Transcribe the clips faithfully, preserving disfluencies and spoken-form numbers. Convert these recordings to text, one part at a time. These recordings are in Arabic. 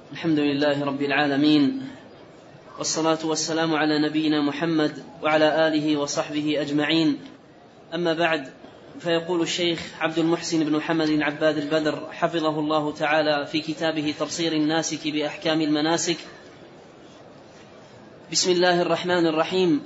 الحمد لله رب العالمين، والصلاة والسلام على نبينا محمد وعلى آله وصحبه أجمعين. أما بعد، فيقول الشيخ عبد المحسن بن محمد العباد البدر حفظه الله تعالى في كتابه تبصير الناسك بأحكام المناسك: بسم الله الرحمن الرحيم.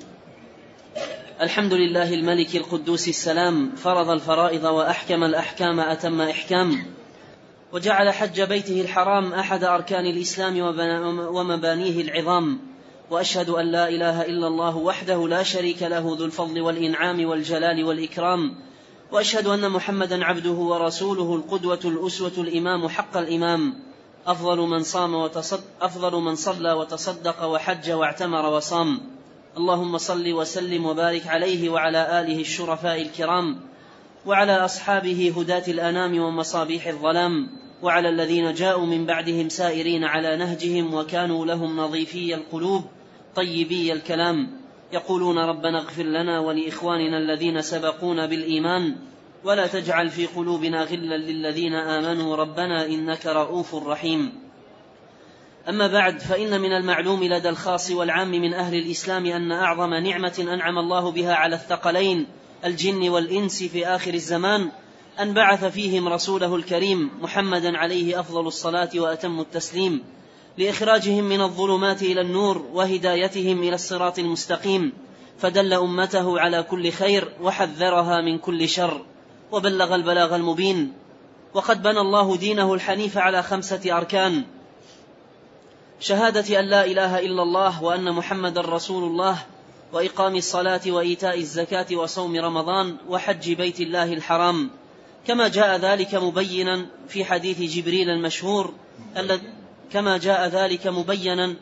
الحمد لله الملك القدوس السلام، فرض الفرائض وأحكم الأحكام أتم إحكام، وجعل حج بيته الحرام أحد أركان الإسلام ومبانيه العظام، وأشهد أن لا إله إلا الله وحده لا شريك له ذو الفضل والإنعام والجلال والإكرام، وأشهد أن محمدا عبده ورسوله القدوة الأسوة الإمام حق الإمام، أفضل من صام وتصدق أفضل من صلى وتصدق وحج واعتمر وصام. اللهم صل وسلم وبارك عليه وعلى آله الشرفاء الكرام، وعلى أصحابه هداة الأنام ومصابيح الظلام، وعلى الذين جاءوا من بعدهم سائرين على نهجهم وكانوا لهم نظيفي القلوب طيبي الكلام، يقولون ربنا اغفر لنا ولإخواننا الذين سبقونا بالإيمان، ولا تجعل في قلوبنا غلا للذين آمنوا ربنا إنك رؤوف رحيم. أما بعد، فإن من المعلوم لدى الخاص والعام من أهل الإسلام أن أعظم نعمة أنعم الله بها على الثقلين الجن والإنس في آخر الزمان أن بعث فيهم رسوله الكريم محمدا عليه أفضل الصلاة وأتم التسليم، لإخراجهم من الظلمات إلى النور وهدايتهم إلى الصراط المستقيم، فدل أمته على كل خير وحذرها من كل شر، وبلغ البلاغ المبين. وقد بنى الله دينه الحنيف على خمسة أركان: شهادة أن لا إله إلا الله وأن محمد رسول الله، وإقام الصلاة وإيتاء الزكاة وصوم رمضان وحج بيت الله الحرام، كما جاء ذلك مبينا في حديث جبريل المشهور كما جاء ذلك مبينا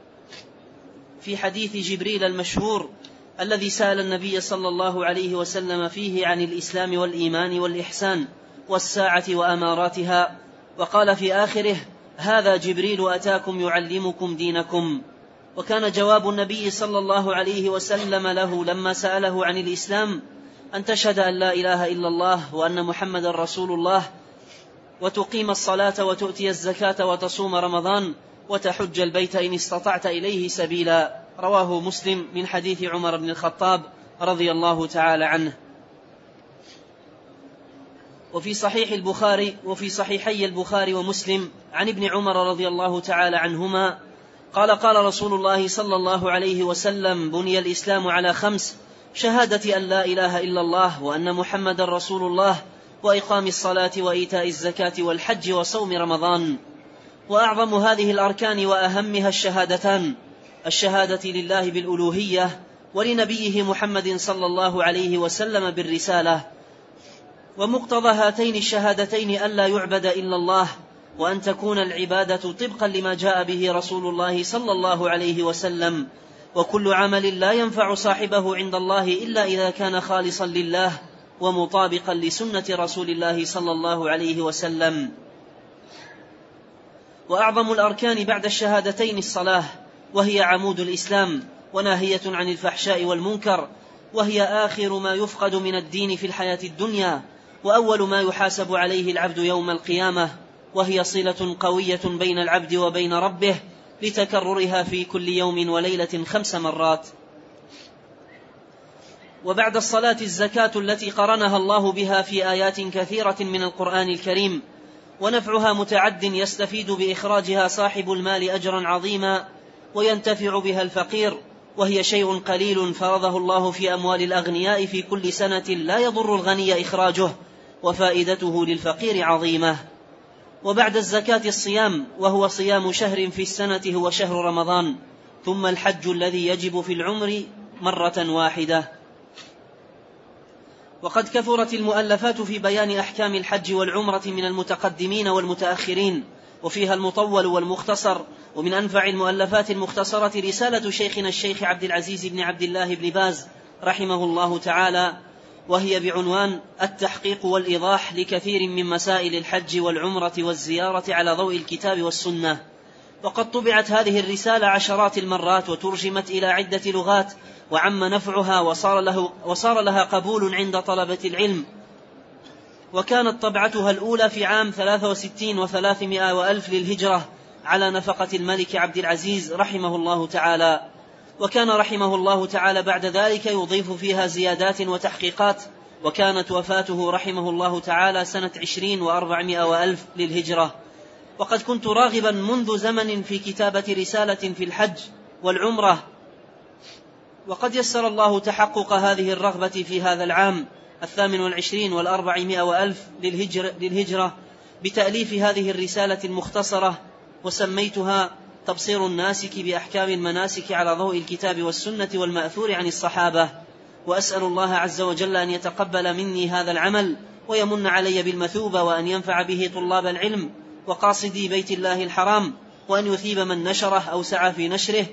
في حديث جبريل المشهور الذي سأل النبي صلى الله عليه وسلم فيه عن الإسلام والإيمان والإحسان والساعة وأماراتها، وقال في آخره: هذا جبريل أتاكم يعلمكم دينكم. وكان جواب النبي صلى الله عليه وسلم له لما سأله عن الإسلام أن تشهد أن لا إله إلا الله وأن محمد رسول الله، وتقيم الصلاة وتؤتي الزكاة وتصوم رمضان وتحج البيت إن استطعت إليه سبيلا. رواه مسلم من حديث عمر بن الخطاب رضي الله تعالى عنه. وفي صحيح البخاري وفي صحيحي البخاري ومسلم عن ابن عمر رضي الله تعالى عنهما قال: قال رسول الله صلى الله عليه وسلم: بني الإسلام على خمس: شهادة أن لا إله إلا الله وأن محمد رسول الله، وإقام الصلاة وإيتاء الزكاة والحج وصوم رمضان. وأعظم هذه الأركان وأهمها الشهادتان: الشهادة لله بالألوهية، ولنبيه محمد صلى الله عليه وسلم بالرسالة. ومقتضى هاتين الشهادتين ألا يعبد إلا الله، وأن تكون العبادة طبقا لما جاء به رسول الله صلى الله عليه وسلم، وكل عمل لا ينفع صاحبه عند الله إلا إذا كان خالصا لله ومطابقا لسنة رسول الله صلى الله عليه وسلم. وأعظم الأركان بعد الشهادتين الصلاة، وهي عمود الإسلام وناهية عن الفحشاء والمنكر، وهي آخر ما يفقد من الدين في الحياة الدنيا، وأول ما يحاسب عليه العبد يوم القيامة، وهي صلة قوية بين العبد وبين ربه لتكررها في كل يوم وليلة خمس مرات. وبعد الصلاة الزكاة التي قرنها الله بها في آيات كثيرة من القرآن الكريم، ونفعها متعد يستفيد بإخراجها صاحب المال أجرا عظيما وينتفع بها الفقير، وهي شيء قليل فرضه الله في أموال الأغنياء في كل سنة لا يضر الغني إخراجه، وفائدته للفقير عظيمة. وبعد الزكاة الصيام، وهو صيام شهر في السنة هو شهر رمضان، ثم الحج الذي يجب في العمر مرة واحدة. وقد كثرت المؤلفات في بيان أحكام الحج والعمرة من المتقدمين والمتأخرين، وفيها المطول والمختصر. ومن أنفع المؤلفات المختصرة رسالة شيخنا الشيخ عبد العزيز بن عبد الله بن باز رحمه الله تعالى، وهي بعنوان التحقيق والإيضاح لكثير من مسائل الحج والعمرة والزيارة على ضوء الكتاب والسنة. وقد طبعت هذه الرسالة عشرات المرات وترجمت إلى عدة لغات، وعم نفعها وصار, له وصار لها قبول عند طلبة العلم. وكانت طبعتها الأولى في عام ثلاثة وستين وثلاثمائة وألف للهجرة على نفقة الملك عبد العزيز رحمه الله تعالى، وكان رحمه الله تعالى بعد ذلك يضيف فيها زيادات وتحقيقات، وكانت وفاته رحمه الله تعالى سنة عشرين وأربعمائة وألف للهجرة. وقد كنت راغبا منذ زمن في كتابة رسالة في الحج والعمرة، وقد يسر الله تحقق هذه الرغبة في هذا العام الثامن والعشرين والأربعمائة وألف للهجرة, للهجرة بتأليف هذه الرسالة المختصرة، وسميتها تبصير الناسك بأحكام المناسك على ضوء الكتاب والسنة والمأثور عن الصحابة. وأسأل الله عز وجل أن يتقبل مني هذا العمل ويمن علي بالمثوبة، وأن ينفع به طلاب العلم وقاصدي بيت الله الحرام، وأن يثيب من نشره أو سعى في نشره،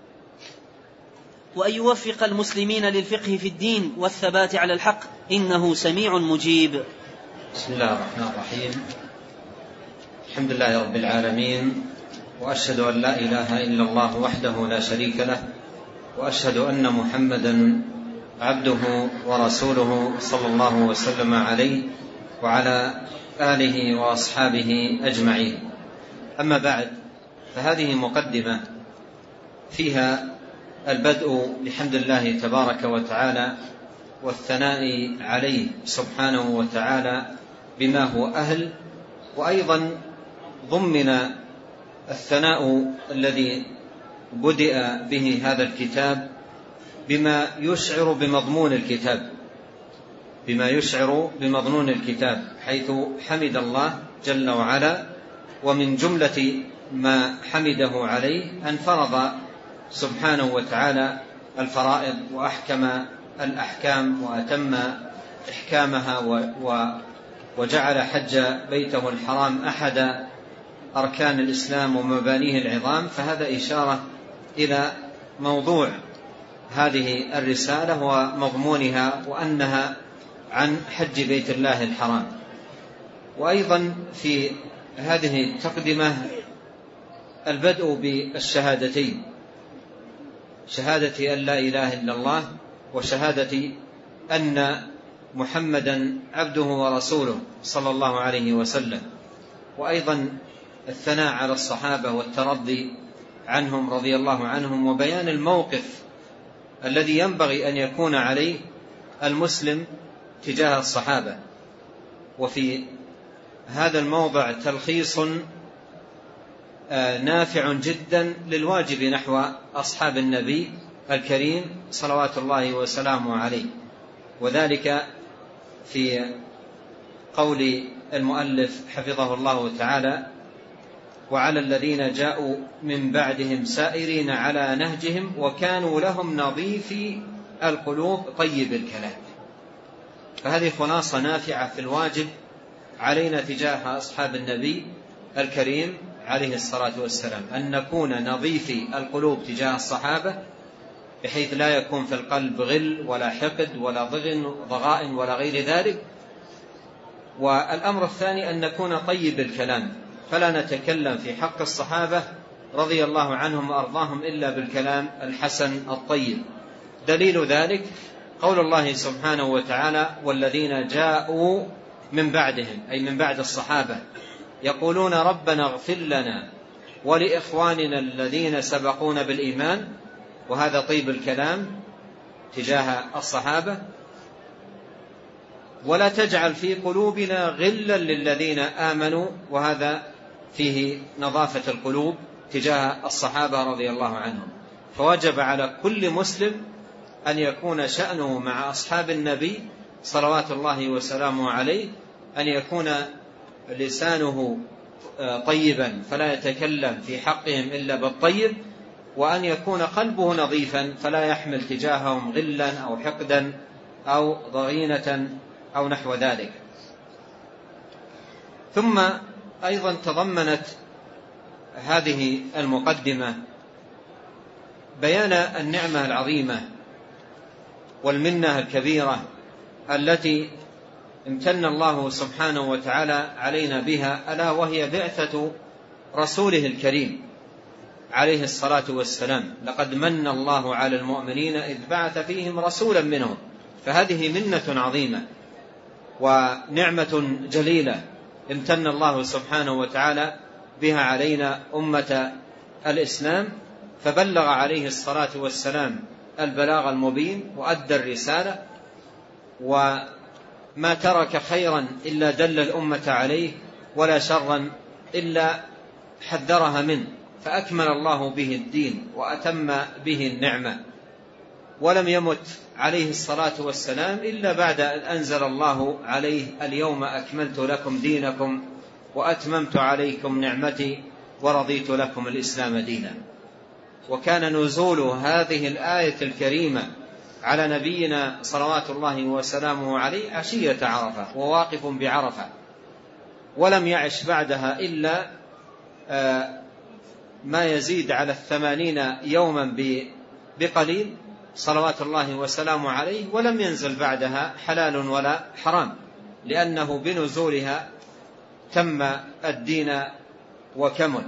وأن يوفق المسلمين للفقه في الدين والثبات على الحق، إنه سميع مجيب. بسم الله الرحمن الرحيم. الحمد لله رب العالمين، وأشهد أن لا إله إلا الله وحده لا شريك له، وأشهد أن محمدا عبده ورسوله صلى الله وسلم عليه وعلى آله وأصحابه أجمعين. أما بعد، فهذه مقدمة فيها البدء بحمد الله تبارك وتعالى والثناء عليه سبحانه وتعالى بما هو أهل، وأيضا ضمن الثناء الذي بدأ به هذا الكتاب بما يشعر بمضمون الكتاب بما يشعر بمضمون الكتاب حيث حمد الله جل وعلا، ومن جملة ما حمده عليه أن فرض سبحانه وتعالى الفرائض وأحكم الأحكام وأتم إحكامها، وجعل حج بيته الحرام أحد أركان الإسلام ومبانيه العظام. فهذا إشارة إلى موضوع هذه الرسالة ومضمونها، وأنها عن حج بيت الله الحرام. وأيضا في هذه التقدمة البدء بالشهادتين، شهادة أن لا إله إلا الله، وشهادة أن محمدا عبده ورسوله صلى الله عليه وسلم، وأيضا الثناء على الصحابة والترضي عنهم رضي الله عنهم، وبيان الموقف الذي ينبغي أن يكون عليه المسلم تجاه الصحابة. وفي هذا الموضع تلخيص نافع جدا للواجب نحو أصحاب النبي الكريم صلوات الله وسلامه عليه، وذلك في قول المؤلف حفظه الله تعالى: وعلى الذين جاءوا من بعدهم سائرين على نهجهم وكانوا لهم نظيفي القلوب طيب الكلام. فهذه خلاصة نافعة في الواجب علينا تجاه أصحاب النبي الكريم عليه الصلاة والسلام، أن نكون نظيفي القلوب تجاه الصحابة، بحيث لا يكون في القلب غل ولا حقد ولا ضغن ضغائن ولا غير ذلك. والأمر الثاني أن نكون طيب الكلام، فلا نتكلم في حق الصحابة رضي الله عنهم وأرضاهم إلا بالكلام الحسن الطيب. دليل ذلك قول الله سبحانه وتعالى: والذين جاءوا من بعدهم، أي من بعد الصحابة، يقولون ربنا اغفر لنا ولإخواننا الذين سبقونا بالإيمان. وهذا طيب الكلام تجاه الصحابة. ولا تجعل في قلوبنا غلا للذين آمنوا، وهذا فيه نظافة القلوب تجاه الصحابة رضي الله عنهم. فوجب على كل مسلم أن يكون شأنه مع أصحاب النبي صلوات الله وسلامه عليه أن يكون لسانه طيبا فلا يتكلم في حقهم إلا بالطيب، وأن يكون قلبه نظيفا فلا يحمل تجاههم غلا أو حقدا أو ضغينة أو نحو ذلك. ثم أيضا تضمنت هذه المقدمة بيان النعمة العظيمة والمنة الكبيرة التي امتن الله سبحانه وتعالى علينا بها، ألا وهي بعثة رسوله الكريم عليه الصلاة والسلام. لقد من الله على المؤمنين إذ بعث فيهم رسولا منهم. فهذه منة عظيمة ونعمة جليلة امتن الله سبحانه وتعالى بها علينا أمة الإسلام، فبلغ عليه الصلاة والسلام البلاغ المبين وأدى الرسالة، وما ترك خيرا إلا دل الأمة عليه، ولا شرا إلا حذرها منه، فأكمل الله به الدين وأتم به النعمة. ولم يمت عليه الصلاة والسلام إلا بعد أن أنزل الله عليه اليوم أكملت لكم دينكم وأتممت عليكم نعمتي ورضيت لكم الإسلام دينا. وكان نزول هذه الآية الكريمة على نبينا صلوات الله وسلامه عليه عشية عرفة وواقف بعرفة، ولم يعش بعدها إلا ما يزيد على الثمانين يوما بقليل صلوات الله وسلامه عليه، ولم ينزل بعدها حلال ولا حرام، لأنه بنزولها تم الدين وكمل.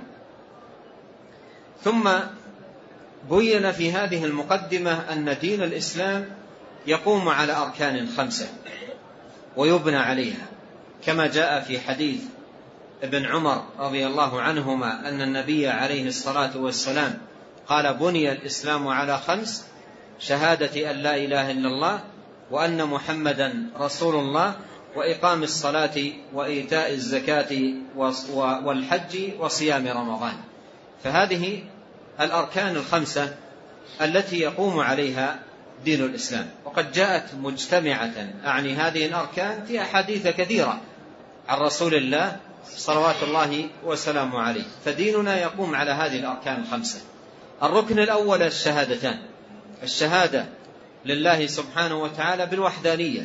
ثم بين في هذه المقدمة أن دين الإسلام يقوم على أركان خمسة ويبنى عليها، كما جاء في حديث ابن عمر رضي الله عنهما أن النبي عليه الصلاة والسلام قال: بني الإسلام على خمس: شهادة أن لا إله إلا الله وأن محمدا رسول الله وإقام الصلاة وإيتاء الزكاة والحج وصيام رمضان. فهذه الأركان الخمسة التي يقوم عليها دين الإسلام، وقد جاءت مجتمعة أعني هذه الأركان في أحاديث كثيرة عن رسول الله صلوات الله وسلامه عليه. فديننا يقوم على هذه الأركان الخمسة. الركن الأول الشهادتان: الشهادة لله سبحانه وتعالى بالوحدانية،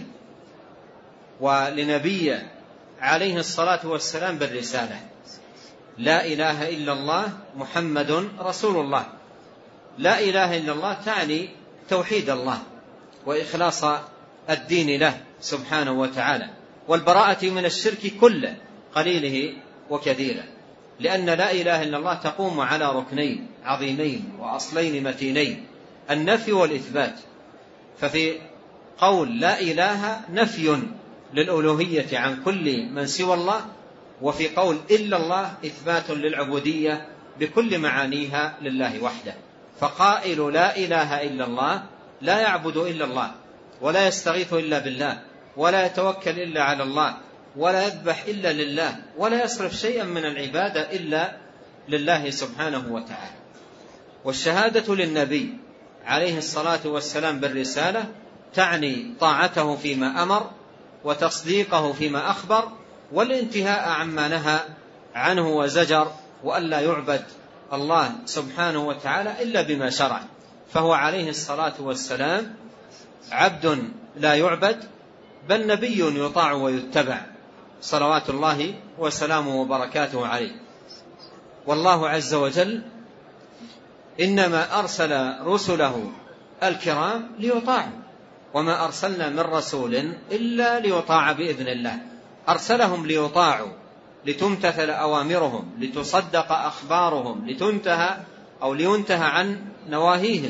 ولنبي عليه الصلاة والسلام بالرسالة: لا إله إلا الله محمد رسول الله. لا إله إلا الله تعني توحيد الله وإخلاص الدين له سبحانه وتعالى، والبراءة من الشرك كله قليله وكثيره، لأن لا إله إلا الله تقوم على ركنين عظيمين وأصلين متينين: النفي والإثبات. ففي قول لا إله نفي للألوهية عن كل من سوى الله، وفي قول إلا الله إثبات للعبودية بكل معانيها لله وحده. فقائل لا إله إلا الله لا يعبد إلا الله، ولا يستغيث إلا بالله، ولا يتوكل إلا على الله، ولا يذبح إلا لله، ولا يصرف شيئا من العبادة إلا لله سبحانه وتعالى. والشهادة للنبي عليه الصلاة والسلام بالرسالة تعني طاعته فيما أمر وتصديقه فيما أخبر والانتهاء عما نهى عنه وزجر، وألا يعبد الله سبحانه وتعالى إلا بما شرع. فهو عليه الصلاة والسلام عبد لا يعبد، بل نبي يطاع ويتبع صلوات الله وسلامه وبركاته عليه. والله عز وجل إنما أرسل رسله الكرام ليطاعوا، وما أرسلنا من رسول إلا ليطاع بإذن الله. أرسلهم ليطاعوا، لتمتثل أوامرهم، لتصدق أخبارهم، لتنتهى أو لينتهى عن نواهيهم.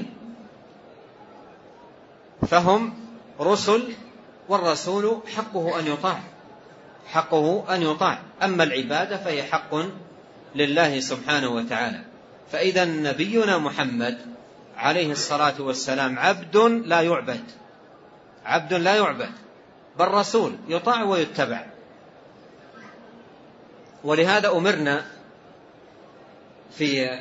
فهم رسل، والرسول حقه أن يطاع، حقه أن يطاع. أما العبادة فهي حق لله سبحانه وتعالى. فإذا نبينا محمد عليه الصلاة والسلام عبد لا يعبد، عبد لا يعبد، بل رسول يطاع ويتبع. ولهذا أمرنا في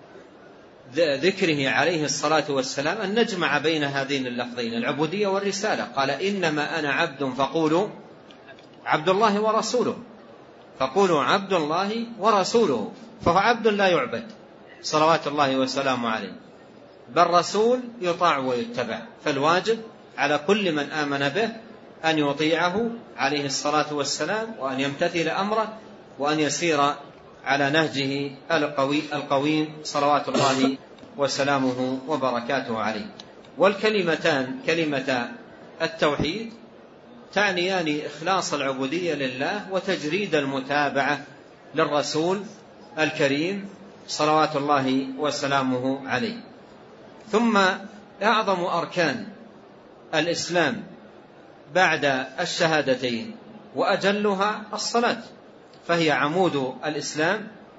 ذكره عليه الصلاة والسلام أن نجمع بين هذين اللفظين: العبودية والرسالة. قال: إنما أنا عبد فقولوا عبد الله ورسوله، فقولوا عبد الله ورسوله. فهو عبد لا يعبد صلوات الله وسلامه عليه، بل رسول يطاع ويتبع. فالواجب على كل من آمن به أن يطيعه عليه الصلاة والسلام، وأن يمتثل أمره، وأن يسير على نهجه القوي القويم صلوات الله وسلامه وبركاته عليه. والكلمتان كلمة التوحيد تعنيان إخلاص العبودية لله وتجريد المتابعة للرسول الكريم صلوات الله وسلامه عليه. ثم أعظم أركان الإسلام بعد الشهادتين وأجلها الصلاة، فهي عمود الإسلام،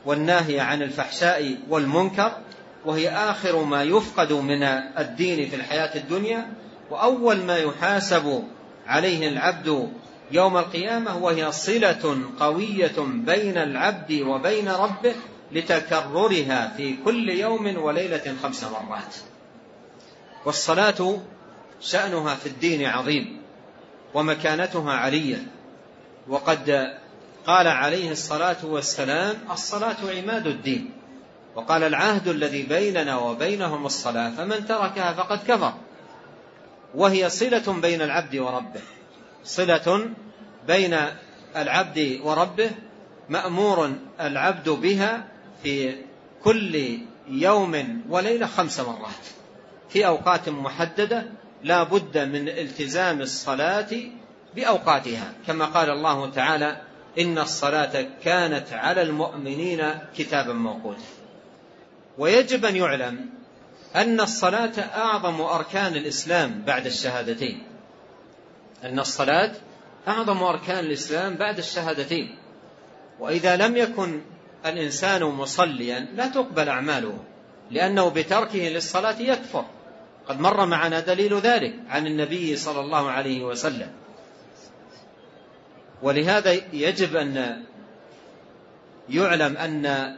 والناهي عن الفحشاء والمنكر، وهي آخر ما يفقد من الدين في الحياة الدنيا، وأول ما يحاسب عليه العبد يوم القيامة، وهي صلة قوية بين العبد وبين ربه لتكررها في كل يوم وليلة خمس مرات. والصلاة شأنها في الدين عظيم ومكانتها علية، وقد قال عليه الصلاة والسلام: الصلاة عماد الدين، وقال: العهد الذي بيننا وبينهم الصلاة، فمن تركها فقد كفر. وهي صلة بين العبد وربه، صلة بين العبد وربه، مأمور العبد بها في كل يوم وليلة خمس مرات في أوقات محددة، لا بد من التزام الصلاة بأوقاتها، كما قال الله تعالى: إن الصلاة كانت على المؤمنين كتابا موقوتا. ويجب أن يعلم أن الصلاة أعظم أركان الإسلام بعد الشهادتين، أن الصلاة أعظم أركان الإسلام بعد الشهادتين، وإذا لم يكن الإنسان مصليا لا تقبل أعماله، لأنه بتركه للصلاة يكفر. قد مر معنا دليل ذلك عن النبي صلى الله عليه وسلم. ولهذا يجب أن يعلم أن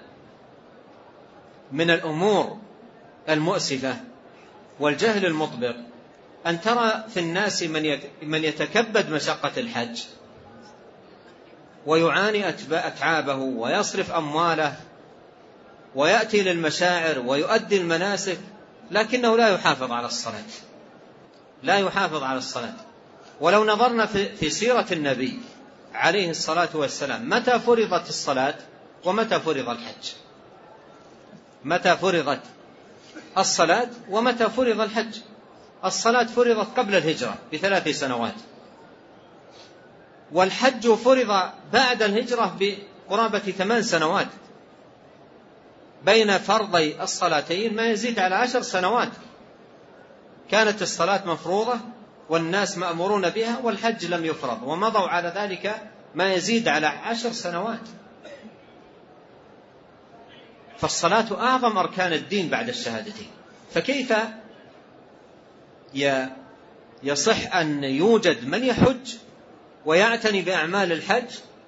من الأمور المؤسفة والجهل المطبق أن ترى في الناس من يتكبد مشقة الحج ويعاني أتعابه ويصرف أمواله ويأتي للمشاعر ويؤدي المناسك، لكنه لا يحافظ على الصلاة، لا يحافظ على الصلاة. ولو نظرنا في سيرة النبي عليه الصلاة والسلام، متى فرضت الصلاة ومتى فرض الحج؟ متى فرضت الصلاة ومتى فرض الحج؟ الصلاة فرضت قبل الهجرة بثلاث سنوات، والحج فرض بعد الهجرة بقرابة ثمان سنوات. بين فرضي الصلاتين ما يزيد على عشر سنوات كانت الصلاة مفروضة والناس مأمورون بها، والحج لم يفرض، ومضوا على ذلك ما يزيد على عشر سنوات. فالصلاة أعظم أركان الدين بعد الشهادتين، فكيف يصح أن يوجد من يحج ويعتني بأعمال الحج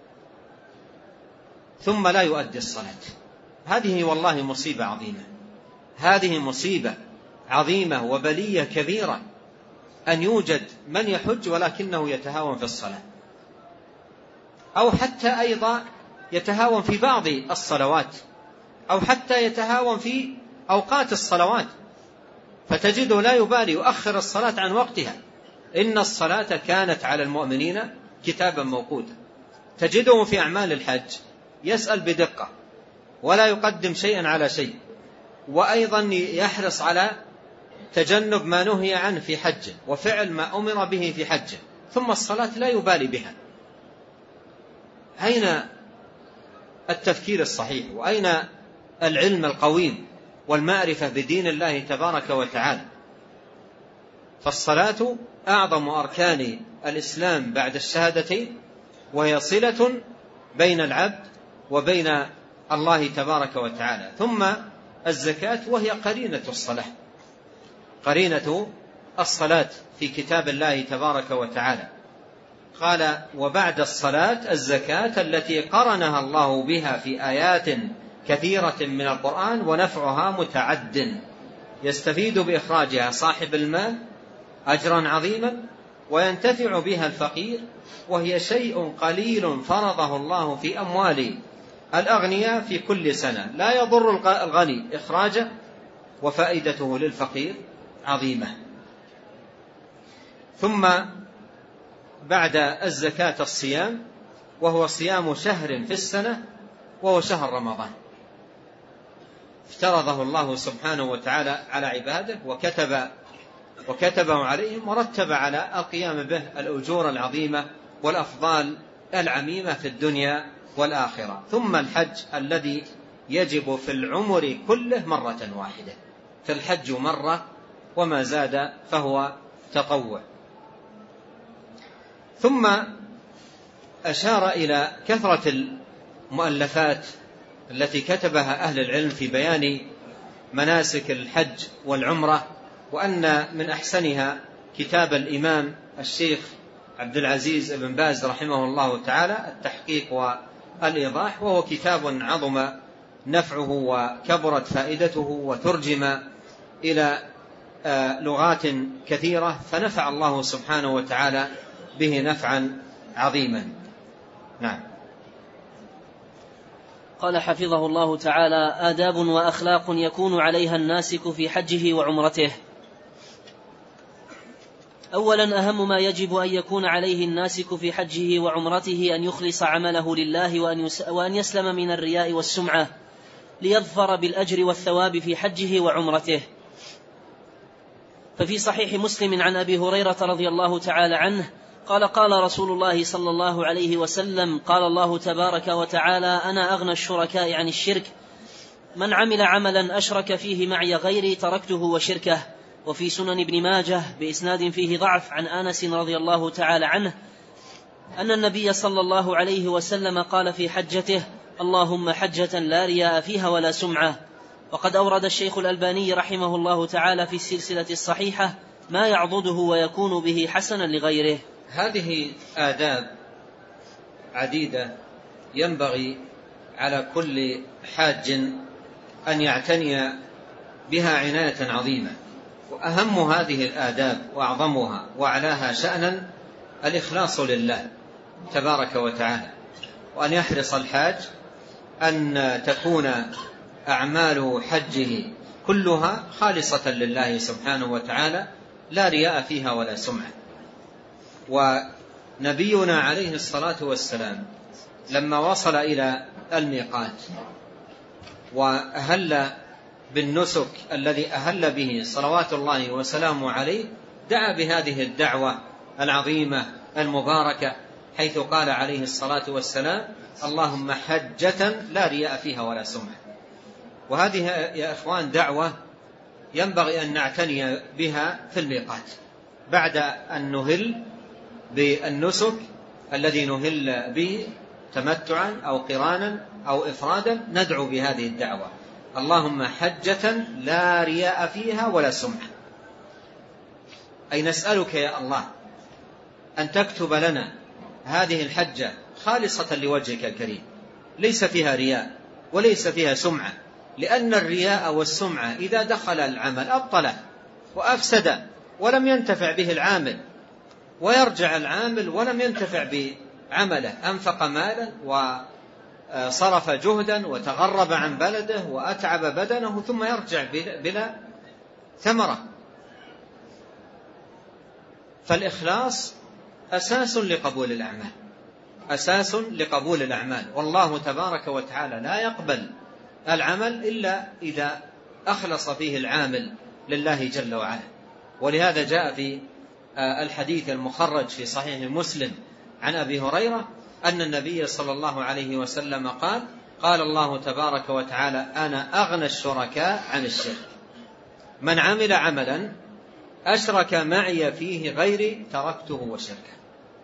ثم لا يؤدي الصلاة؟ هذه والله مصيبة عظيمة، هذه مصيبة عظيمة وبلية كبيرة، أن يوجد من يحج ولكنه يتهاون في الصلاة، أو حتى أيضا يتهاون في بعض الصلوات، أو حتى يتهاون في أوقات الصلوات، فتجده لا يبالي يؤخر الصلاة عن وقتها. إن الصلاة كانت على المؤمنين كتابا موقوتا. تجده في أعمال الحج يسأل بدقة ولا يقدم شيئا على شيء، وأيضا يحرص على تجنب ما نهي عنه في حجه وفعل ما أمر به في حجه، ثم الصلاة لا يبالي بها. أين التفكير الصحيح؟ وأين العلم القويم والمعرفة بدين الله تبارك وتعالى؟ فالصلاة أعظم أركان الإسلام بعد الشهادتين، وهي صلة بين العبد وبين الله تبارك وتعالى. ثم الزكاة، وهي قرينة الصلاة، قرينة الصلاة في كتاب الله تبارك وتعالى. قال: وبعد الصلاة الزكاة التي قرنها الله بها في آيات كثيرة من القرآن، ونفعها متعد، يستفيد بإخراجها صاحب المال أجرا عظيما، وينتفع بها الفقير، وهي شيء قليل فرضه الله في أموال الأغنياء في كل سنة، لا يضر الغني إخراجه، وفائدته للفقير عظيمة. ثم بعد الزكاة الصيام، وهو صيام شهر في السنة، وهو شهر رمضان، افترضه الله سبحانه وتعالى على عباده وكتب وكتبه عليهم، ورتب على القيام به الأجور العظيمة والأفضال العميمة في الدنيا والآخرة. ثم الحج الذي يجب في العمر كله مرة واحدة، فالحج مرة وما زاد فهو تطوع. ثم أشار إلى كثرة المؤلفات التي كتبها أهل العلم في بيان مناسك الحج والعمرة، وأن من أحسنها كتاب الإمام الشيخ عبد العزيز بن باز رحمه الله تعالى التحقيق والإيضاح، وهو كتاب عظم نفعه وكبرت فائدته وترجم إلى لغات كثيرة، فنفع الله سبحانه وتعالى به نفعا عظيما. نعم. قال حفظه الله تعالى: آداب وأخلاق يكون عليها الناسك في حجه وعمرته. أولا، أهم ما يجب أن يكون عليه الناسك في حجه وعمرته أن يخلص عمله لله وأن يسلم من الرياء والسمعة ليظفر بالأجر والثواب في حجه وعمرته. ففي صحيح مسلم عن أبي هريرة رضي الله تعالى عنه قال: قال رسول الله صلى الله عليه وسلم: قال الله تبارك وتعالى: أنا أغنى الشركاء عن الشرك، من عمل عملا أشرك فيه معي غيري تركته وشركه. وفي سنن ابن ماجه بإسناد فيه ضعف عن أنس رضي الله تعالى عنه أن النبي صلى الله عليه وسلم قال في حجته: اللهم حجة لا رياء فيها ولا سمعة. وقد أورد الشيخ الألباني رحمه الله تعالى في السلسلة الصحيحة ما يعضده ويكون به حسنا لغيره. هذه آداب عديدة ينبغي على كل حاج أن يعتني بها عناية عظيمة، وأهم هذه الآداب وأعظمها وأعلاها شأنا الإخلاص لله تبارك وتعالى، وأن يحرص الحاج أن تكون أعمال حجه كلها خالصة لله سبحانه وتعالى لا رياء فيها ولا سمعة. ونبينا عليه الصلاة والسلام لما وصل إلى الميقات وأهل بالنسك الذي أهل به صلوات الله وسلامه عليه، دعا بهذه الدعوة العظيمة المباركة، حيث قال عليه الصلاة والسلام: اللهم حجة لا رياء فيها ولا سمعة. وهذه يا إخوان دعوة ينبغي أن نعتني بها في الميقات بعد أن نهل بالنسك الذي نهل به تمتعا أو قرانا أو إفرادا، ندعو بهذه الدعوة: اللهم حجة لا رياء فيها ولا سمعة. أي نسألك يا الله أن تكتب لنا هذه الحجة خالصة لوجهك الكريم، ليس فيها رياء وليس فيها سمعة، لأن الرياء والسمعة إذا دخل العمل أبطله وأفسد ولم ينتفع به العامل، ويرجع العامل ولم ينتفع بعمله، أنفق مالا وصرف جهدا وتغرب عن بلده وأتعب بدنه ثم يرجع بلا ثمرة. فالإخلاص أساس لقبول الأعمال، أساس لقبول الأعمال، والله تبارك وتعالى لا يقبل العمل إلا إذا أخلص فيه العامل لله جل وعلا. ولهذا جاء في الحديث المخرج في صحيح مسلم عن أبي هريرة أن النبي صلى الله عليه وسلم قال: قال الله تبارك وتعالى: أنا أغنى الشركاء عن الشرك، من عمل عملا أشرك معي فيه غيري تركته وشركه.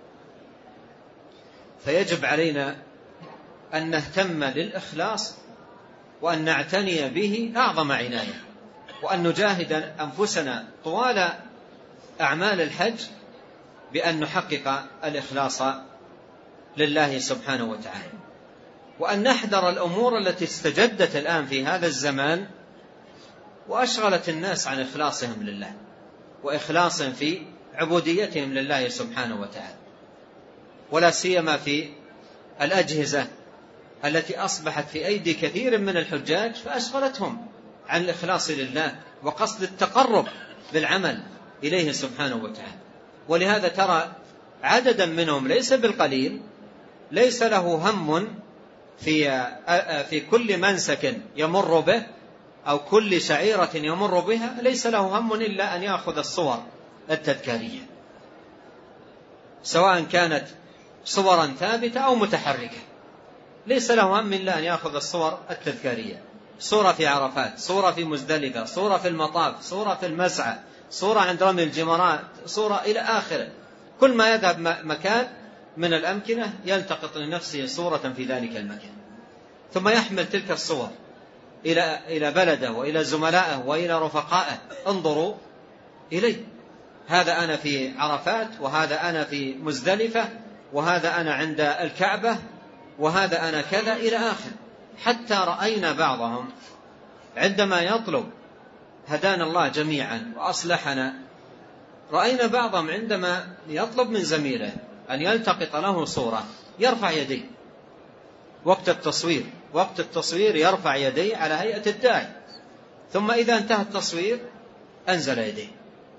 فيجب علينا أن نهتم للإخلاص وأن نعتني به أعظم عناية، وأن نجاهد أنفسنا طوال أعمال الحج بأن نحقق الإخلاص لله سبحانه وتعالى، وأن نحذر الأمور التي استجدت الآن في هذا الزمان وأشغلت الناس عن إخلاصهم لله وإخلاصهم في عبوديتهم لله سبحانه وتعالى، ولا سيما في الأجهزة التي أصبحت في أيدي كثير من الحجاج فأشغلتهم عن الإخلاص لله وقصد التقرب بالعمل إليه سبحانه وتعالى. ولهذا ترى عددا منهم ليس بالقليل ليس له هم في في كل منسك يمر به أو كل شعيرة يمر بها، ليس له هم إلا أن يأخذ الصور التذكارية، سواء كانت صورا ثابتة أو متحركة، ليس له هم إلا أن يأخذ الصور التذكارية، صورة في عرفات، صورة في مزدلفة، صورة في المطاف، صورة في المسعى، صورة عند رمي الجمرات، صورة إلى آخره. كل ما يذهب مكان من الأمكنة يلتقط لنفسه صورة في ذلك المكان. ثم يحمل تلك الصور إلى إلى بلده وإلى زملائه وإلى رفقائه: انظروا إلي، هذا أنا في عرفات، وهذا أنا في مزدلفة، وهذا أنا عند الكعبة، وهذا أنا كذا إلى آخر. حتى رأينا بعضهم عندما يطلب، هدانا الله جميعا وأصلحنا، رأينا بعضهم عندما يطلب من زميله أن يلتقط له صورة يرفع يديه وقت التصوير، وقت التصوير يرفع يديه على هيئة الداعي، ثم إذا انتهى التصوير أنزل يديه،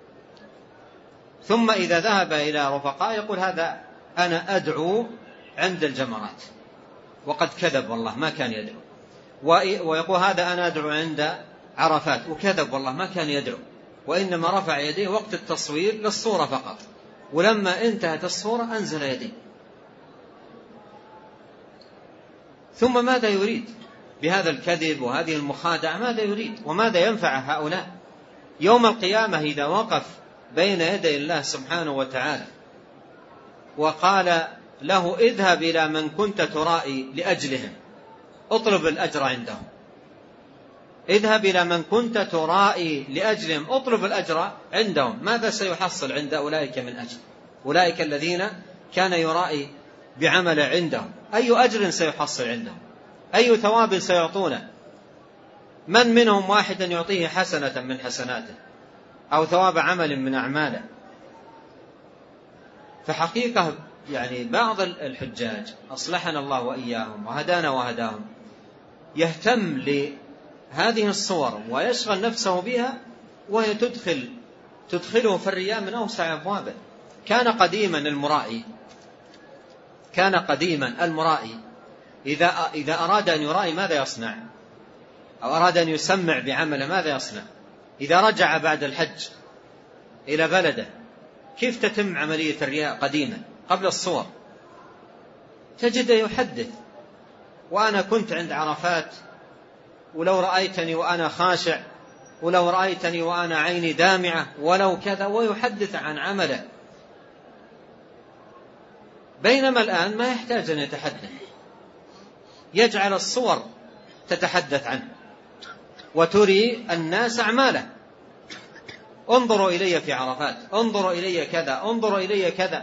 ثم إذا ذهب إلى رفقاء يقول: هذا أنا أدعو عند الجمرات، وقد كذب والله ما كان يدعو. ويقول: هذا أنا أدعو عند عرفات، وكذب والله ما كان يدعو، وإنما رفع يديه وقت التصوير للصورة فقط، ولما انتهت الصورة أنزل يديه. ثم ماذا يريد بهذا الكذب وهذه المخادعة؟ ماذا يريد وماذا ينفع هؤلاء يوم القيامة إذا وقف بين يدي الله سبحانه وتعالى وقال له: اذهب إلى من كنت ترائي لأجلهم، اطلب الأجر عندهم. اذهب إلى من كنت ترائي لأجلهم، اطلب الأجر عندهم. ماذا سيحصل عند أولئك من أجر؟ أولئك الذين كان يرائي بعمل عندهم، أي أجر سيحصل عندهم؟ أي ثواب سيعطونه؟ من منهم واحدا يعطيه حسنة من حسناته أو ثواب عمل من أعماله؟ فحقيقة يعني بعض الحجاج أصلحنا الله وإياهم وهدانا وهداهم يهتم لهذه الصور ويشغل نفسه بها، وهي تدخل تدخله في الرياء من أوسع أبوابه. كان قديما المرائي كان قديما المرائي إذا إذا أراد أن يرائي ماذا يصنع؟ أو أراد أن يسمع بعمله ماذا يصنع؟ إذا رجع بعد الحج إلى بلده كيف تتم عملية الرياء قديما قبل الصور؟ تجد يحدث: وأنا كنت عند عرفات، ولو رأيتني وأنا خاشع، ولو رأيتني وأنا عيني دامعة، ولو كذا، ويحدث عن عمله. بينما الآن ما يحتاج أن يتحدث، يجعل الصور تتحدث عنه وتري الناس أعماله: انظروا إلي في عرفات، انظروا إلي كذا، انظروا إلي كذا.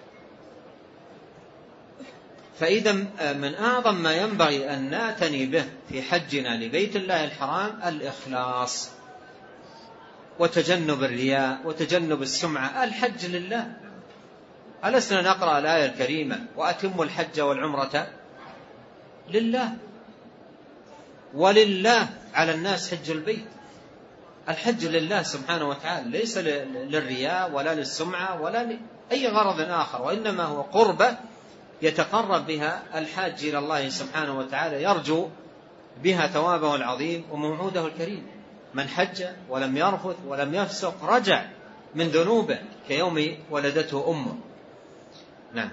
فإذا من أعظم ما ينبغي أن نعتني به في حجنا لبيت الله الحرام الإخلاص وتجنب الرياء وتجنب السمعة. الحج لله، ألسنا نقرأ الآية الكريمة: وأتموا الحج والعمرة لله، ولله على الناس حج البيت. الحج لله سبحانه وتعالى، ليس للرياء ولا للسمعة ولا لأي غرض آخر، وإنما هو قربة يتقرب بها الحاج إلى الله سبحانه وتعالى، يرجو بها ثوابه العظيم وموعوده الكريم. من حج ولم يرفث ولم يفسق رجع من ذنوبه كيوم ولدته أمه. نعم.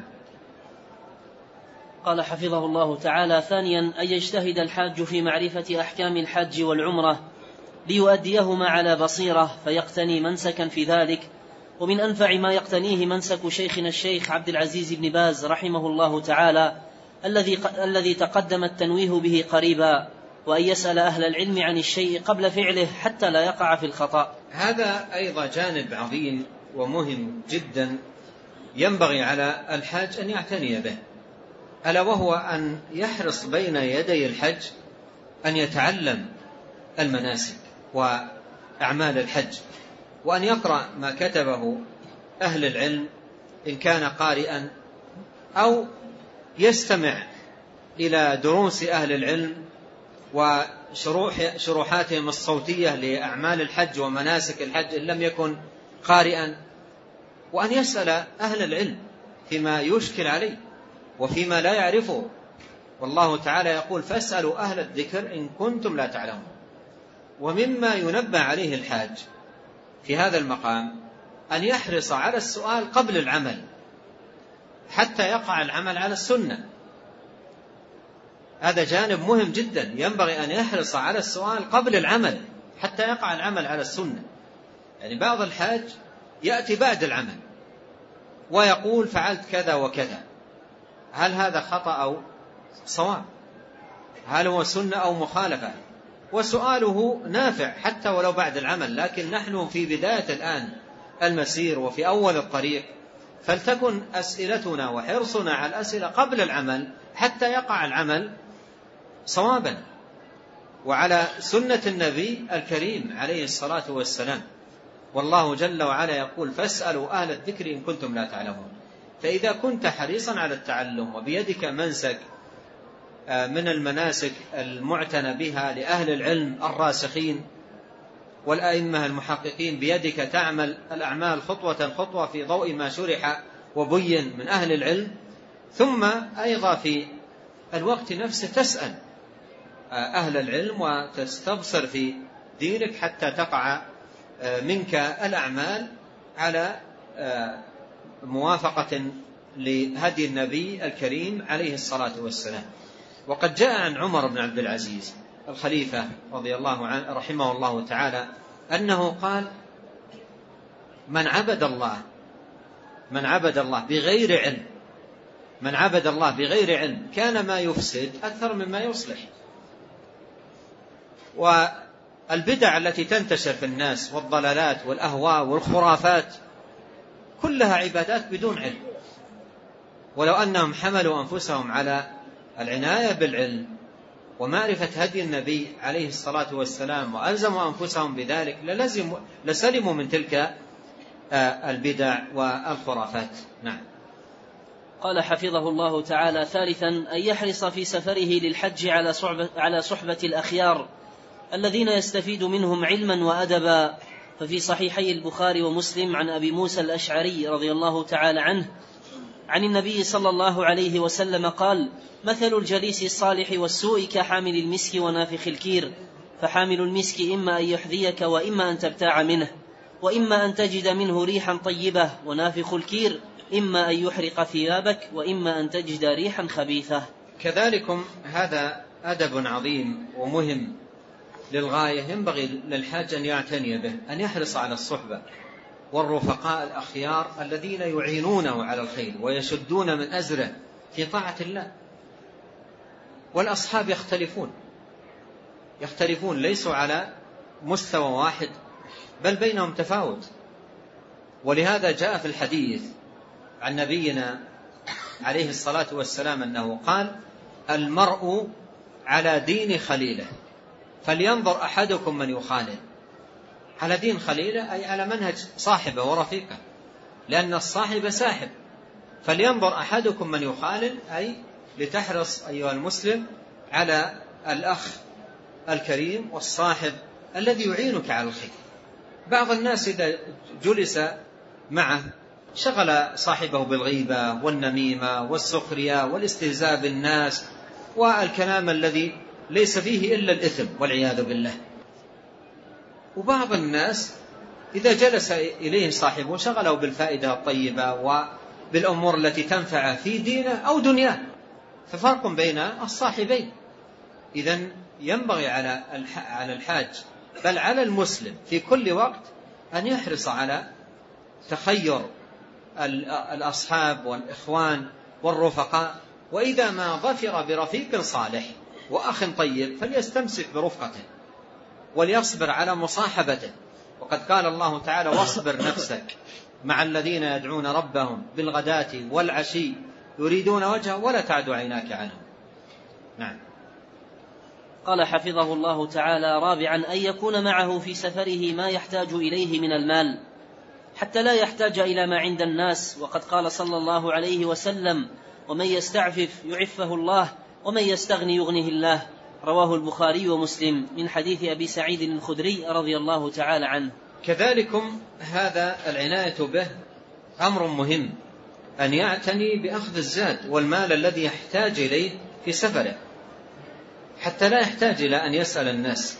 قال حفظه الله تعالى: ثانيا أن يجتهد الحاج في معرفة أحكام الحج والعمرة ليؤديهما على بصيرة فيقتني منسكا في ذلك. ومن أنفع ما يقتنيه منسك شيخنا الشيخ عبد العزيز بن باز رحمه الله تعالى الذي الذي تقدم التنويه به قريبا، وأن يسأل أهل العلم عن الشيء قبل فعله حتى لا يقع في الخطأ. هذا أيضا جانب عظيم ومهم جدا ينبغي على الحاج أن يعتني به، ألا وهو أن يحرص بين يدي الحج أن يتعلم المناسك وأعمال الحج، وأن يقرأ ما كتبه أهل العلم إن كان قارئا، أو يستمع إلى دروس أهل العلم وشروحاتهم الصوتية لأعمال الحج ومناسك الحج إن لم يكن قارئا، وأن يسأل أهل العلم فيما يشكل عليه وفيما لا يعرفه. والله تعالى يقول: فاسألوا أهل الذكر إن كنتم لا تعلمون. ومما ينبه عليه الحاج في هذا المقام أن يحرص على السؤال قبل العمل حتى يقع العمل على السنة. هذا جانب مهم جدا، ينبغي أن يحرص على السؤال قبل العمل حتى يقع العمل على السنة. يعني بعض الحاج يأتي بعد العمل ويقول: فعلت كذا وكذا، هل هذا خطأ أو صواب؟ هل هو سنة أو مخالفة؟ وسؤاله نافع حتى ولو بعد العمل، لكن نحن في بداية الآن المسير وفي أول الطريق، فلتكن أسئلتنا وحرصنا على الأسئلة قبل العمل حتى يقع العمل صوابا وعلى سنة النبي الكريم عليه الصلاة والسلام. والله جل وعلا يقول: فاسألوا أهل الذكر إن كنتم لا تعلمون. فإذا كنت حريصا على التعلم وبيدك منسك من المناسك المعتنى بها لأهل العلم الراسخين والأئمة المحققين، بيدك تعمل الأعمال خطوة خطوة في ضوء ما شرح وبين من أهل العلم، ثم أيضا في الوقت نفسه تسأل أهل العلم وتستبصر في دينك حتى تقع منك الأعمال على موافقة لهدي النبي الكريم عليه الصلاة والسلام. وقد جاء عن عمر بن عبد العزيز الخليفة رضي الله عنه رحمه الله تعالى أنه قال: من عبد الله من عبد الله بغير علم من عبد الله بغير علم كان ما يفسد أكثر مما يصلح. والبدع التي تنتشر في الناس والضلالات والأهواء والخرافات كلها عبادات بدون علم، ولو أنهم حملوا أنفسهم على العناية بالعلم ومعرفة هدي النبي عليه الصلاة والسلام وألزموا أنفسهم بذلك للزموا لسلموا من تلك البدع والخرافات. نعم. قال حفظه الله تعالى: ثالثا أن يحرص في سفره للحج على صحبة, على صحبة الأخيار الذين يستفيد منهم علما وأدبا. ففي صحيحي البخاري ومسلم عن أبي موسى الأشعري رضي الله تعالى عنه عن النبي صلى الله عليه وسلم قال: مثل الجليس الصالح والسوء كحامل المسك ونافخ الكير، فحامل المسك إما أن يحذيك وإما أن تبتاع منه، وإما أن تجد منه ريحا طيبة، ونافخ الكير إما أن يحرق ثيابك وإما أن تجد ريحا خبيثة. كذلكم هذا أدب عظيم ومهم للغاية، ينبغي للحاج أن يعتني به، أن يحرص على الصحبة والرفقاء الأخيار الذين يعينونه على الخير ويشدون من أزره في طاعة الله. والأصحاب يختلفون يختلفون ليسوا على مستوى واحد، بل بينهم تفاوت. ولهذا جاء في الحديث عن نبينا عليه الصلاة والسلام أنه قال: المرء على دين خليله فلينظر أحدكم من يخالل. على دين خليله أي على منهج صاحبه ورفيقه، لأن الصاحب ساحب. فلينظر أحدكم من يخالل أي لتحرص أيها المسلم على الأخ الكريم والصاحب الذي يعينك على الخير. بعض الناس إذا جلس معه شغل صاحبه بالغيبة والنميمة والسخرية والاستهزاء بالناس والكلام الذي ليس فيه إلا الإثم والعياذ بالله. وبعض الناس إذا جلس إليه صاحبه شغله بالفائدة الطيبة وبالأمور التي تنفعه في دينه أو دنياه، ففرق بين الصاحبين. إذن ينبغي على الحاج بل على المسلم في كل وقت أن يحرص على تخير الأصحاب والإخوان والرفقاء، وإذا ما ظفر برفيق صالح وأخ طيب فليستمسك برفقته وليصبر على مصاحبته. وقد قال الله تعالى: واصبر نفسك مع الذين يدعون ربهم بالغداة والعشي يريدون وجهه ولا تعد عيناك عنهم. نعم. قال حفظه الله تعالى: رابعا أن يكون معه في سفره ما يحتاج إليه من المال حتى لا يحتاج إلى ما عند الناس. وقد قال صلى الله عليه وسلم: ومن يستعفف يعفه الله ومن يستغني يغنه الله. رواه البخاري ومسلم من حديث أبي سعيد الخدري رضي الله تعالى عنه. كذلكم هذا العناية به أمر مهم، أن يعتني بأخذ الزاد والمال الذي يحتاج إليه في سفره حتى لا يحتاج إلى أن يسأل الناس.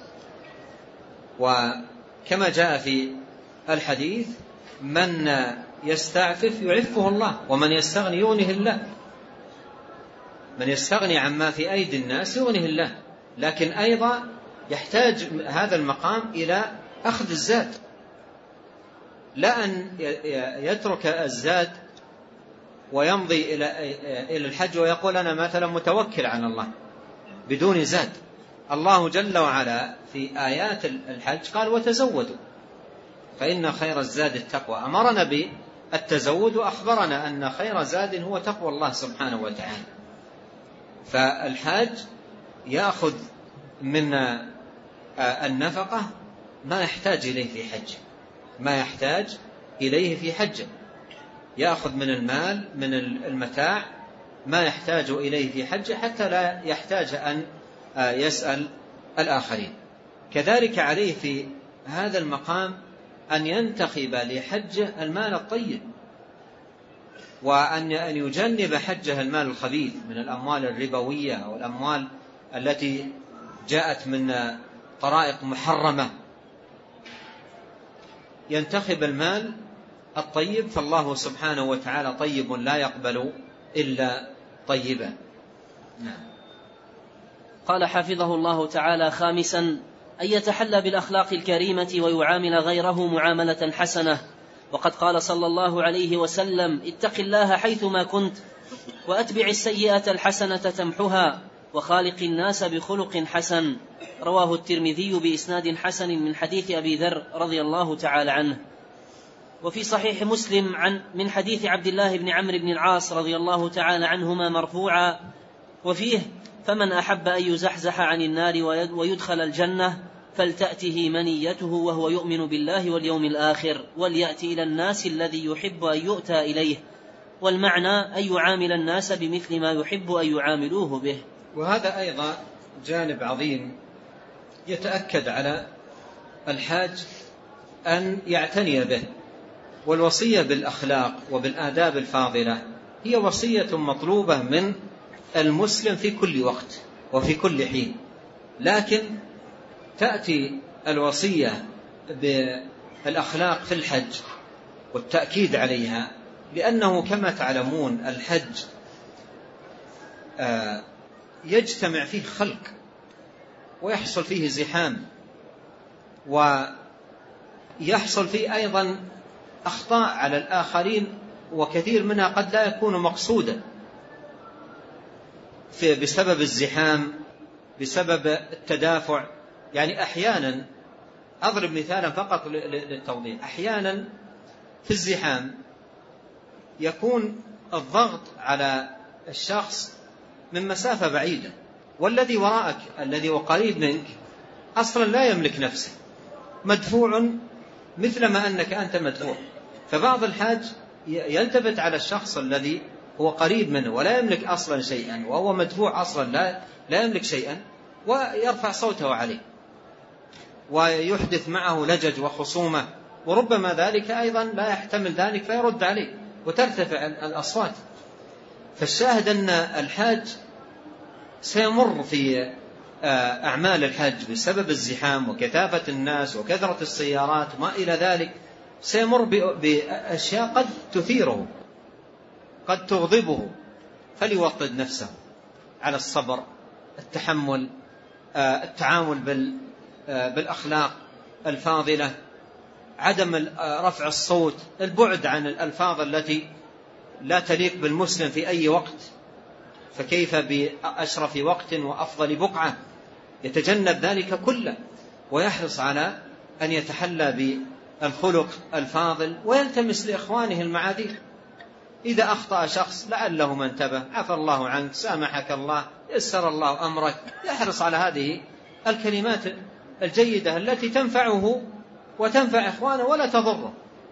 وكما جاء في الحديث: من يستعفف يعفه الله ومن يستغني يغنه الله. من يستغني عما في أيدي الناس يغنه الله، لكن أيضا يحتاج هذا المقام إلى أخذ الزاد، لا أن يترك الزاد ويمضي إلى الحج ويقول أنا مثلا متوكل على الله، بدون زاد. الله جل وعلا في آيات الحج قال وتزودوا فإن خير الزاد التقوى، أمرنا بالتزود وأخبرنا أن خير زاد هو تقوى الله سبحانه وتعالى. فالحاج يأخذ من النفقة ما يحتاج إليه في حجه، ما يحتاج إليه في حجه، يأخذ من المال من المتاع ما يحتاج إليه في حجه حتى لا يحتاج أن يسأل الآخرين. كذلك عليه في هذا المقام أن ينتخب لحجه المال الطيب، وأن يجنب حجه المال الخبيث من الأموال الربوية أو الأموال التي جاءت من طرائق محرمة. ينتخب المال الطيب، فالله سبحانه وتعالى طيب لا يقبل إلا طيبا. نعم. قال حفظه الله تعالى: خامسا أن يتحلى بالأخلاق الكريمة ويعامل غيره معاملة حسنة، وقد قال صلى الله عليه وسلم: اتق الله حيثما كنت وأتبع السيئة الحسنة تمحها وخالق الناس بخلق حسن. رواه الترمذي بإسناد حسن من حديث أبي ذر رضي الله تعالى عنه. وفي صحيح مسلم عن من حديث عبد الله بن عمرو بن العاص رضي الله تعالى عنهما مرفوعا وفيه: فمن أحب أن يزحزح عن النار ويدخل الجنة فلتأته منيته وهو يؤمن بالله واليوم الآخر وليأتي إلى الناس الذي يحب أن يؤتى إليه. والمعنى أن يعامل الناس بمثل ما يحب أن يعاملوه به. وهذا أيضا جانب عظيم يتأكد على الحاج أن يعتني به. والوصية بالأخلاق وبالآداب الفاضلة هي وصية مطلوبة من المسلم في كل وقت وفي كل حين، لكن تأتي الوصية بالأخلاق في الحج والتأكيد عليها، لأنه كما تعلمون الحج يجتمع فيه خلق ويحصل فيه زحام، ويحصل فيه أيضا أخطاء على الآخرين، وكثير منها قد لا يكون مقصودا بسبب الزحام، بسبب التدافع. يعني أحيانا أضرب مثالا فقط للتوضيح، أحيانا في الزحام يكون الضغط على الشخص من مسافة بعيدة، والذي وراءك الذي وقريب منك أصلا لا يملك نفسه، مدفوع مثل ما أنك أنت مدفوع. فبعض الحاج يلتفت على الشخص الذي هو قريب منه ولا يملك أصلا شيئا، وهو مدفوع أصلا لا, لا يملك شيئا، ويرفع صوته عليه ويحدث معه لجج وخصومة، وربما ذلك أيضا لا يحتمل ذلك فيرد عليه وترتفع الأصوات. فالشاهد أن الحاج سيمر في أعمال الحج بسبب الزحام وكثافة الناس وكثرة السيارات وما إلى ذلك، سيمر بأشياء قد تثيره قد تغضبه، فليوطد نفسه على الصبر، التحمل، التعامل بالأخلاق الفاضلة، عدم رفع الصوت، البعد عن الألفاظ التي لا تليق بالمسلم في أي وقت، فكيف بأشرف وقت وأفضل بقعة، يتجنب ذلك كله ويحرص على أن يتحلى بالخلق الفاضل ويلتمس لإخوانه المعاذير. إذا أخطأ شخص لعله ما انتبه، عفى الله عنك، سامحك الله، يسر الله أمرك، يحرص على هذه الكلمات الجيدة التي تنفعه وتنفع إخوانه ولا تضره،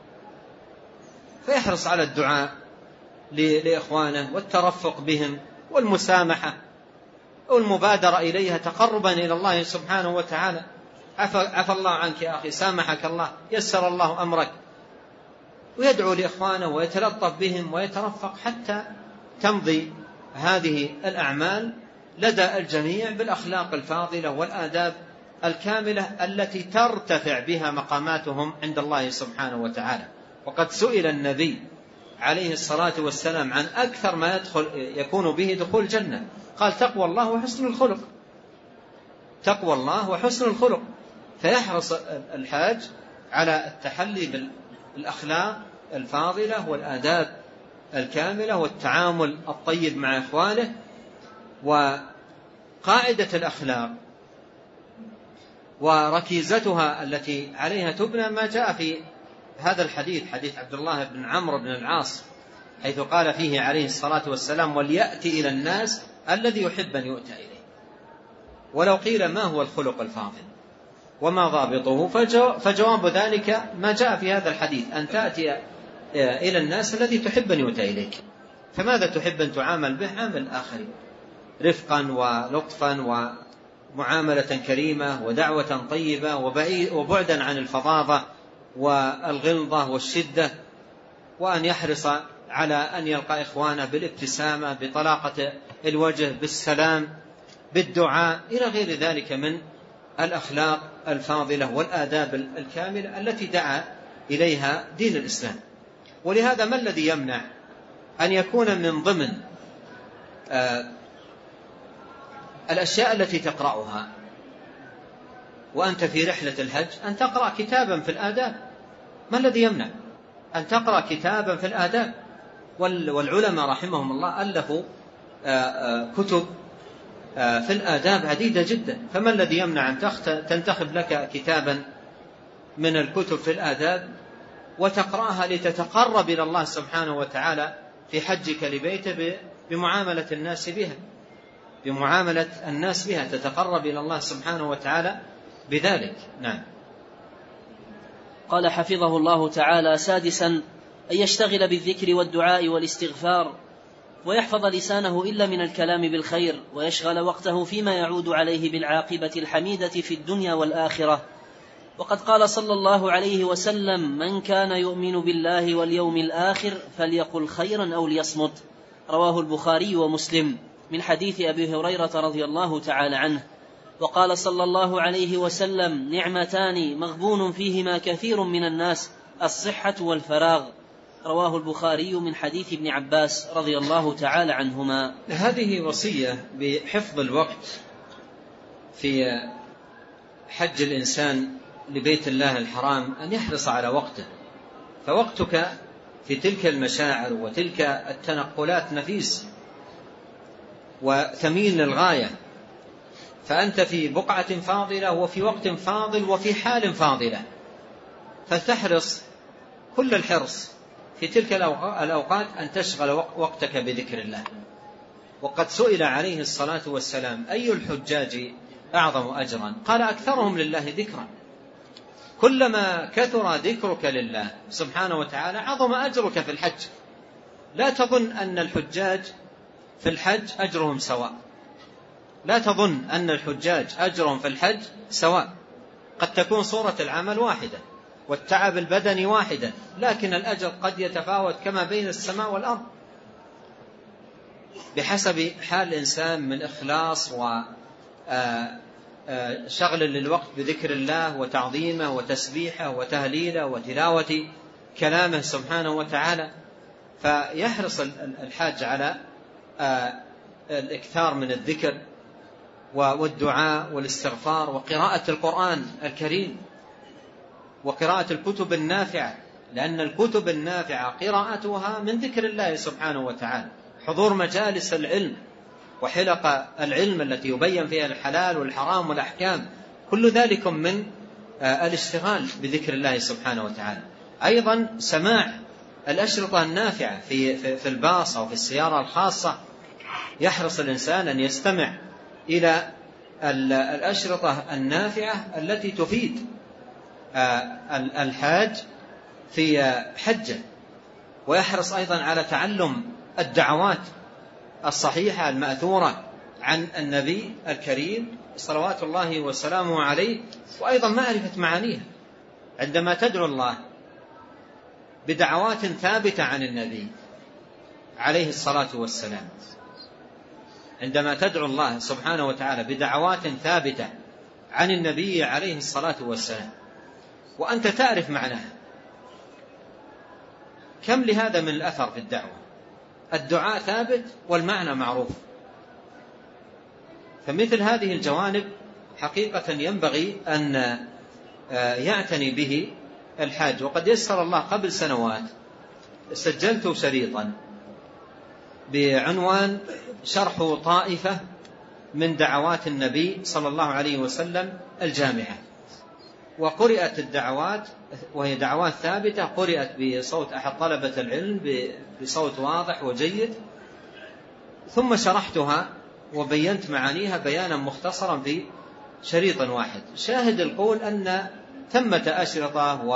فيحرص على الدعاء لإخوانه والترفق بهم والمسامحة والمبادرة إليها تقربا إلى الله سبحانه وتعالى. عفى, عفى الله عنك يا أخي، سامحك الله، يسر الله أمرك، ويدعو لإخوانه ويتلطف بهم ويترفق حتى تمضي هذه الأعمال لدى الجميع بالأخلاق الفاضلة والآداب الكاملة التي ترتفع بها مقاماتهم عند الله سبحانه وتعالى. وقد سئل النبي عليه الصلاة والسلام عن أكثر ما يدخل يكون به دخول الجنة، قال تقوى الله وحسن الخلق، تقوى الله وحسن الخلق. فيحرص الحاج على التحلي بالأخلاق الفاضلة والآداب الكاملة والتعامل الطيب مع إخوانه، قاعدة الأخلاق وركيزتها التي عليها تبنى ما جاء في هذا الحديث، حديث عبد الله بن عمرو بن العاص، حيث قال فيه عليه الصلاة والسلام: وليأتي إلى الناس الذي يحب أن يؤتى إليه. ولو قيل ما هو الخلق الفاضل وما ضابطه، فجواب ذلك ما جاء في هذا الحديث: أن تأتي إلى الناس الذي تحب أن يؤتى إليك. فماذا تحب أن تعامل به؟ عامل الآخرين رفقا ولطفا ومعاملة كريمة ودعوة طيبة وبعدا عن الفظاظة والغلظة والشدة، وأن يحرص على أن يلقى إخوانه بالابتسامة، بطلاقة الوجه، بالسلام، بالدعاء، إلى غير ذلك من الأخلاق الفاضلة والآداب الكاملة التي دعا إليها دين الإسلام. ولهذا ما الذي يمنع أن يكون من ضمن آه الأشياء التي تقرأها وأنت في رحلة الحج أن تقرأ كتابا في الآداب؟ ما الذي يمنع أن تقرأ كتابا في الآداب؟ والعلماء رحمهم الله ألفوا كتب في الآداب عديدة جدا، فما الذي يمنع أن تنتخب لك كتابا من الكتب في الآداب وتقرأها لتتقرب إلى الله سبحانه وتعالى في حجك لبيته بمعاملة الناس بها بمعاملة الناس بها تتقرب إلى الله سبحانه وتعالى بذلك. نعم. قال حفظه الله تعالى: سادسا أن يشتغل بالذكر والدعاء والاستغفار، ويحفظ لسانه إلا من الكلام بالخير، ويشغل وقته فيما يعود عليه بالعاقبة الحميدة في الدنيا والآخرة. وقد قال صلى الله عليه وسلم: من كان يؤمن بالله واليوم الآخر فليقل خيرا أو ليصمت. رواه البخاري ومسلم من حديث أبي هريرة رضي الله تعالى عنه. وقال صلى الله عليه وسلم: نعمتان مغبون فيهما كثير من الناس، الصحة والفراغ. رواه البخاري من حديث ابن عباس رضي الله تعالى عنهما. هذه وصية بحفظ الوقت في حج الإنسان لبيت الله الحرام، أن يحرص على وقته، فوقتك في تلك المشاعر وتلك التنقلات نفيس وثمين للغاية، فأنت في بقعة فاضلة وفي وقت فاضل وفي حال فاضلة، فلتحرص كل الحرص في تلك الأوقات أن تشغل وقتك بذكر الله. وقد سئل عليه الصلاة والسلام: أي الحجاج أعظم أجرا؟ قال: أكثرهم لله ذكرا. كلما كثر ذكرك لله سبحانه وتعالى عظم أجرك في الحج. لا تظن أن الحجاج في الحج أجرهم سواء، لا تظن أن الحجاج أجرهم في الحج سواء. قد تكون صورة العمل واحدة والتعب البدني واحدا، لكن الأجر قد يتفاوت كما بين السماء والأرض بحسب حال الإنسان من إخلاص وشغل للوقت بذكر الله وتعظيمه وتسبيحه وتهليله وتلاوة كلامه سبحانه وتعالى. فيحرص الحاج على الإكثار من الذكر والدعاء والاستغفار وقراءة القرآن الكريم وقراءة الكتب النافعة، لأن الكتب النافعة قراءتها من ذكر الله سبحانه وتعالى. حضور مجالس العلم وحلق العلم التي يبين فيها الحلال والحرام والأحكام، كل ذلك من الاشتغال بذكر الله سبحانه وتعالى. أيضا سماع الأشرطة النافعة في في الباص أو في السيارة الخاصة، يحرص الإنسان أن يستمع إلى الأشرطة النافعة التي تفيد الحاج في حجه، ويحرص أيضا على تعلم الدعوات الصحيحة المأثورة عن النبي الكريم صلوات الله وسلامه عليه، وأيضا معرفة معانيها. عندما تدعو الله بدعوات ثابتة عن النبي عليه الصلاة والسلام، عندما تدعو الله سبحانه وتعالى بدعوات ثابتة عن النبي عليه الصلاة والسلام وأنت تعرف معناها، كم لهذا من الأثر في الدعوة؟ الدعاء ثابت والمعنى معروف. فمثل هذه الجوانب حقيقة ينبغي أن يعتني به الحاج. وقد يسر الله قبل سنوات سجلت شريطا بعنوان شرح طائفة من دعوات النبي صلى الله عليه وسلم الجامعة. وقرأت الدعوات وهي دعوات ثابتة، قرأت بصوت أحد طلبة العلم بصوت واضح وجيد، ثم شرحتها وبينت معانيها بيانا مختصرا في شريط واحد. شاهد القول أن ثمة أشرطة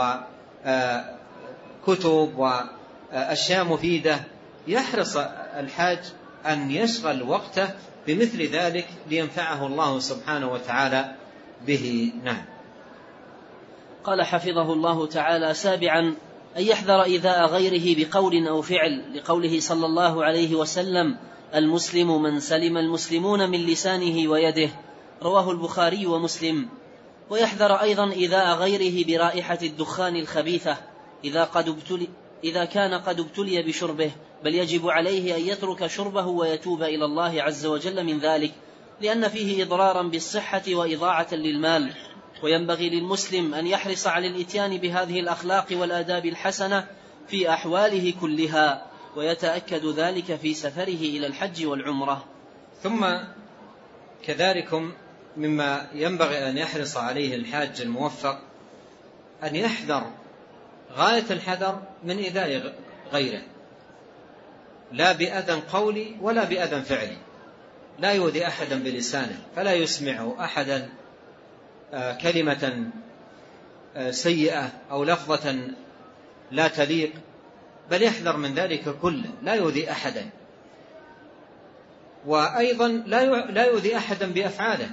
وكتب وأشياء مفيدة يحرص الحاج أن يشغل وقته بمثل ذلك لينفعه الله سبحانه وتعالى به. نعم. قال حفظه الله تعالى: سابعا أن يحذر إيذاء غيره بقول أو فعل، لقوله صلى الله عليه وسلم: المسلم من سلم المسلمون من لسانه ويده، رواه البخاري ومسلم. ويحذر أيضا إيذاء غيره برائحة الدخان الخبيثة إذا, قد ابتلي إذا كان قد ابتلي بشربه، بل يجب عليه أن يترك شربه ويتوب إلى الله عز وجل من ذلك، لأن فيه إضرارا بالصحة وإضاعة للمال. وينبغي للمسلم أن يحرص على الإتيان بهذه الأخلاق والآداب الحسنة في أحواله كلها، ويتأكد ذلك في سفره إلى الحج والعمرة. ثم كذلكم مما ينبغي أن يحرص عليه الحاج الموفق أن يحذر غاية الحذر من إيذاء غيره، لا بأذى قولي ولا بأذى فعلي. لا يؤذي أحدا بلسانه، فلا يسمع أحدا كلمة سيئة أو لفظة لا تليق، بل يحذر من ذلك كله، لا يؤذي أحدا. وأيضا لا يؤذي أحدا بأفعاله،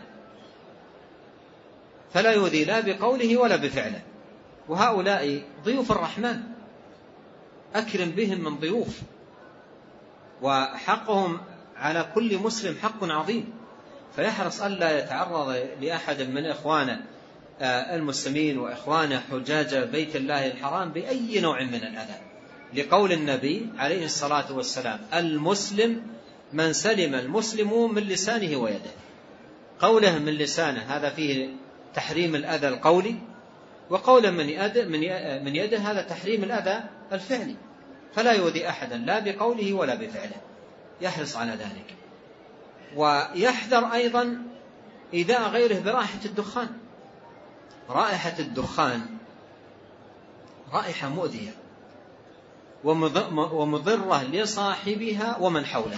فلا يؤذي لا بقوله ولا بفعله. وهؤلاء ضيوف الرحمن، أكرم بهم من ضيوف، وحقهم على كل مسلم حق عظيم، فيحرص ألا يتعرض لأحد من إخوانه المسلمين وإخوانه حجاج بيت الله الحرام بأي نوع من الأذى، لقول النبي عليه الصلاة والسلام: المسلم من سلم المسلمون من لسانه ويده. قوله من لسانه هذا فيه تحريم الأذى القولي، وقوله من يده هذا تحريم الأذى الفعلي، فلا يؤذي أحدا لا بقوله ولا بفعله، يحرص على ذلك. ويحذر أيضا إيذاء غيره برائحة الدخان. رائحة الدخان رائحة مؤذية ومضرة لصاحبها ومن حوله.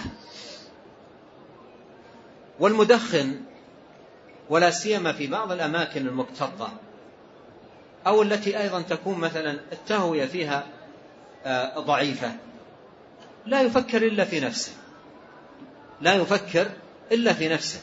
والمدخن، ولا سيما في بعض الأماكن المكتظة أو التي أيضا تكون مثلا التهوية فيها ضعيفة، لا يفكر إلا في نفسه، لا يفكر إلا في نفسه.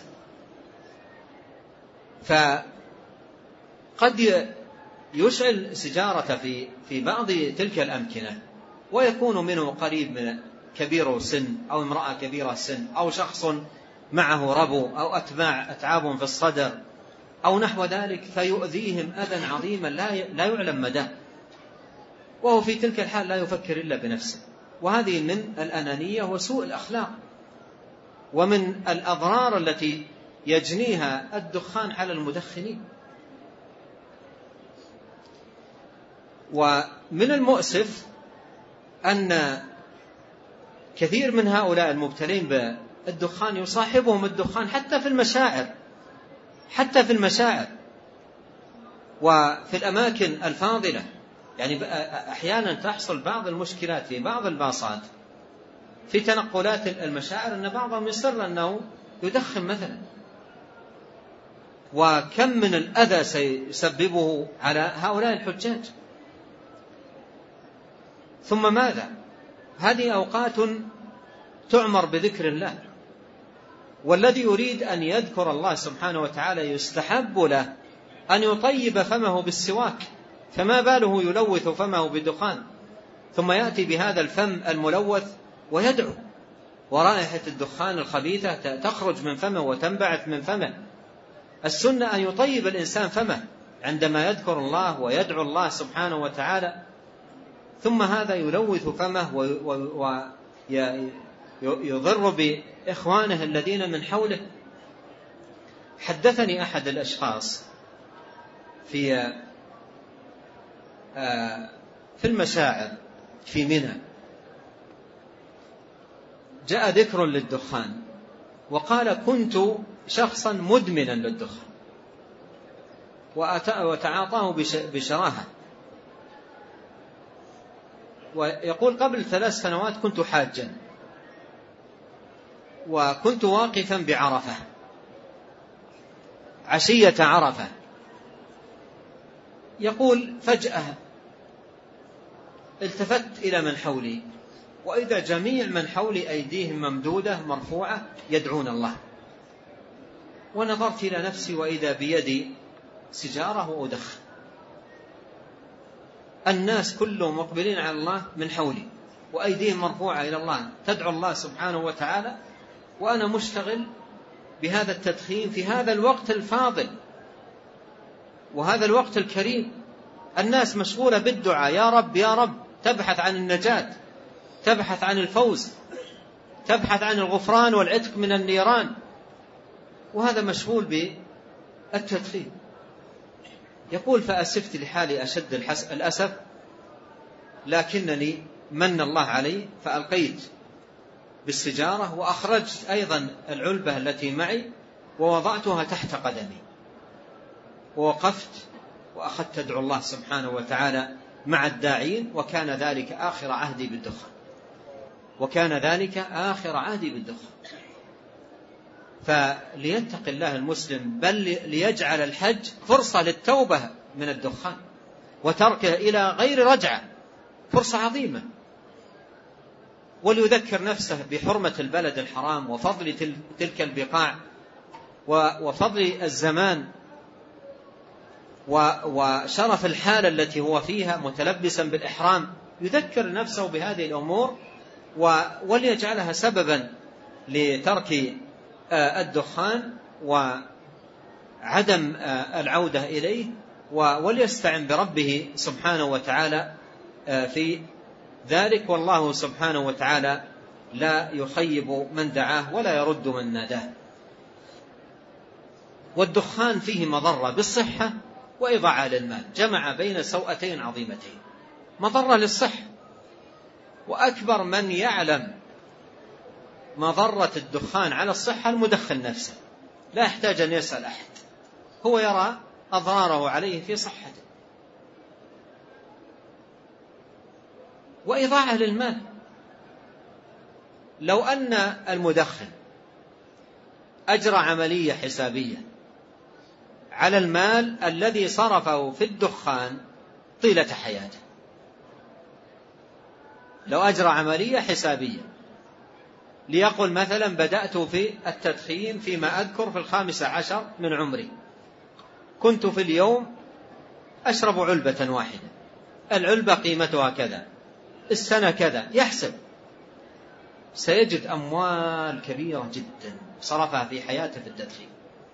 فقد يشعل سجارة في في بعض تلك الأمكنة، ويكون منه قريب من كبير السن أو امرأة كبيرة السن أو شخص معه ربو أو أتباع أتعاب في الصدر أو نحو ذلك، فيؤذيهم أذى عظيما لا يعلم مداه، وهو في تلك الحال لا يفكر إلا بنفسه. وهذه من الأنانية وسوء الأخلاق، ومن الأضرار التي يجنيها الدخان على المدخنين. ومن المؤسف أن كثير من هؤلاء المبتلين بالدخان يصاحبهم الدخان حتى في المشاعر، حتى في المشاعر وفي الأماكن الفاضلة. يعني أحيانا تحصل بعض المشكلات في بعض الباصات في تنقلات المشاعر، أن بعضهم يصر أنه يدخن مثلا، وكم من الأذى سيسببه على هؤلاء الحجاج. ثم ماذا؟ هذه أوقات تعمر بذكر الله، والذي يريد أن يذكر الله سبحانه وتعالى يستحب له أن يطيب فمه بالسواك، فما باله يلوث فمه بدخان، ثم يأتي بهذا الفم الملوث ويدعو، ورائحة الدخان الخبيثة تخرج من فمه وتنبعث من فمه. السنة أن يطيب الإنسان فمه عندما يذكر الله ويدعو الله سبحانه وتعالى، ثم هذا يلوث فمه ويضر بإخوانه الذين من حوله. حدثني أحد الأشخاص في في المشاعر في منى، جاء ذكر للدخان وقال: كنت شخصا مدمنا للدخان وتعاطاه بشراهة، ويقول قبل ثلاث سنوات كنت حاجا وكنت واقفا بعرفة عشية عرفة، يقول فجأة التفت إلى من حولي وإذا جميع من حولي أيديهم ممدودة مرفوعة يدعون الله، ونظرت إلى نفسي وإذا بيدي سجارة وأدخن، الناس كلهم مقبلين على الله من حولي وأيديهم مرفوعة إلى الله تدعو الله سبحانه وتعالى، وأنا مشتغل بهذا التدخين في هذا الوقت الفاضل وهذا الوقت الكريم. الناس مشغولة بالدعاء، يا رب يا رب، تبحث عن النجاة، تبحث عن الفوز، تبحث عن الغفران والعتق من النيران، وهذا مشغول بالتدخين. يقول فأسفت لحالي أشد الأسف، لكنني من الله علي فألقيت بالسجارة وأخرجت أيضا العلبة التي معي ووضعتها تحت قدمي ووقفت وأخذت أدعو الله سبحانه وتعالى مع الداعين، وكان ذلك آخر عهدي بالدخان، وكان ذلك آخر عهدي بالدخان. فليتق الله المسلم، بل ليجعل الحج فرصة للتوبة من الدخان وتركه إلى غير رجعة، فرصة عظيمة، وليذكر نفسه بحرمة البلد الحرام وفضل تلك البقاع وفضل الزمان وشرف الحالة التي هو فيها متلبسا بالإحرام، يذكر نفسه بهذه الأمور وليجعلها سببا لترك الدخان وعدم العودة إليه، وليستعن بربه سبحانه وتعالى في ذلك، والله سبحانه وتعالى لا يخيب من دعاه ولا يرد من ناداه. والدخان فيه مضرة بالصحة وإضاعة للمال، جمع بين سوءتين عظيمتين، مضرة للصحة، وأكبر من يعلم مضرة الدخان على الصحة المدخن نفسه، لا يحتاج أن يسأل أحد، هو يرى أضراره عليه في صحته. وإضاعة للمال، لو أن المدخن أجرى عملية حسابية على المال الذي صرفه في الدخان طيلة حياته، لو أجرى عملية حسابية ليقل مثلا بدأت في التدخين فيما أذكر في الخامس عشر من عمري، كنت في اليوم أشرب علبة واحدة، العلبة قيمتها كذا، السنة كذا، يحسب سيجد أموال كبيرة جدا صرفها في حياته في التدخين.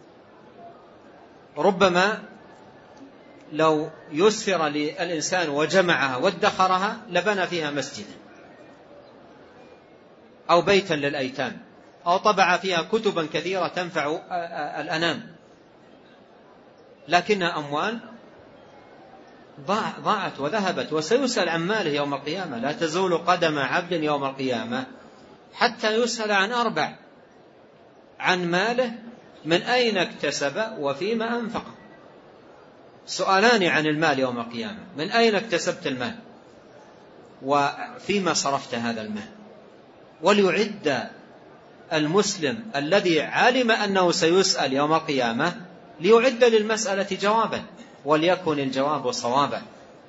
ربما لو يسر للإنسان وجمعها وادخرها لبنى فيها مسجدا أو بيتا للأيتام أو طبع فيها كتبا كثيرة تنفع الأنام، لكنها أموال ضاعت وذهبت، وسيسأل عن ماله يوم القيامة. لا تزول قدم عبد يوم القيامة حتى يسأل عن أربع: عن ماله، من أين اكتسب وفيما أنفق. سؤالان عن المال يوم القيامة: من أين اكتسبت المال وفيما صرفت هذا المال. وليعد المسلم الذي علم أنه سيسأل يوم القيامة ليعد للمسألة جوابا، وليكن الجواب صوابا.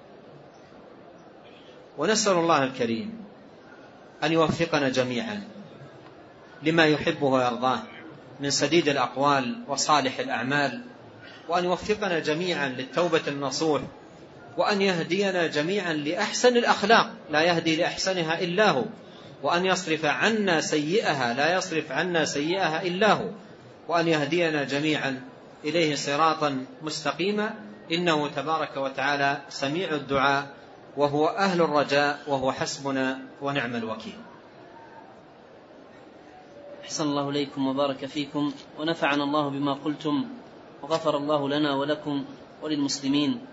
ونسأل الله الكريم أن يوفقنا جميعا لما يحبه ويرضاه من سديد الأقوال وصالح الأعمال، وأن يوفقنا جميعا للتوبة النصوح، وأن يهدينا جميعا لأحسن الأخلاق لا يهدي لأحسنها إلا هو، وأن يصرف عنا سيئها لا يصرف عنا سيئها إلا هو، وأن يهدينا جميعا إليه صراطا مستقيما، إنه تبارك وتعالى سميع الدعاء وهو أهل الرجاء وهو حسبنا ونعم الوكيل. أحسن الله إليكم وبارك فيكم ونفعنا الله بما قلتم وغفر الله لنا ولكم وللمسلمين.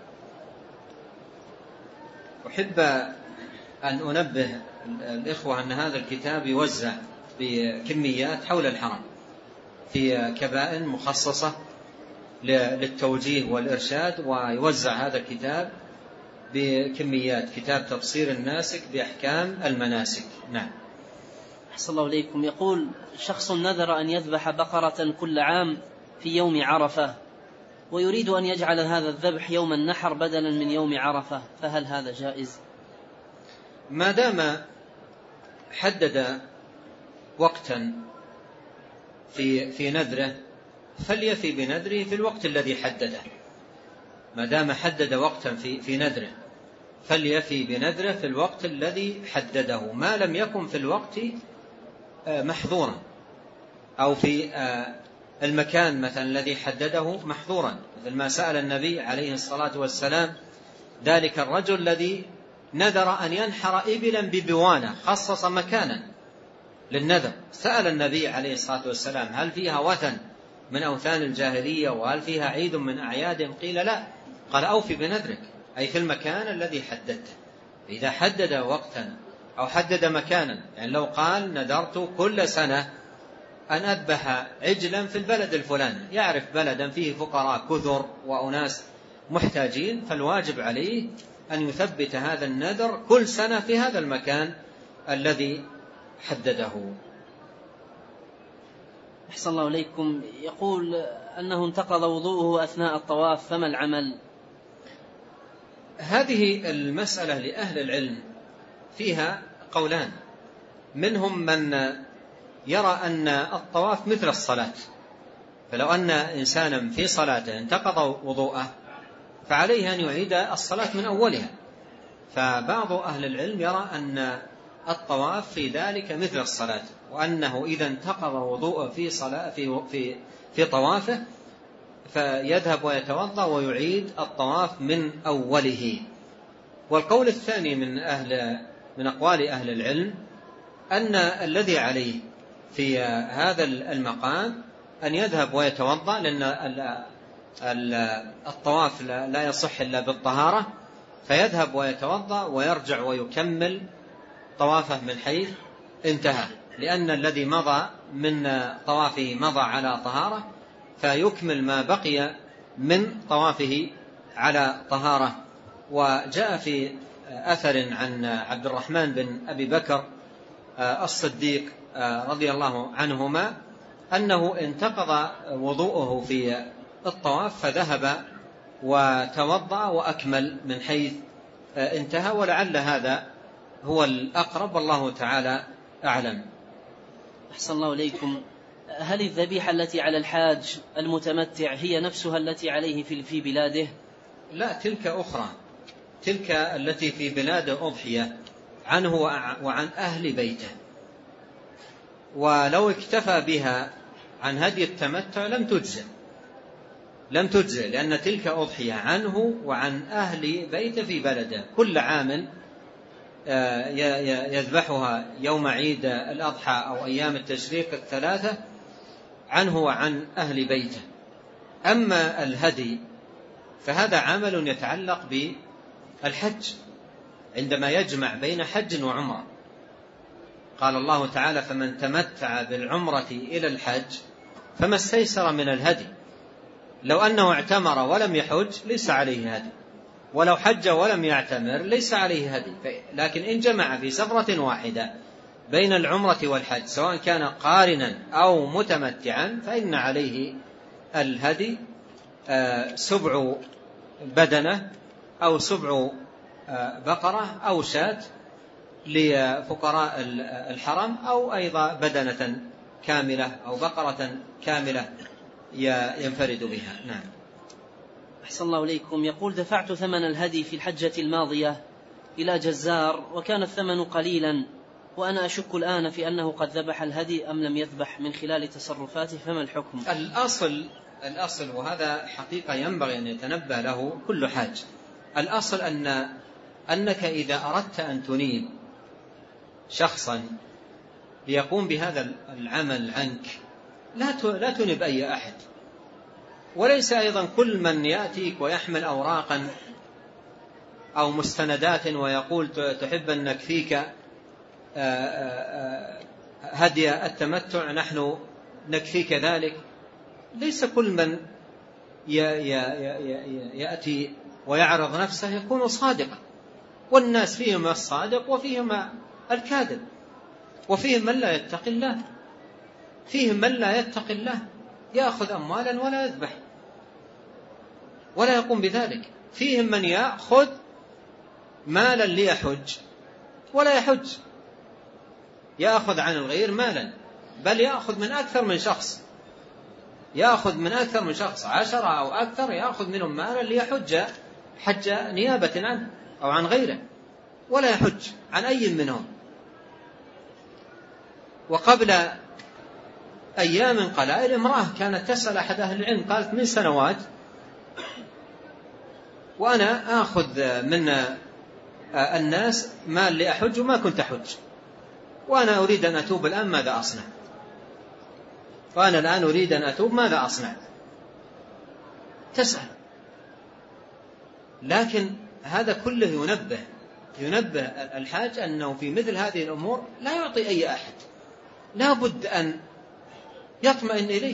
أحب أن أنبه الإخوة أن هذا الكتاب يوزع بكميات حول الحرم، في كبائن مخصصة للتوجيه والإرشاد، ويوزع هذا الكتاب بكميات، كتاب تبصير الناسك بأحكام المناسك. نعم. أحسن الله إليكم. يقول شخص نذر أن يذبح بقرة كل عام في يوم عرفة، ويريد أن يجعل هذا الذبح يوم النحر بدلا من يوم عرفة، فهل هذا جائز؟ ما دام حدد وقتا في في نذره فليفي بنذره في الوقت الذي حدده. ما دام حدد وقتا في في نذره فليفي بنذره في الوقت الذي حدده، ما لم يكن في الوقت محظورا أو في المكان مثلا الذي حدده محظورا، مثل ما سأل النبي عليه الصلاة والسلام ذلك الرجل الذي نذر أن ينحر إبلا ببوانة، خصص مكانا للنذر. سأل النبي عليه الصلاة والسلام هل فيها وثن من أوثان الجاهلية وهل فيها عيد من أعيادهم؟ قيل لا. قال أوفي بنذرك، أي في المكان الذي حددته. إذا حدد وقتا أو حدد مكانا، يعني لو قال نذرت كل سنة أن أذبح عجلا في البلد الفلاني، يعرف بلدا فيه فقراء كثر وأناس محتاجين، فالواجب عليه أن يثبت هذا النذر كل سنة في هذا المكان الذي حدده. أحسن الله إليكم. يقول أنه انتقض وضوءه أثناء الطواف، فما العمل؟ هذه المسألة لأهل العلم فيها قولان، منهم من يرى أن الطواف مثل الصلاة، فلو أن إنسانا في صلاته انتقض وضوءه فعليه أن يعيد الصلاة من أولها. فبعض أهل العلم يرى أن الطواف في ذلك مثل الصلاة، وأنه إذا انتقض وضوءه في صلاة في في في طوافه فيذهب ويتوضأ ويعيد الطواف من أوله. والقول الثاني من أهل من أقوال أهل العلم أن الذي عليه في هذا المقام أن يذهب ويتوضأ، لأن الطواف لا يصح إلا بالطهارة، فيذهب ويتوضأ ويرجع ويكمل طوافه من حيث انتهى، لأن الذي مضى من طوافه مضى على طهارة، فيكمل ما بقي من طوافه على طهارة. وجاء في أثر عن عبد الرحمن بن أبي بكر الصديق رضي الله عنهما أنه انتقض وضوءه في الطواف فذهب وتوضأ وأكمل من حيث انتهى، ولعل هذا هو الأقرب، والله تعالى أعلم. أحسن الله إليكم. هل الذبيحة التي على الحاج المتمتع هي نفسها التي عليه في بلاده؟ لا، تلك أخرى، تلك التي في بلاده أضحية عنه وعن أهل بيته، ولو اكتفى بها عن هدي التمتع لم تجزئ لم تجزئ لأن تلك أضحية عنه وعن أهل بيته في بلده، كل عام يذبحها يوم عيد الأضحى أو أيام التشريق الثلاثة عنه وعن أهل بيته. أما الهدي فهذا عمل يتعلق بالحج، عندما يجمع بين حج وعمرة. قال الله تعالى فمن تمتع بالعمرة إلى الحج فما استيسر من الهدي. لو أنه اعتمر ولم يحج ليس عليه هدي، ولو حج ولم يعتمر ليس عليه هدي. لكن إن جمع في سفرة واحدة بين العمرة والحج سواء كان قارنا أو متمتعا فإن عليه الهدي، سبع بدنة أو سبع بقرة أو شاة لفقراء الحرم، أو أيضا بدنة كاملة أو بقرة كاملة ينفرد بها. نعم. أحسن الله إليكم. يقول دفعت ثمن الهدي في الحجة الماضية إلى جزار وكان الثمن قليلا، وأنا أشك الآن في أنه قد ذبح الهدي أم لم يذبح من خلال تصرفاته، فما الحكم؟ الأصل الأصل وهذا حقيقة ينبغي أن يتنبه له كل حاج، الأصل أن أنك إذا أردت أن تنيب شخصا ليقوم بهذا العمل عنك لا لا تنب أي أحد، وليس أيضا كل من يأتيك ويحمل أوراقا أو مستندات ويقول تحب أن نكفيك هدي التمتع نحن نكفيك ذلك. ليس كل من يأتي ويعرض نفسه يكون صادقا، والناس فيهم الصادق وفيهم الكاذب، وفيهم من لا يتقي الله، فيهم من لا يتقي الله يأخذ أموالا ولا يذبح ولا يقوم بذلك، فيهم من يأخذ مالا ليحج ولا يحج، يأخذ عن الغير مالا، بل يأخذ من أكثر من شخص، يأخذ من أكثر من شخص عشرة أو أكثر، يأخذ منهم مالا ليحج حج نيابة عنه أو عن غيره، ولا يحج عن أي منهم. وقبل أيام قلائل امرأة كانت تسأل أحد أهل العلم، قالت من سنوات وأنا آخذ من الناس مال لأحج وما كنت أحج، وأنا أريد أن أتوب الآن ماذا أصنع؟ وأنا الآن أريد أن أتوب ماذا أصنع؟ تسأل. لكن هذا كله ينبه ينبه الحاج أنه في مثل هذه الأمور لا يعطي أي أحد، لا بد أن يطمئن إليه.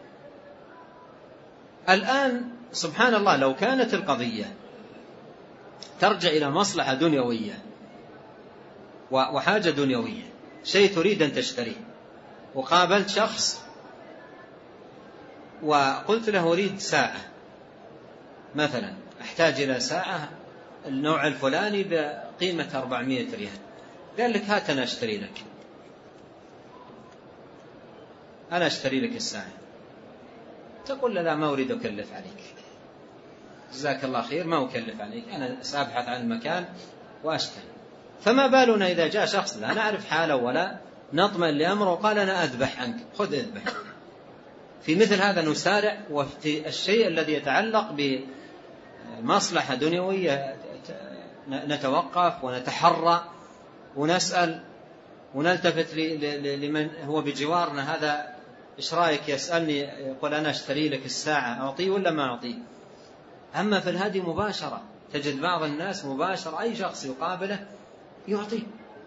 الآن سبحان الله لو كانت القضية ترجع إلى مصلحة دنيوية وحاجة دنيوية، شيء تريد أن تشتريه، وقابلت شخص وقلت له أريد ساعة مثلا، أحتاج إلى ساعة النوع الفلاني بقيمة أربعمائة ريال، قال لك هات أنا أشتري لك، أنا أشتري لك الساعة، تقول لا ما أريد أكلف عليك، جزاك الله خير ما أكلف عليك، أنا سأبحث عن مكان وأشتري. فما بالنا إذا جاء شخص لا نعرف حاله ولا نطمئن لأمره وقال أنا أذبح عنك، خذ اذبح. في مثل هذا نسارع، وفي الشيء الذي يتعلق بمصلحة دنيوية نتوقف ونتحرى ونسأل ونلتفت لمن هو بجوارنا، هذا إيش رأيك يسألني يقول أنا أشتري لك الساعة، أعطيه ولا ما أعطيه؟ أما في الهدي مباشرة تجد بعض الناس مباشرة أي شخص يقابله يعطيه،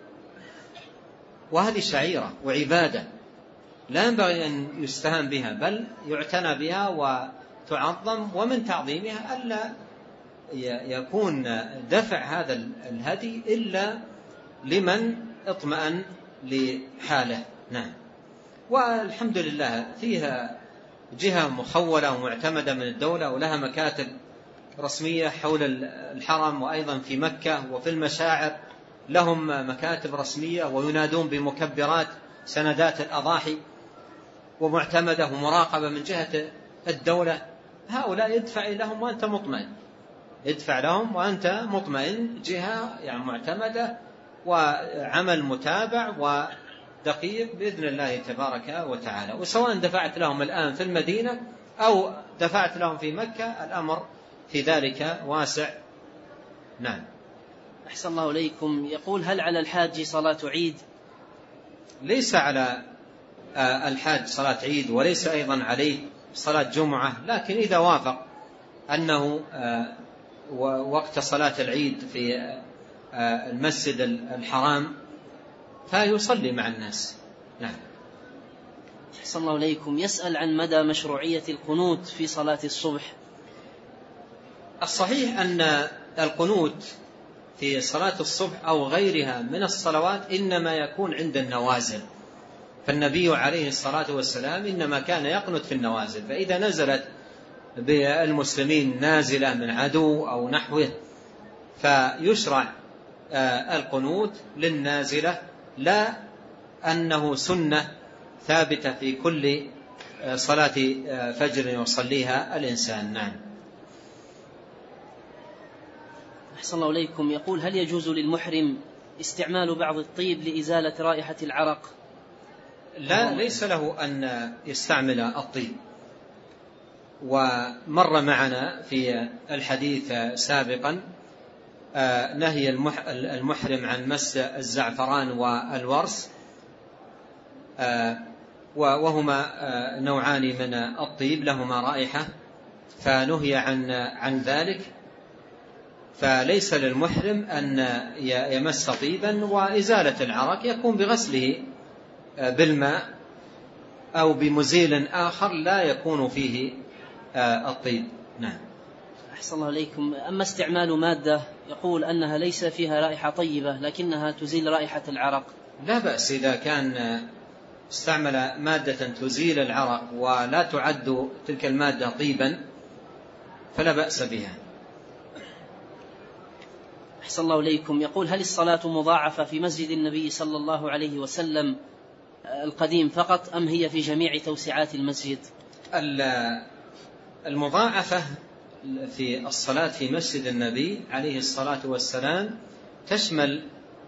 وهذه شعيرة وعبادة لا ينبغي أن يستهان بها، بل يعتنى بها وتعظم، ومن تعظيمها ألا يكون دفع هذا الهدي إلا لمن اطمأن لحاله. نعم. والحمد لله فيها جهة مخولة ومعتمدة من الدولة، ولها مكاتب رسمية حول الحرم، وأيضا في مكة وفي المشاعر لهم مكاتب رسمية، وينادون بمكبرات سندات الأضاحي، ومعتمدة ومراقبة من جهة الدولة. هؤلاء يدفع لهم وأنت مطمئن، يدفع لهم وأنت مطمئن، جهة يعني معتمدة وعمل متابع ودقيق بإذن الله تبارك وتعالى. وسواء دفعت لهم الآن في المدينة أو دفعت لهم في مكة الأمر في ذلك واسع. نعم. أحسن الله إليكم. يقول هل على الحاج صلاة عيد؟ ليس على الحاج صلاة عيد، وليس أيضا عليه صلاة جمعة، لكن إذا وافق أنه وقت صلاة العيد في المسجد الحرام فيصلي مع الناس. نعم. أحسن الله إليكم. يسأل عن مدى مشروعية القنوت في صلاة الصبح. الصحيح أن القنوت في صلاة الصبح أو غيرها من الصلوات إنما يكون عند النوازل، فالنبي عليه الصلاة والسلام إنما كان يقنت في النوازل، فإذا نزلت بالمسلمين نازلة من عدو أو نحوه فيشرع القنوت للنازلة، لا أنه سنة ثابتة في كل صلاة فجر يصليها الإنسان. نعم. أحسن الله إليكم. يقول هل يجوز للمحرم استعمال بعض الطيب لإزالة رائحة العرق؟ لا، ليس له أن يستعمل الطيب، ومر معنا في الحديث سابقا نهي المحرم عن مس الزعفران والورس، وهما نوعان من الطيب لهما رائحة، فنهي عن عن ذلك، فليس للمحرم أن يمس طيبا. وإزالة العرق يكون بغسله بالماء أو بمزيل آخر لا يكون فيه الطيب. نعم. أحسن الله عليكم. أما استعمال مادة يقول أنها ليس فيها رائحة طيبة لكنها تزيل رائحة العرق، لا بأس إذا كان استعمل مادة تزيل العرق ولا تعد تلك المادة طيبا فلا بأس بها. أحسن الله إليكم. يقول هل الصلاة مضاعفة في مسجد النبي صلى الله عليه وسلم القديم فقط أم هي في جميع توسعات المسجد؟ المضاعفة في الصلاة في مسجد النبي عليه الصلاة والسلام تشمل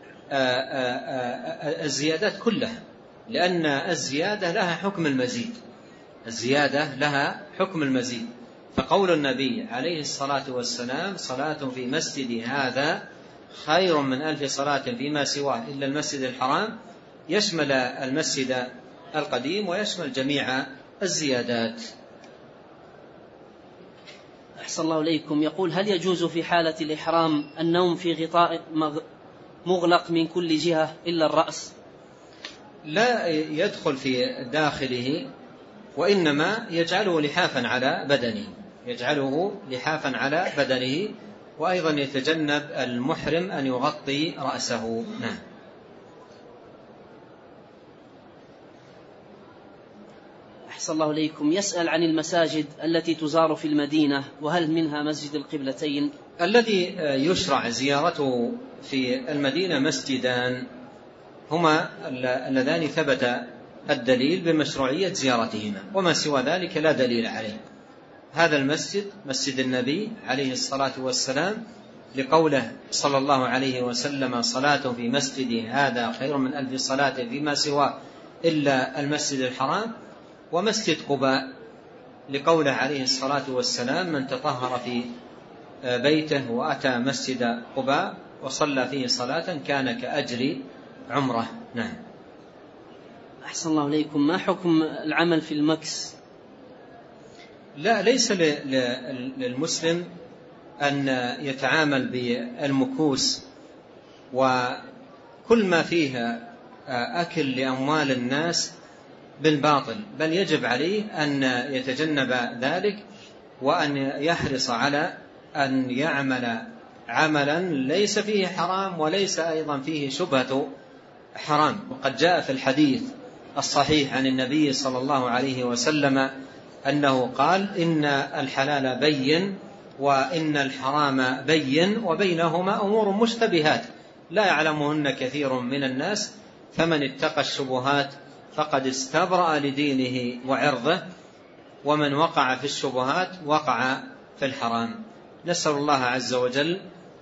الزيادات كلها، لأن الزيادة لها حكم المزيد، الزيادة لها حكم المزيد. فقول النبي عليه الصلاة والسلام صلاة في مسجد هذا خير من ألف صلاة فيما سواه إلا المسجد الحرام يشمل المسجد القديم ويشمل جميع الزيادات. أحسن الله إليكم. يقول هل يجوز في حالة الإحرام النوم في غطاء مغلق من كل جهة إلا الرأس؟ لا يدخل في داخله، وإنما يجعله لحافا على بدنه، يجعله لحافا على بدنه، وأيضا يتجنب المحرم أن يغطي رأسه. نعم. أحسن الله إليكم. يسأل عن المساجد التي تزار في المدينة وهل منها مسجد القبلتين؟ الذي يشرع زيارته في المدينة مسجدان هما اللذان ثبت الدليل بمشروعية زيارتهما، وما سوى ذلك لا دليل عليه. هذا المسجد مسجد النبي عليه الصلاة والسلام لقوله صلى الله عليه وسلم صلاة في مسجد هذا خير من ألف صلاة فيما سواه إلا المسجد الحرام، ومسجد قباء لقوله عليه الصلاة والسلام من تطهر في بيته وأتى مسجد قباء وصلى فيه صلاة كان كأجر عمره. نعم. أحسن الله إليكم. ما حكم العمل في المكس؟ لا، ليس للمسلم أن يتعامل بالمكوس وكل ما فيها أكل لأموال الناس بالباطل، بل يجب عليه أن يتجنب ذلك وأن يحرص على أن يعمل عملا ليس فيه حرام وليس أيضا فيه شبهة حرام. وقد جاء في الحديث الصحيح عن النبي صلى الله عليه وسلم أنه قال إن الحلال بين وإن الحرام بين وبينهما أمور مشتبهات لا يعلمهن كثير من الناس فمن اتقى الشبهات فقد استبرأ لدينه وعرضه ومن وقع في الشبهات وقع في الحرام. نسأل الله عز وجل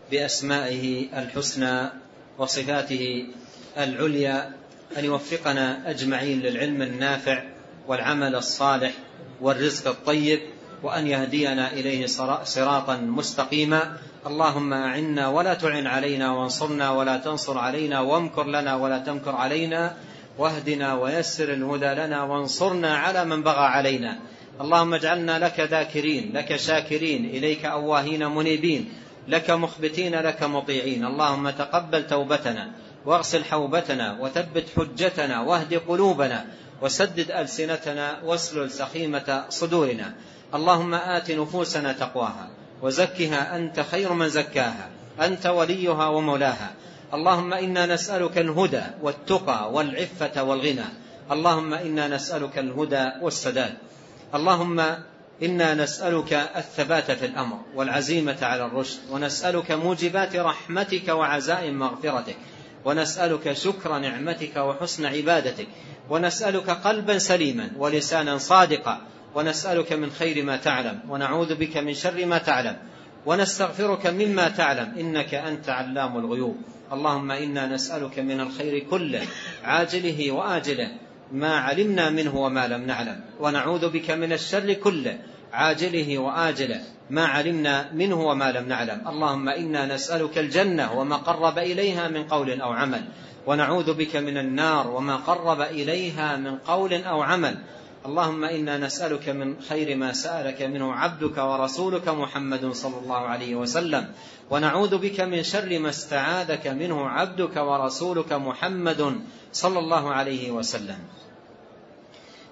بأسمائه الحسنى وصفاته العليا أن يوفقنا أجمعين للعلم النافع والعمل الصالح والرزق الطيب، وأن يهدينا إليه صراطا مستقيما. اللهم أعنا ولا تعن علينا، وانصرنا ولا تنصر علينا، وامكر لنا ولا تمكر علينا، واهدنا ويسر الهدى لنا، وانصرنا على من بغى علينا. اللهم اجعلنا لك ذاكرين، لك شاكرين، إليك أواهين منيبين، لك مخبتين، لك مطيعين. اللهم تقبل توبتنا واغسل حوبتنا وثبت حجتنا واهد قلوبنا وسدد ألسنتنا واسلل سخيمة صدورنا. اللهم آت نفوسنا تقواها وزكها أنت خير من زكاها، أنت وليها ومولاها. اللهم إنا نسألك الهدى والتقى والعفة والغنى. اللهم إنا نسألك الهدى والسداد. اللهم إنا نسألك الثبات في الأمر والعزيمة على الرشد، ونسألك موجبات رحمتك وعزائم مغفرتك، ونسألك شكر نعمتك وحسن عبادتك، ونسألك قلبا سليما ولسانا صادقا، ونسألك من خير ما تعلم ونعوذ بك من شر ما تعلم، ونستغفرك مما تعلم إنك أنت علام الغيوب. اللهم إنا نسألك من الخير كله عاجله وآجله ما علمنا منه وما لم نعلم، ونعوذ بك من الشر كله عاجله وآجله ما علمنا منه وما لم نعلم. اللهم إنا نسألك الجنة وما قرب إليها من قول أو عمل، ونعوذ بك من النار وما قرب إليها من قول أو عمل. اللهم إنا نسألك من خير ما سألك منه عبدك ورسولك محمد صلى الله عليه وسلم، ونعوذ بك من شر ما استعاذك منه عبدك ورسولك محمد صلى الله عليه وسلم.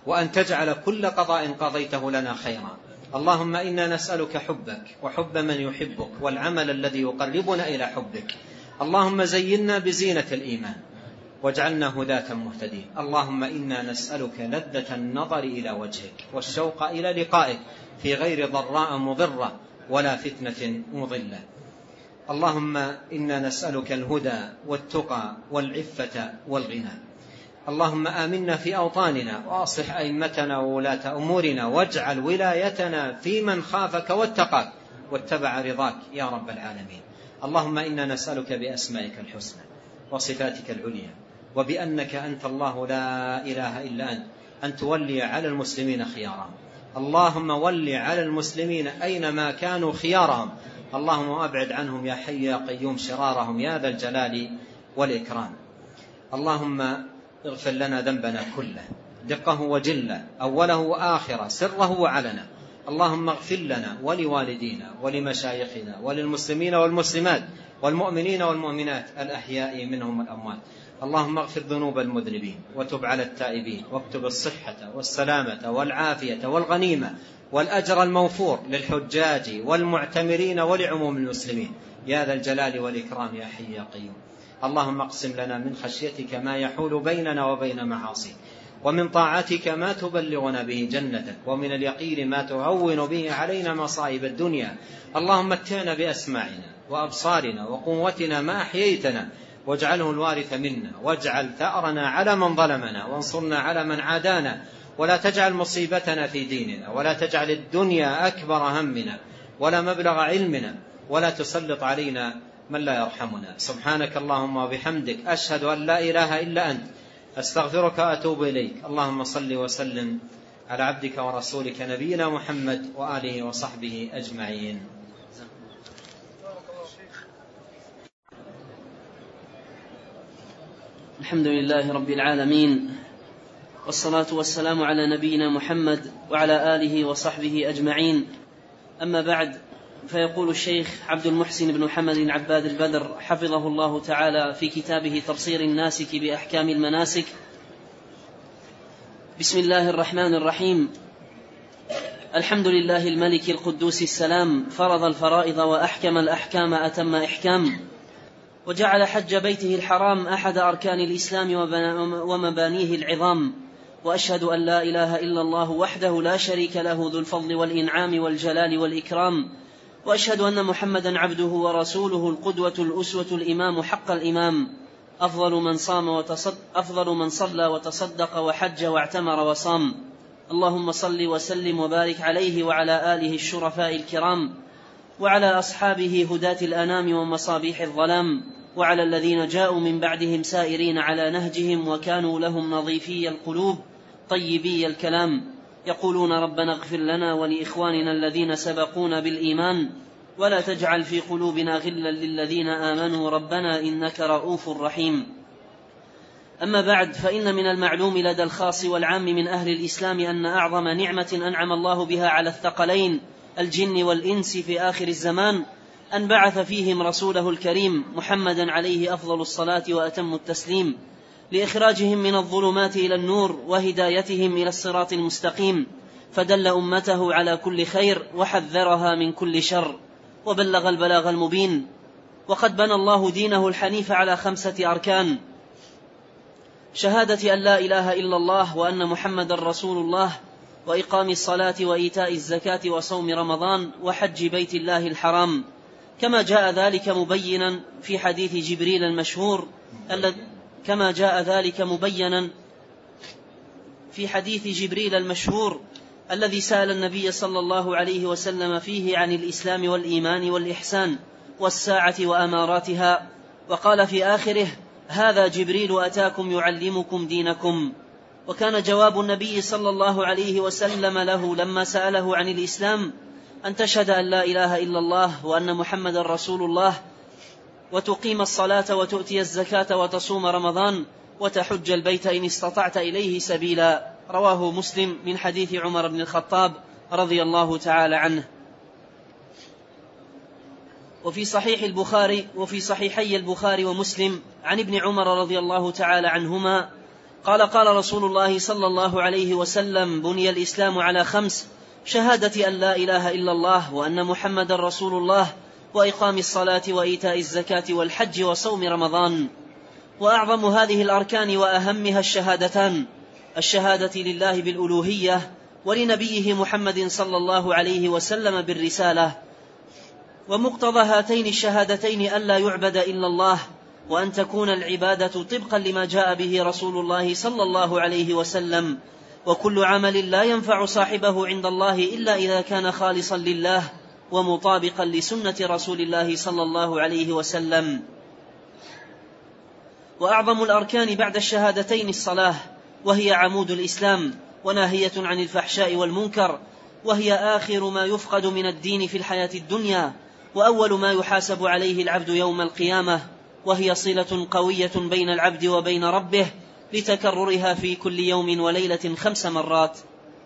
وأن تجعل كل قضاء قضيته لنا خيرا. اللهم إنا نسألك حبك وحب من يحبك والعمل الذي يقربنا إلى حبك. اللهم زينا بزينة الإيمان واجعلنا هداة مهتدين. اللهم إنا نسألك لذة النظر إلى وجهك والشوق إلى لقائك في غير ضراء مضرة ولا فتنة مضلة. اللهم إنا نسألك الهدى والتقى والعفة والغنى. اللهم آمنا في أوطاننا وأصلح أئمتنا وولاة أمورنا واجعل ولايتنا في من خافك واتقاك واتبع رضاك يا رب العالمين. اللهم إنا نسألك بأسمائك الحسنى وصفاتك العليا وبأنك أنت الله لا إله إلا أنت أن تولي على المسلمين خيارهم. اللهم ولي على المسلمين أينما كانوا خيارهم. اللهم أبعد عنهم يا حي يا قيوم شرارهم يا ذا الجلال والإكرام. اللهم اغفر لنا ذنبنا كله دقه وجله أوله وآخره سره وعلنا. اللهم اغفر لنا ولوالدينا ولمشايخنا وللمسلمين والمسلمات والمؤمنين والمؤمنات الأحياء منهم والأموات. اللهم اغفر ذنوب المذنبين وتب على التائبين واكتب الصحة والسلامة والعافية والغنيمة والأجر الموفور للحجاج والمعتمرين ولعموم المسلمين يا ذا الجلال والإكرام يا حي يا قيوم. اللهم اقسم لنا من خشيتك ما يحول بيننا وبين معاصيك ومن طاعتك ما تبلغنا به جنتك ومن اليقين ما تهون به علينا مصائب الدنيا. اللهم متعنا بأسماعنا وأبصارنا وقوتنا ما أحييتنا واجعله الوارث منا واجعل ثأرنا على من ظلمنا وانصرنا على من عادانا ولا تجعل مصيبتنا في ديننا ولا تجعل الدنيا أكبر همنا ولا مبلغ علمنا ولا تسلط علينا من لا يرحمنا. سبحانك اللهم وبحمدك أشهد أن لا إله إلا أنت أستغفرك وأتوب إليك. اللهم صل وسلم على عبدك ورسولك نبينا محمد وآله وصحبه أجمعين. الحمد لله رب العالمين والصلاة والسلام على نبينا محمد وعلى آله وصحبه أجمعين. أما بعد، فيقول الشيخ عبد المحسن بن محمد العباد البدر حفظه الله تعالى في كتابه تبصير الناسك بأحكام المناسك: بسم الله الرحمن الرحيم. الحمد لله الملك القدوس السلام، فرض الفرائض وأحكم الأحكام أتم إحكام، وجعل حج بيته الحرام أحد أركان الإسلام ومبانيه العظام، وأشهد أن لا إله إلا الله وحده لا شريك له ذو الفضل والإنعام والجلال والإكرام، وأشهد أن محمدا عبده ورسوله القدوة الأسوة الإمام حق الإمام، أفضل من صام وتصدق أفضل من صلى وتصدق وحج واعتمر وصام. اللهم صل وسلم وبارك عليه وعلى آله الشرفاء الكرام وعلى أصحابه هداة الأنام ومصابيح الظلام وعلى الذين جاءوا من بعدهم سائرين على نهجهم وكانوا لهم نظيفي القلوب طيبي الكلام، يقولون ربنا اغفر لنا ولإخواننا الذين سبقونا بالإيمان ولا تجعل في قلوبنا غلا للذين آمنوا ربنا إنك رؤوف رحيم. أما بعد، فإن من المعلوم لدى الخاص والعام من أهل الإسلام أن أعظم نعمة أنعم الله بها على الثقلين الجن والإنس في آخر الزمان أن بعث فيهم رسوله الكريم محمدا عليه أفضل الصلاة وأتم التسليم، لإخراجهم من الظلمات إلى النور وهدايتهم إلى الصراط المستقيم، فدل أمته على كل خير وحذرها من كل شر وبلغ البلاغ المبين. وقد بنى الله دينه الحنيف على خمسة أركان: شهادة أن لا إله إلا الله وأن محمد رسول الله، وإقام الصلاة وإيتاء الزكاة وصوم رمضان وحج بيت الله الحرام، كما جاء ذلك مبينا في حديث جبريل المشهور كما جاء ذلك مبينا في حديث جبريل المشهور الذي سأل النبي صلى الله عليه وسلم فيه عن الإسلام والإيمان والإحسان والساعة وأماراتها، وقال في آخره: هذا جبريل أتاكم يعلمكم دينكم. وكان جواب النبي صلى الله عليه وسلم له لما سأله عن الإسلام أن تشهد أن لا إله إلا الله وأن محمد رسول الله، وتقيم الصلاة وتؤتي الزكاة وتصوم رمضان وتحج البيت إن استطعت إليه سبيلا. رواه مسلم من حديث عمر بن الخطاب رضي الله تعالى عنه. وفي صحيح البخاري وفي صحيحي البخاري ومسلم عن ابن عمر رضي الله تعالى عنهما قال قال رسول الله صلى الله عليه وسلم: بني الإسلام على خمس: شهادة أن لا إله إلا الله وأن محمد رسول الله، وإقام الصلاة وإيتاء الزكاة والحج وصوم رمضان. وأعظم هذه الأركان وأهمها الشهادتان: الشهادة لله بالألوهية، ولنبيه محمد صلى الله عليه وسلم بالرسالة. ومقتضى هاتين الشهادتين ألا يعبد إلا الله، وأن تكون العبادة طبقا لما جاء به رسول الله صلى الله عليه وسلم، وكل عمل لا ينفع صاحبه عند الله إلا إذا كان خالصا لله ومطابقا لسنة رسول الله صلى الله عليه وسلم. وأعظم الأركان بعد الشهادتين الصلاة، وهي عمود الإسلام وناهية عن الفحشاء والمنكر، وهي آخر ما يفقد من الدين في الحياة الدنيا، وأول ما يحاسب عليه العبد يوم القيامة، وهي صلة قوية بين العبد وبين ربه لتكررها في كل يوم وليلة خمس مرات.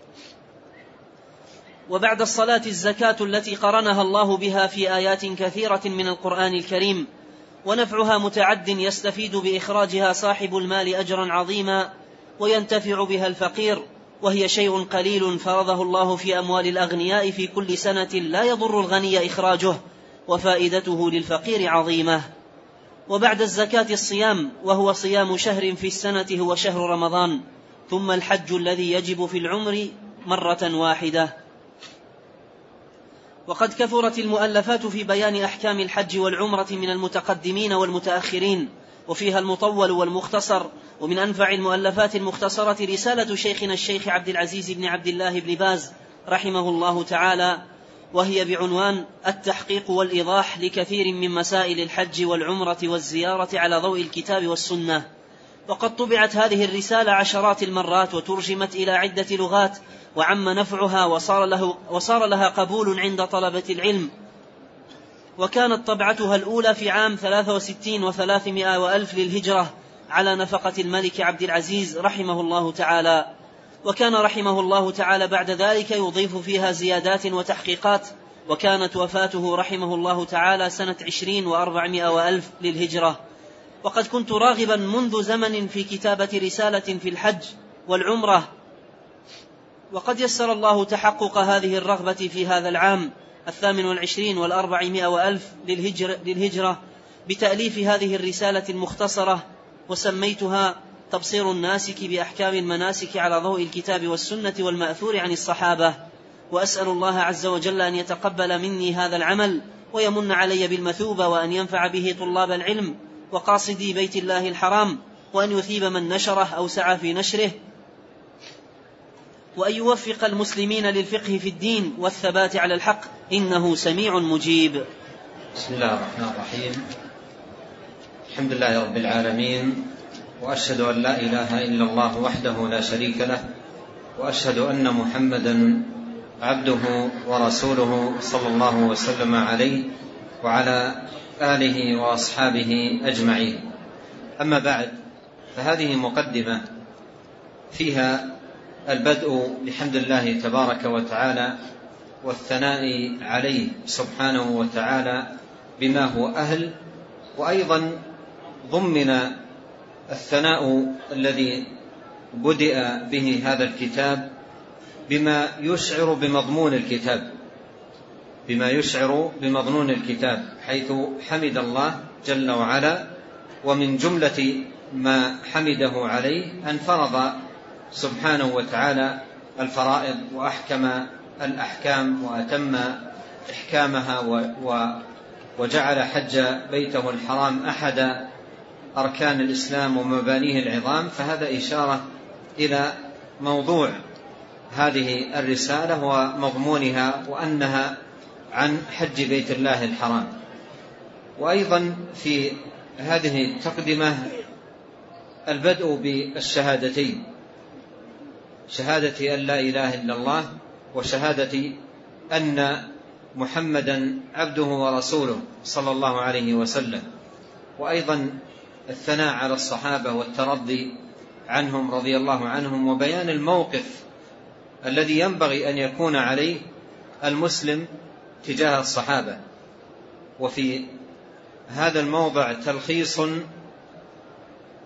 وبعد الصلاة الزكاة التي قرنها الله بها في آيات كثيرة من القرآن الكريم، ونفعها متعد يستفيد بإخراجها صاحب المال أجرا عظيما وينتفع بها الفقير، وهي شيء قليل فرضه الله في أموال الأغنياء في كل سنة لا يضر الغني إخراجه، وفائدته للفقير عظيمة. وبعد الزكاة الصيام، وهو صيام شهر في السنة هو شهر رمضان، ثم الحج الذي يجب في العمر مرة واحدة. وقد كثرت المؤلفات في بيان أحكام الحج والعمرة من المتقدمين والمتأخرين، وفيها المطول والمختصر. ومن أنفع المؤلفات المختصرة رسالة شيخنا الشيخ عبد العزيز بن عبد الله بن باز رحمه الله تعالى، وهي بعنوان التحقيق والإيضاح لكثير من مسائل الحج والعمرة والزيارة على ضوء الكتاب والسنة. وقد طبعت هذه الرسالة عشرات المرات وترجمت إلى عدة لغات، وعم نفعها وصار, له وصار لها قبول عند طلبة العلم. وكانت طبعتها الأولى في عام ثلاثة وستين وثلاثمائة وألف للهجرة على نفقة الملك عبد العزيز رحمه الله تعالى. وكان رحمه الله تعالى بعد ذلك يضيف فيها زيادات وتحقيقات، وكانت وفاته رحمه الله تعالى سنة عشرين وأربعمائة وألف للهجرة. وقد كنت راغبا منذ زمن في كتابة رسالة في الحج والعمرة، وقد يسر الله تحقق هذه الرغبة في هذا العام الثامن والعشرين والأربعمائة وألف للهجرة, للهجرة بتأليف هذه الرسالة المختصرة، وسميتها تبصير الناسك بأحكام المناسك على ضوء الكتاب والسنة والمأثور عن الصحابة. وأسأل الله عز وجل أن يتقبل مني هذا العمل ويمن علي بالمثوبة، وأن ينفع به طلاب العلم وقاصدي بيت الله الحرام، وأن يثيب من نشره أو سعى في نشره، وأن يوفق المسلمين للفقه في الدين والثبات على الحق، إنه سميع مجيب. بسم الله الرحمن الرحيم. الحمد لله رب العالمين، وأشهد أن لا إله إلا الله وحده لا شريك له، وأشهد أن محمدا عبده ورسوله صلى الله وسلم عليه وعلى آله وأصحابه أجمعين. أما بعد، فهذه مقدمة فيها البدء بحمد الله تبارك وتعالى والثناء عليه سبحانه وتعالى بما هو أهل، وأيضا ضمن الثناء الذي بدأ به هذا الكتاب بما يشعر بمضمون الكتاب بما يشعر بمضمون الكتاب حيث حمد الله جل وعلا، ومن جملة ما حمده عليه أن فرض سبحانه وتعالى الفرائض وأحكم الأحكام وأتم إحكامها، وجعل حج بيته الحرام أحد أركان الإسلام ومبانيه العظام. فهذا إشارة إلى موضوع هذه الرسالة ومضمونها، وأنها عن حج بيت الله الحرام. وأيضا في هذه التقدمة البدء بالشهادتين، شهادة أن لا إله إلا الله، وشهادة أن محمدا عبده ورسوله صلى الله عليه وسلم، وأيضا الثناء على الصحابة والترضي عنهم رضي الله عنهم، وبيان الموقف الذي ينبغي أن يكون عليه المسلم تجاه الصحابة. وفي هذا الموضع تلخيص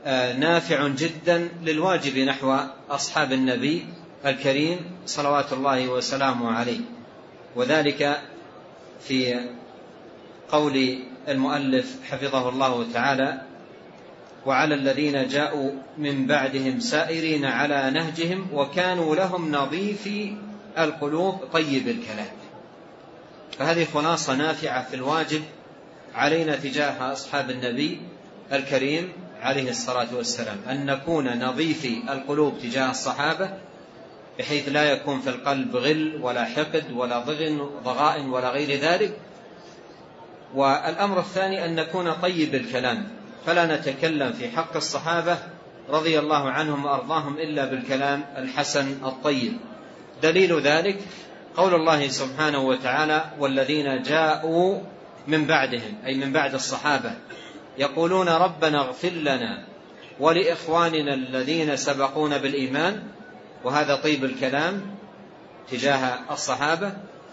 نافع جدا للواجب نحو أصحاب النبي الكريم صلوات الله وسلامه عليه، وذلك في قول المؤلف حفظه الله تعالى: وعلى الذين جاءوا من بعدهم سائرين على نهجهم وكانوا لهم نظيفي القلوب طيب الكلام. فهذه خلاصة نافعة في الواجب علينا تجاه أصحاب النبي الكريم عليه الصلاة والسلام، أن نكون نظيفي القلوب تجاه الصحابة بحيث لا يكون في القلب غل ولا حقد ولا ضغائن ولا غير ذلك. والأمر الثاني أن نكون طيب الكلام، فلا نتكلم في حق الصحابة رضي الله عنهم وأرضاهم إلا بالكلام الحسن الطيب. دليل ذلك قول الله سبحانه وتعالى: والذين جاءوا من بعدهم، أي من بعد الصحابة، يقولون ربنا اغفر لنا ولإخواننا الذين سبقونا بالإيمان. وهذا طيب الكلام تجاه الصحابة.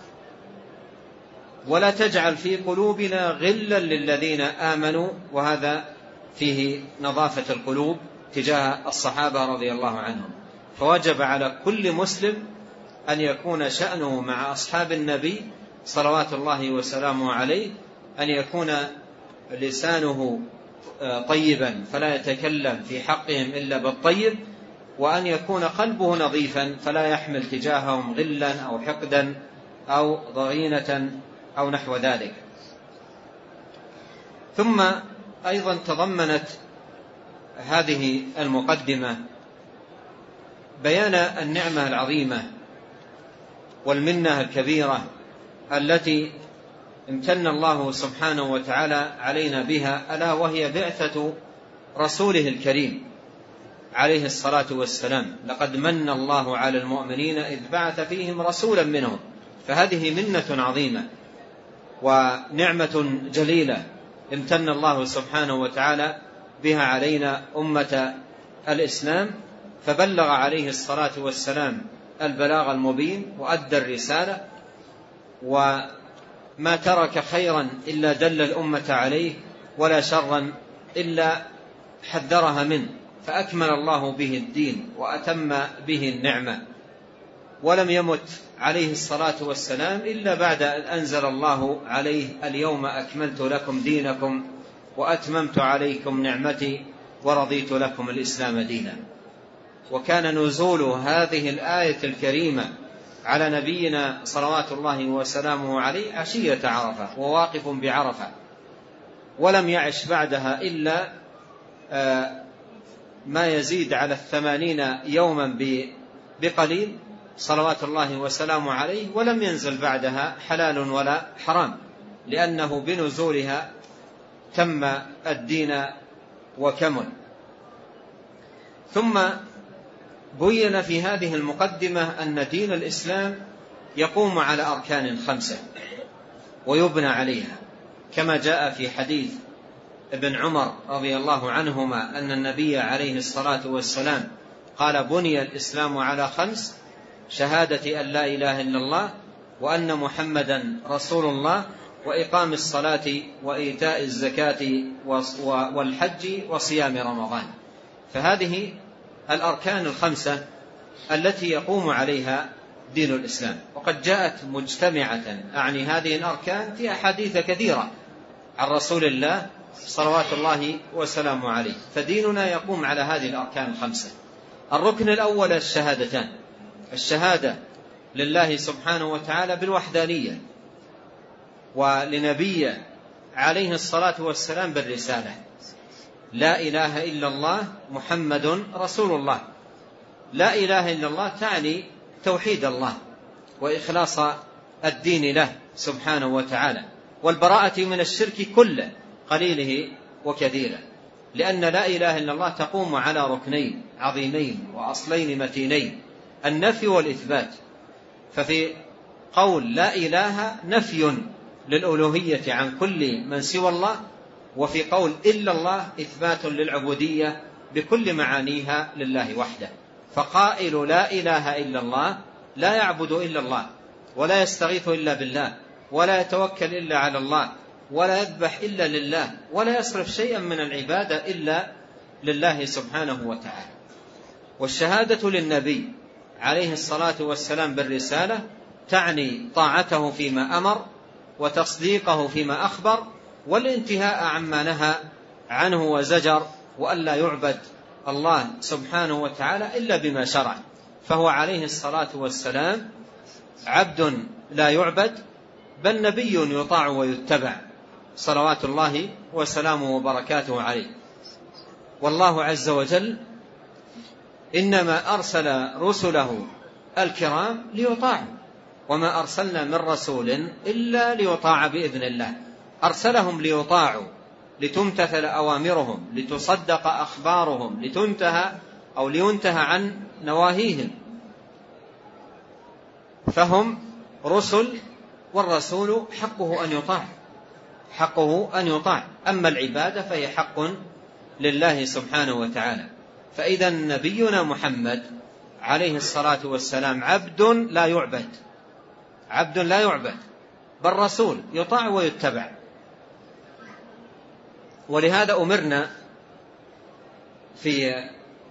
ولا تجعل في قلوبنا غلا للذين آمنوا، وهذا فيه نظافة القلوب تجاه الصحابة رضي الله عنهم. فوجب على كل مسلم أن يكون شأنه مع أصحاب النبي صلوات الله وسلامه عليه أن يكون لسانه طيبا فلا يتكلم في حقهم إلا بالطيب، وأن يكون قلبه نظيفا فلا يحمل تجاههم غلا أو حقدا أو ضغينة أو نحو ذلك. ثم أيضا تضمنت هذه المقدمة بيان النعمة العظيمة والمنة الكبيرة التي امتن الله سبحانه وتعالى علينا بها، ألا وهي بعثة رسوله الكريم عليه الصلاة والسلام. لقد من الله على المؤمنين إذ بعث فيهم رسولا منهم. فهذه منة عظيمة ونعمة جليلة امتن الله سبحانه وتعالى بها علينا أمة الإسلام، فبلغ عليه الصلاة والسلام البلاغ المبين وأدى الرسالة، وما ترك خيرا إلا دل الأمة عليه ولا شرا إلا حذرها منه، فأكمل الله به الدين وأتم به النعمة. ولم يمت عليه الصلاة والسلام إلا بعد أن أنزل الله عليه: اليوم أكملت لكم دينكم وأتممت عليكم نعمتي ورضيت لكم الإسلام دينا. وكان نزول هذه الآية الكريمة على نبينا صلوات الله وسلامه عليه عشية عرفة وواقف بعرفة، ولم يعش بعدها إلا ما يزيد على الثمانين يوما بقليل صلوات الله وسلامه عليه، ولم ينزل بعدها حلال ولا حرام، لأنه بنزولها تم الدين وكمل. ثم بين في هذه المقدمة أن دين الإسلام يقوم على أركان خمسة ويبنى عليها، كما جاء في حديث ابن عمر رضي الله عنهما أن النبي عليه الصلاة والسلام قال: بني الإسلام على خمس: شهادة أن لا إله إلا الله وأن محمدا رسول الله وإقام الصلاة وإيتاء الزكاة والحج وصيام رمضان. فهذه الأركان الخمسة التي يقوم عليها دين الإسلام، وقد جاءت مجتمعة أعني هذه الأركان في أحاديث كثيرة عن رسول الله صلوات الله وسلامه عليه. فديننا يقوم على هذه الأركان الخمسة. الركن الأول الشهادتان: الشهادة لله سبحانه وتعالى بالوحدانية، ولنبيه عليه الصلاة والسلام بالرسالة: لا إله إلا الله محمد رسول الله. لا إله إلا الله تعني توحيد الله وإخلاص الدين له سبحانه وتعالى، والبراءة من الشرك كله قليله وكثيره، لأن لا إله إلا الله تقوم على ركنين عظيمين وأصلين متينين: النفي والإثبات. ففي قول لا إله نفي للألوهية عن كل من سوى الله، وفي قول إلا الله إثبات للعبودية بكل معانيها لله وحده. فقائل لا إله إلا الله لا يعبد إلا الله، ولا يستغيث إلا بالله، ولا يتوكل إلا على الله، ولا يذبح إلا لله، ولا يصرف شيئا من العبادة إلا لله سبحانه وتعالى. والشهادة للنبي عليه الصلاة والسلام بالرسالة تعني طاعته فيما أمر وتصديقه فيما أخبر والانتهاء عما نهى عنه وزجر، وألا يعبد الله سبحانه وتعالى إلا بما شرع. فهو عليه الصلاة والسلام عبد لا يعبد، بل نبي يطاع ويتبع صلوات الله وسلامه وبركاته عليه. والله عز وجل إنما أرسل رسله الكرام ليطاعوا، وما أرسلنا من رسول إلا ليطاع بإذن الله. أرسلهم ليطاعوا، لتمتثل أوامرهم، لتصدق أخبارهم، لتنتهى أو لينتهى عن نواهيهم. فهم رسل، والرسول حقه أن يطاع، حقه أن يطاع. أما العبادة فهي حق لله سبحانه وتعالى. فإذا نبينا محمد عليه الصلاة والسلام عبد لا يعبد، عبد لا يعبد، بل رسول يطاع ويتبع. ولهذا أمرنا في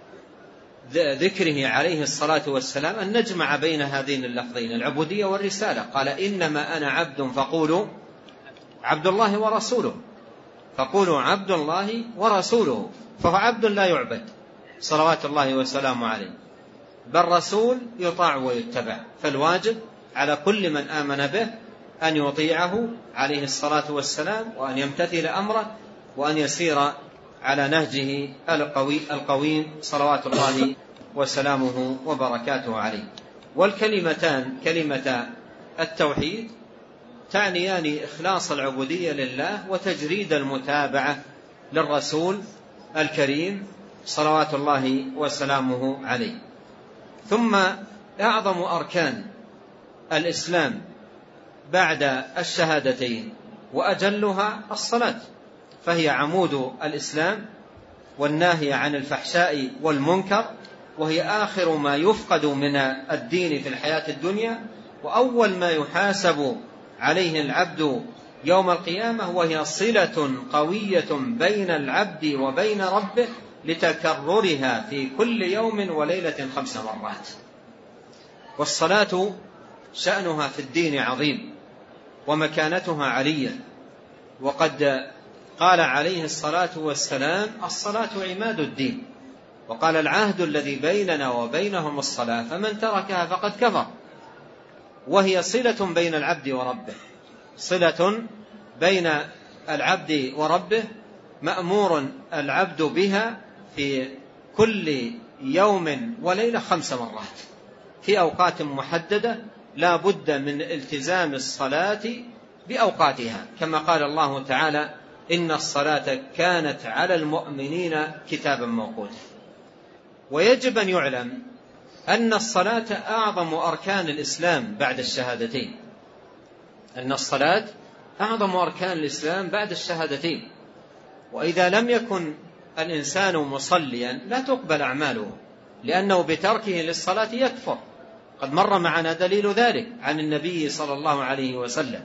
ذكره عليه الصلاة والسلام أن نجمع بين هذين اللفظين، العبودية والرسالة. قال إنما أنا عبد فقولوا عبد الله ورسوله، فقولوا عبد الله ورسوله. فهو عبد لا يعبد صلوات الله وسلامه عليه، بل رسول يطاع ويتبع. فالواجب على كل من آمن به أن يطيعه عليه الصلاة والسلام، وأن يمتثل أمره، وأن يسير على نهجه القوي القويم صلوات الله وسلامه وبركاته عليه. والكلمتان كلمة التوحيد تعنيان إخلاص العبودية لله وتجريد المتابعة للرسول الكريم صلوات الله وسلامه عليه. ثم أعظم أركان الإسلام بعد الشهادتين وأجلها الصلاة، فهي عمود الإسلام والناهي عن الفحشاء والمنكر، وهي آخر ما يفقد من الدين في الحياة الدنيا، وأول ما يحاسب عليه العبد يوم القيامة، وهي صلة قوية بين العبد وبين ربه لتكررها في كل يوم وليلة خمس مرات. والصلاة شأنها في الدين عظيم ومكانتها علية، وقد قال عليه الصلاة والسلام الصلاة عماد الدين، وقال العهد الذي بيننا وبينهم الصلاة فمن تركها فقد كفر. وهي صلة بين العبد وربه، صلة بين العبد وربه، مأمور العبد بها في كل يوم وليلة خمس مرات في أوقات محددة، لا بد من التزام الصلاة بأوقاتها، كما قال الله تعالى إن الصلاة كانت على المؤمنين كتابا موقوتا. ويجب أن يعلم أن الصلاة أعظم أركان الإسلام بعد الشهادتين، أن الصلاة أعظم أركان الإسلام بعد الشهادتين. وإذا لم يكن الإنسان مصليا لا تقبل أعماله، لأنه بتركه للصلاة يكفر. قد مر معنا دليل ذلك عن النبي صلى الله عليه وسلم.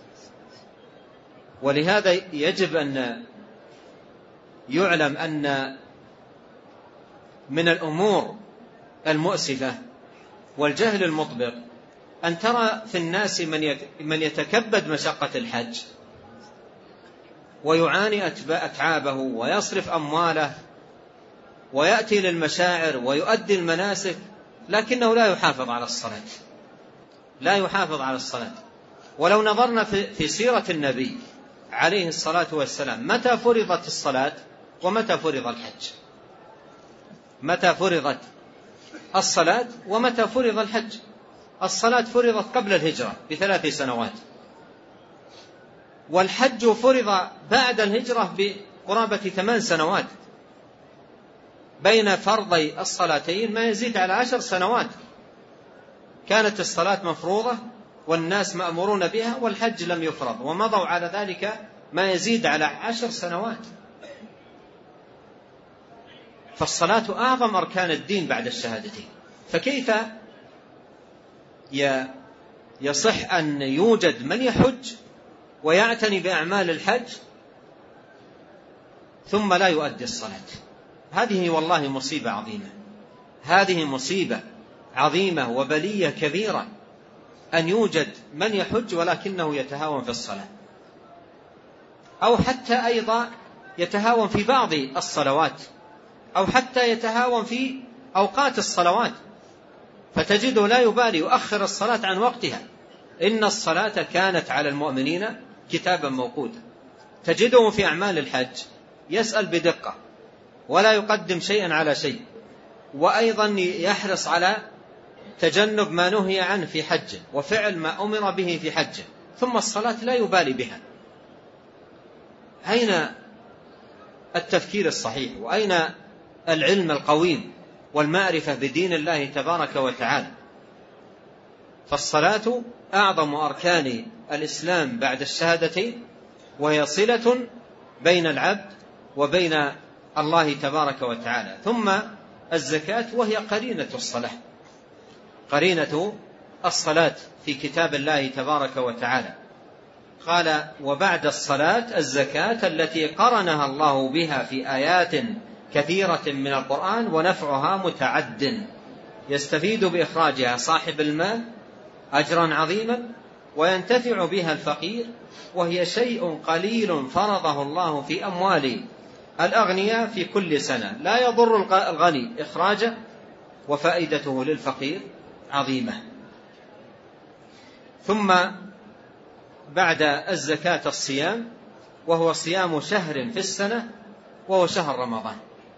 ولهذا يجب أن يعلم أن من الأمور المؤسفة والجهل المطبق أن ترى في الناس من يتكبد مشقة الحج ويعاني أتعابه ويصرف أمواله ويأتي للمشاعر ويؤدي المناسك، لكنه لا يحافظ على الصلاة، لا يحافظ على الصلاة. ولو نظرنا في سيرة النبي عليه الصلاة والسلام متى فرضت الصلاة ومتى فرض الحج، متى فرضت الصلاة ومتى فرض الحج. الصلاة فرضت قبل الهجرة بثلاث سنوات، والحج فرض بعد الهجرة بقرابة ثمان سنوات. بين فرضي الصلاتين ما يزيد على عشر سنوات كانت الصلاة مفروضة والناس مأمورون بها، والحج لم يفرض، ومضوا على ذلك ما يزيد على عشر سنوات. فالصلاة أعظم أركان الدين بعد الشهادتين. فكيف يصح أن يوجد من يحج ويعتني بأعمال الحج ثم لا يؤدي الصلاة؟ هذه والله مصيبة عظيمة، هذه مصيبة عظيمة وبلية كبيرة أن يوجد من يحج ولكنه يتهاون في الصلاة، أو حتى أيضا يتهاون في بعض الصلوات، أو حتى يتهاون في أوقات الصلوات، فتجده لا يبالي يؤخر الصلاة عن وقتها. إن الصلاة كانت على المؤمنين كتابا موقوتا. تجده في أعمال الحج يسأل بدقة ولا يقدم شيئا على شيء، وأيضا يحرص على تجنب ما نهي عنه في حجه وفعل ما أمر به في حجه، ثم الصلاة لا يبالي بها. أين التفكير الصحيح؟ وأين العلم القويم والمعرفة بدين الله تبارك وتعالى؟ فالصلاة أعظم أركان الإسلام بعد الشهادتين، وهي صلة بين العبد وبين الله تبارك وتعالى. ثم الزكاة وهي قرينة الصلاة، قرينة الصلاة في كتاب الله تبارك وتعالى. قال: وبعد الصلاة الزكاة التي قرنها الله بها في آيات كثيرة من القرآن ونفعها متعد، يستفيد بإخراجها صاحب المال أجرا عظيما وينتفع بها الفقير، وهي شيء قليل فرضه الله في أموال الأغنياء في كل سنة، لا يضر الغني إخراجه، وفائدته للفقير عظيمة. ثم بعد الزكاة الصيام، وهو صيام شهر في السنة وهو شهر رمضان،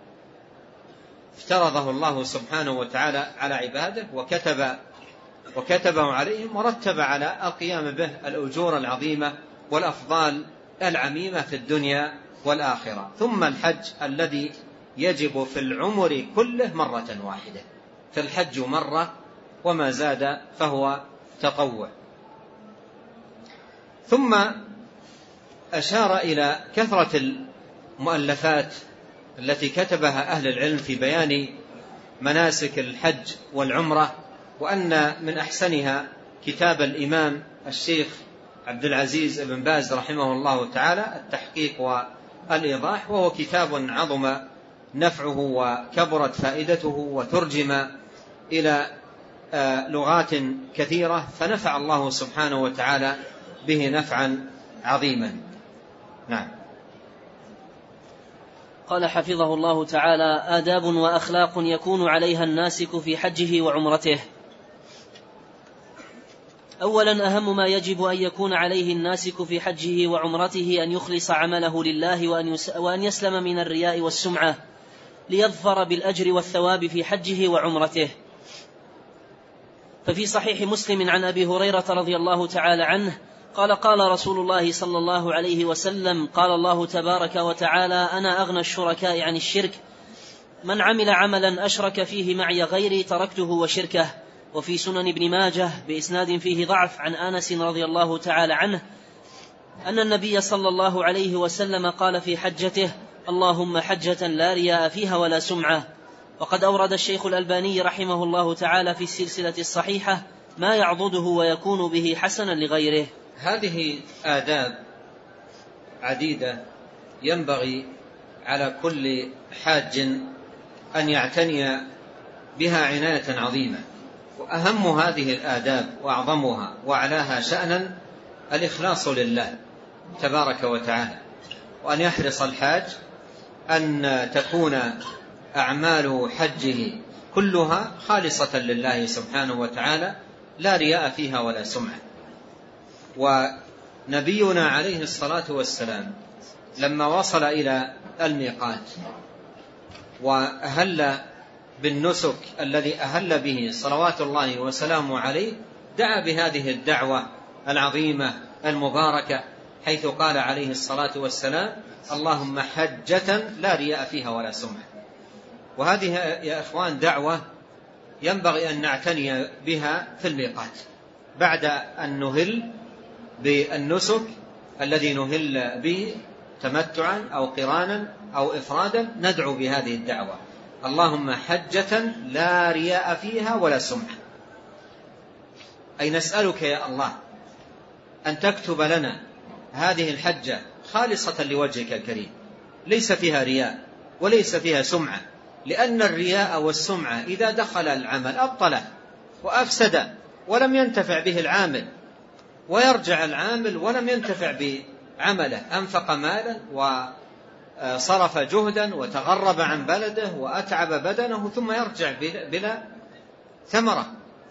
افترضه الله سبحانه وتعالى على عباده وكتب وكتبه عليهم ورتب على القيام به الأجور العظيمة والأفضال العميمة في الدنيا والآخرة. ثم الحج الذي يجب في العمر كله مرة واحدة، فالحج مرة وما زاد فهو تطوع. ثم أشار إلى كثرة المؤلفات التي كتبها أهل العلم في بيان مناسك الحج والعمرة، وأن من أحسنها كتاب الإمام الشيخ عبد العزيز بن باز رحمه الله تعالى، التحقيق والإيضاح، وهو كتاب عظم نفعه وكبرت فائدته وترجم إلى لغات كثيرة، فنفع الله سبحانه وتعالى به نفعا عظيما. نعم. قال حفظه الله تعالى: آداب وأخلاق يكون عليها الناسك في حجه وعمرته. أولا، أهم ما يجب أن يكون عليه الناسك في حجه وعمرته أن يخلص عمله لله وأن يسلم من الرياء والسمعة، ليظفر بالأجر والثواب في حجه وعمرته. ففي صحيح مسلم عن أبي هريرة رضي الله تعالى عنه قال: قال رسول الله صلى الله عليه وسلم: قال الله تبارك وتعالى: أنا أغنى الشركاء عن الشرك، من عمل عملا أشرك فيه معي غيري تركته وشركه. وفي سنن ابن ماجه بإسناد فيه ضعف عن أنس رضي الله تعالى عنه أن النبي صلى الله عليه وسلم قال في حجته: اللهم حجة لا رياء فيها ولا سمعة. وقد أورد الشيخ الألباني رحمه الله تعالى في السلسلة الصحيحة ما يعضده ويكون به حسنا لغيره. هذه آداب عديدة ينبغي على كل حاج أن يعتني بها عناية عظيمة، وأهم هذه الآداب وأعظمها وأعلاها شأنا الإخلاص لله تبارك وتعالى، وأن يحرص الحاج أن تكون أعمال حجه كلها خالصة لله سبحانه وتعالى، لا رياء فيها ولا سمعة. ونبينا عليه الصلاة والسلام لما وصل إلى الميقات وأهل بالنسك الذي أهل به صلوات الله وسلامه عليه، دعا بهذه الدعوة العظيمة المباركة، حيث قال عليه الصلاة والسلام: اللهم حجة لا رياء فيها ولا سمعة. وهذه يا إخوان دعوة ينبغي أن نعتني بها في الميقات بعد أن نهل بالنسك الذي نهل به تمتعا أو قرانا أو إفرادا، ندعو بهذه الدعوة: اللهم حجة لا رياء فيها ولا سمعة. أي نسألك يا الله أن تكتب لنا هذه الحجة خالصة لوجهك الكريم، ليس فيها رياء وليس فيها سمعة، لأن الرياء والسمعة إذا دخل العمل أبطله وأفسد ولم ينتفع به العامل، ويرجع العامل ولم ينتفع بعمله، أنفق مالا وصرف جهدا وتغرب عن بلده وأتعب بدنه ثم يرجع بلا ثمرة.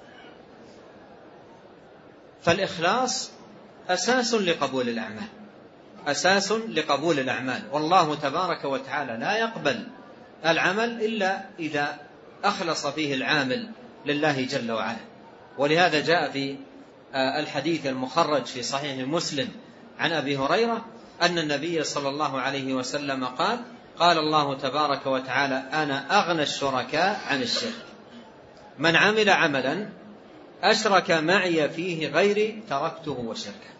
فالإخلاص أساس لقبول الأعمال، أساس لقبول الأعمال، والله تبارك وتعالى لا يقبل العمل إلا إذا أخلص فيه العامل لله جل وعلا. ولهذا جاء في الحديث المخرج في صحيح مسلم عن أبي هريرة أن النبي صلى الله عليه وسلم قال: قال الله تبارك وتعالى: أنا أغنى الشركاء عن الشرك، من عمل عملا أشرك معي فيه غيري تركته وشركه.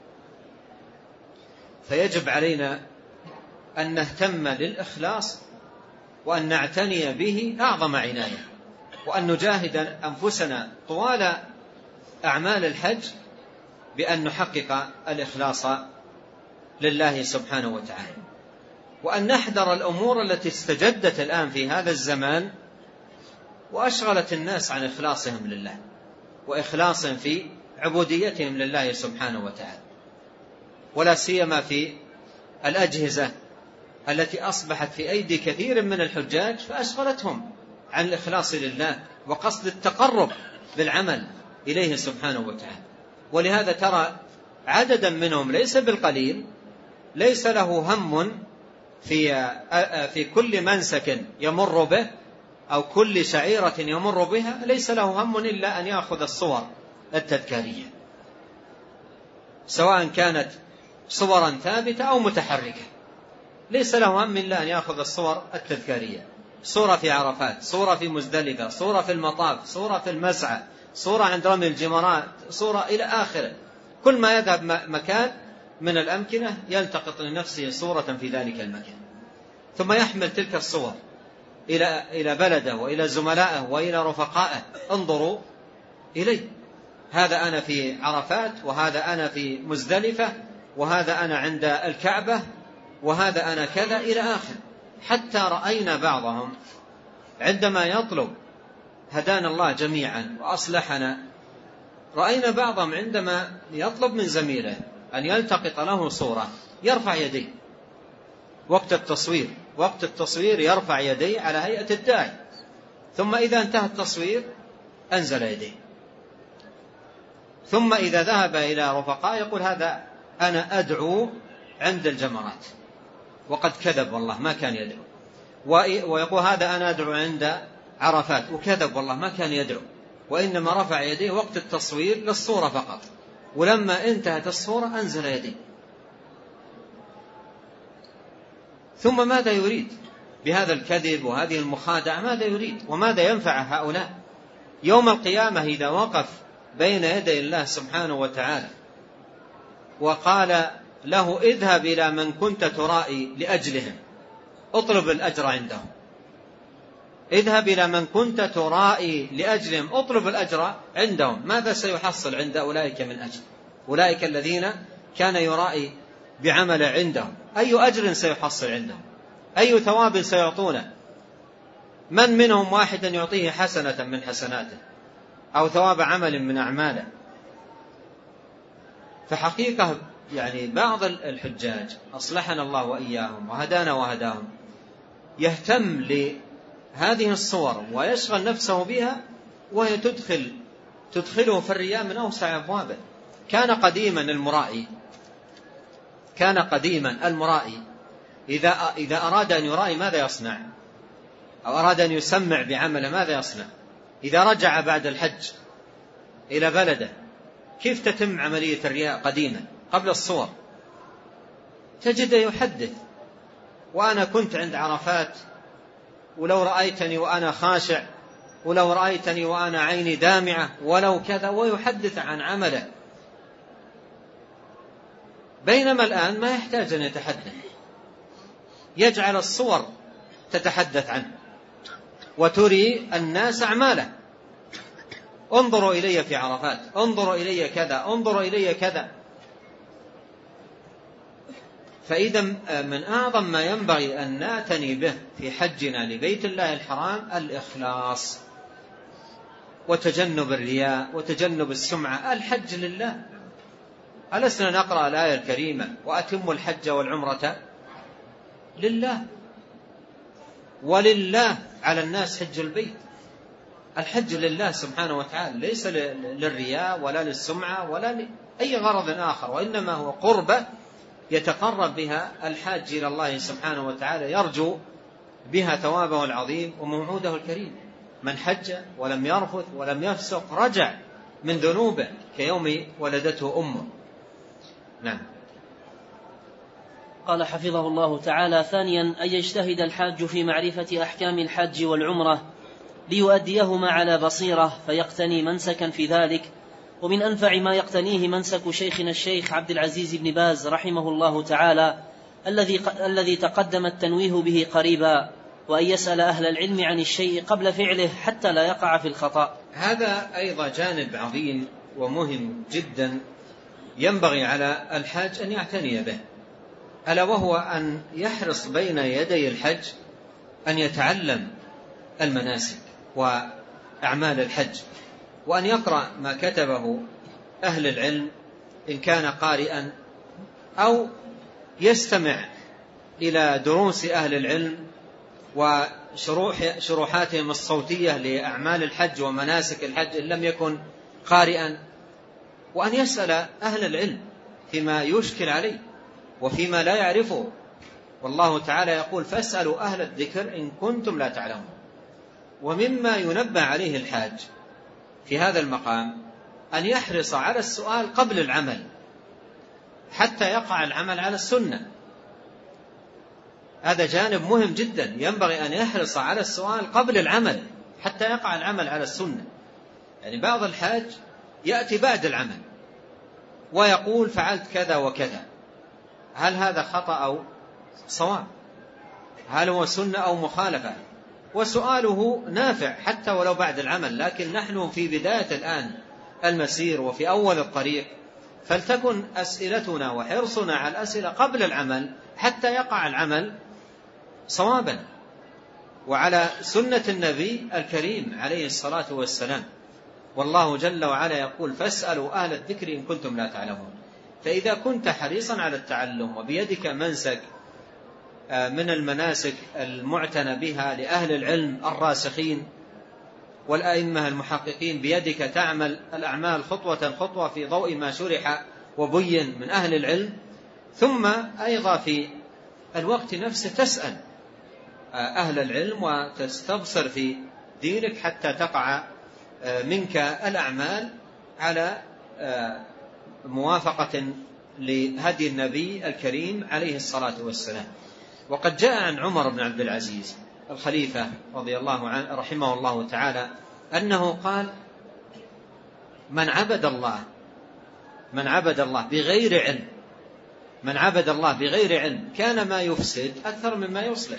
فيجب علينا أن نهتم للإخلاص وأن نعتني به أعظم عناية، وأن نجاهد أنفسنا طوال أعمال الحج بأن نحقق الإخلاص لله سبحانه وتعالى، وأن نحذر الأمور التي استجدت الآن في هذا الزمان وأشغلت الناس عن إخلاصهم لله وإخلاصهم في عبوديتهم لله سبحانه وتعالى، ولا سيما في الأجهزة التي أصبحت في أيدي كثير من الحجاج فأشغلتهم عن الإخلاص لله وقصد التقرب بالعمل إليه سبحانه وتعالى. ولهذا ترى عددا منهم ليس بالقليل ليس له هم في في كل منسك يمر به أو كل شعيرة يمر بها، ليس له هم إلا أن يأخذ الصور التذكارية، سواء كانت صورا ثابتة أو متحركة، ليس له هم إلا أن يأخذ الصور التذكارية، صورة في عرفات، صورة في مزدلفة، صورة في المطاف، صورة في المسعى، صورة عند رمي الجمرات، صورة إلى آخره. كل ما يذهب مكان من الأمكنة يلتقط لنفسه صورة في ذلك المكان، ثم يحمل تلك الصور إلى إلى بلده وإلى زملائه وإلى رفقائه: انظروا إلي، هذا أنا في عرفات، وهذا أنا في مزدلفة، وهذا أنا عند الكعبة، وهذا أنا كذا إلى آخر. حتى رأينا بعضهم عندما يطلب، هدانا الله جميعا وأصلحنا، رأينا بعضهم عندما يطلب من زميله أن يلتقط له صورة يرفع يديه وقت التصوير، وقت التصوير يرفع يديه على هيئة الداعي، ثم إذا انتهى التصوير أنزل يديه، ثم إذا ذهب إلى رفقاء يقول: هذا أنا أدعو عند الجمرات، وقد كذب والله ما كان يدعو، ويقول: هذا أنا أدعو عند عرفات، وكذب والله ما كان يدعو، وإنما رفع يديه وقت التصوير للصورة فقط، ولما انتهت الصورة أنزل يديه. ثم ماذا يريد بهذا الكذب وهذه المخادعة؟ ماذا يريد وماذا ينفع هؤلاء يوم القيامة إذا وقف بين يدي الله سبحانه وتعالى وقال له: اذهب إلى من كنت ترائي لأجلهم، اطلب الأجر عندهم، اذهب إلى من كنت ترائي لأجلهم، اطلب الأجر عندهم. ماذا سيحصل عند أولئك من أجر؟ أولئك الذين كان يرائي بعمل عندهم، أي أجر سيحصل عندهم؟ أي ثواب سيعطونه؟ من منهم واحدا يعطيه حسنة من حسناته أو ثواب عمل من أعماله؟ فحقيقة يعني بعض الحجاج أصلحنا الله وإياهم وهدانا وهداهم يهتم لهذه الصور ويشغل نفسه بها، وهي تدخل تدخله في الرياء من أوسع أبوابه. كان قديما المرائي كان قديما المرائي إذا إذا أراد أن يرائي ماذا يصنع؟ أو أراد أن يسمع بعمله ماذا يصنع؟ إذا رجع بعد الحج إلى بلده كيف تتم عملية الرياء قديما قبل الصور؟ تجد يحدث: وأنا كنت عند عرفات، ولو رأيتني وأنا خاشع، ولو رأيتني وأنا عيني دامعة، ولو كذا، ويحدث عن عمله. بينما الآن ما يحتاج أن يتحدث، يجعل الصور تتحدث عنه وتري الناس أعماله: انظروا إلي في عرفات، انظروا إلي كذا، انظروا إلي كذا. فإذا من أعظم ما ينبغي أن نعتني به في حجنا لبيت الله الحرام الإخلاص وتجنب الرياء وتجنب السمعة. الحج لله، ألسنا نقرأ الآية الكريمة وأتموا الحج والعمرة لله، ولله على الناس حج البيت. الحج لله سبحانه وتعالى، ليس للرياء ولا للسمعة ولا لأي غرض آخر، وإنما هو قربة يتقرب بها الحاج إلى الله سبحانه وتعالى، يرجو بها ثوابه العظيم وموعوده الكريم. من حج ولم يرفث ولم يفسق رجع من ذنوبه كيوم ولدته أمه. نعم. قال حفظه الله تعالى: ثانيا أن يجتهد الحاج في معرفة أحكام الحج والعمرة ليؤديهما على بصيرة فيقتني منسكا في ذلك. ومن أنفع ما يقتنيه منسك شيخنا الشيخ عبد العزيز بن باز رحمه الله تعالى الذي الذي تقدم التنويه به قريبا، وأن يسأل أهل العلم عن الشيء قبل فعله حتى لا يقع في الخطأ. هذا أيضا جانب عظيم ومهم جدا ينبغي على الحاج أن يعتني به، ألا وهو أن يحرص بين يدي الحج أن يتعلم المناسك وأعمال الحج، وأن يقرأ ما كتبه أهل العلم إن كان قارئا، أو يستمع إلى دروس أهل العلم وشروحاتهم الصوتية لأعمال الحج ومناسك الحج إن لم يكن قارئا، وأن يسأل أهل العلم فيما يشكل عليه وفيما لا يعرفه. والله تعالى يقول: فاسألوا أهل الذكر إن كنتم لا تعلمون. ومما ينبه عليه الحاج في هذا المقام أن يحرص على السؤال قبل العمل حتى يقع العمل على السنة. هذا جانب مهم جدا، ينبغي أن يحرص على السؤال قبل العمل حتى يقع العمل على السنة. يعني بعض الحاج يأتي بعد العمل ويقول: فعلت كذا وكذا، هل هذا خطأ أو صواب؟ هل هو سنة أو مخالفة؟ وسؤاله نافع حتى ولو بعد العمل، لكن نحن في بداية الآن المسير وفي أول الطريق، فلتكن أسئلتنا وحرصنا على الأسئلة قبل العمل حتى يقع العمل صوابا وعلى سنة النبي الكريم عليه الصلاة والسلام. والله جل وعلا يقول: فاسألوا أهل الذكر إن كنتم لا تعلمون. فإذا كنت حريصا على التعلم وبيدك منسك من المناسك المعتنى بها لأهل العلم الراسخين والأئمة المحققين، بيدك تعمل الأعمال خطوة خطوة في ضوء ما شرح وبين من أهل العلم، ثم أيضا في الوقت نفسه تسأل أهل العلم وتستبصر في دينك حتى تقع منك الأعمال على موافقة لهدي النبي الكريم عليه الصلاة والسلام. وقد جاء عن عمر بن عبد العزيز الخليفة رضي الله عنه رحمه الله تعالى أنه قال: من عبد الله من عبد الله بغير علم من عبد الله بغير علم كان ما يفسد أكثر مما يصلح.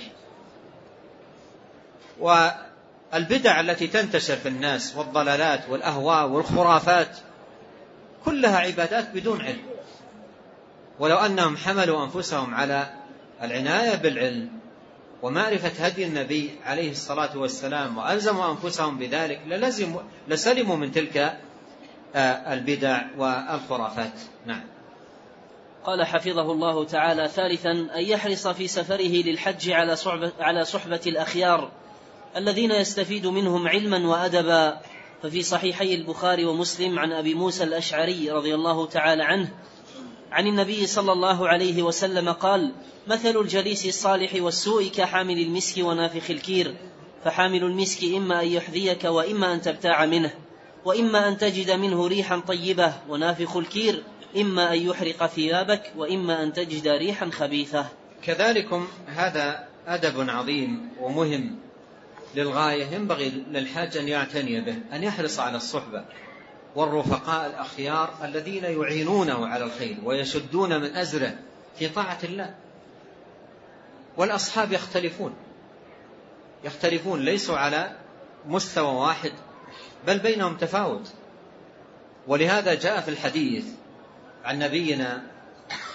والبدع التي تنتشر في الناس والضلالات والأهواء والخرافات كلها عبادات بدون علم، ولو أنهم حملوا أنفسهم على العناية بالعلم ومعرفة هدي النبي عليه الصلاة والسلام وألزموا أنفسهم بذلك للزموا لسلموا من تلك البدع والخرافات. نعم. قال حفظه الله تعالى: ثالثا أن يحرص في سفره للحج على صحبة, على صحبة الأخيار الذين يستفيد منهم علما وأدبا. ففي صحيحي البخاري ومسلم عن أبي موسى الأشعري رضي الله تعالى عنه عن النبي صلى الله عليه وسلم قال: مثل الجليس الصالح والسوء كحامل المسك ونافخ الكير، فحامل المسك إما أن يحذيك وإما أن تبتاع منه، وإما أن تجد منه ريحا طيبة، ونافخ الكير إما أن يحرق ثيابك وإما أن تجد ريحا خبيثة. كذلكم هذا أدب عظيم ومهم للغاية ينبغي للحاج أن يعتني به، أن يحرص على الصحبة والرفقاء الأخيار الذين يعينونه على الخير ويشدون من أزره في طاعة الله. والأصحاب يختلفون يختلفون ليسوا على مستوى واحد، بل بينهم تفاوت. ولهذا جاء في الحديث عن نبينا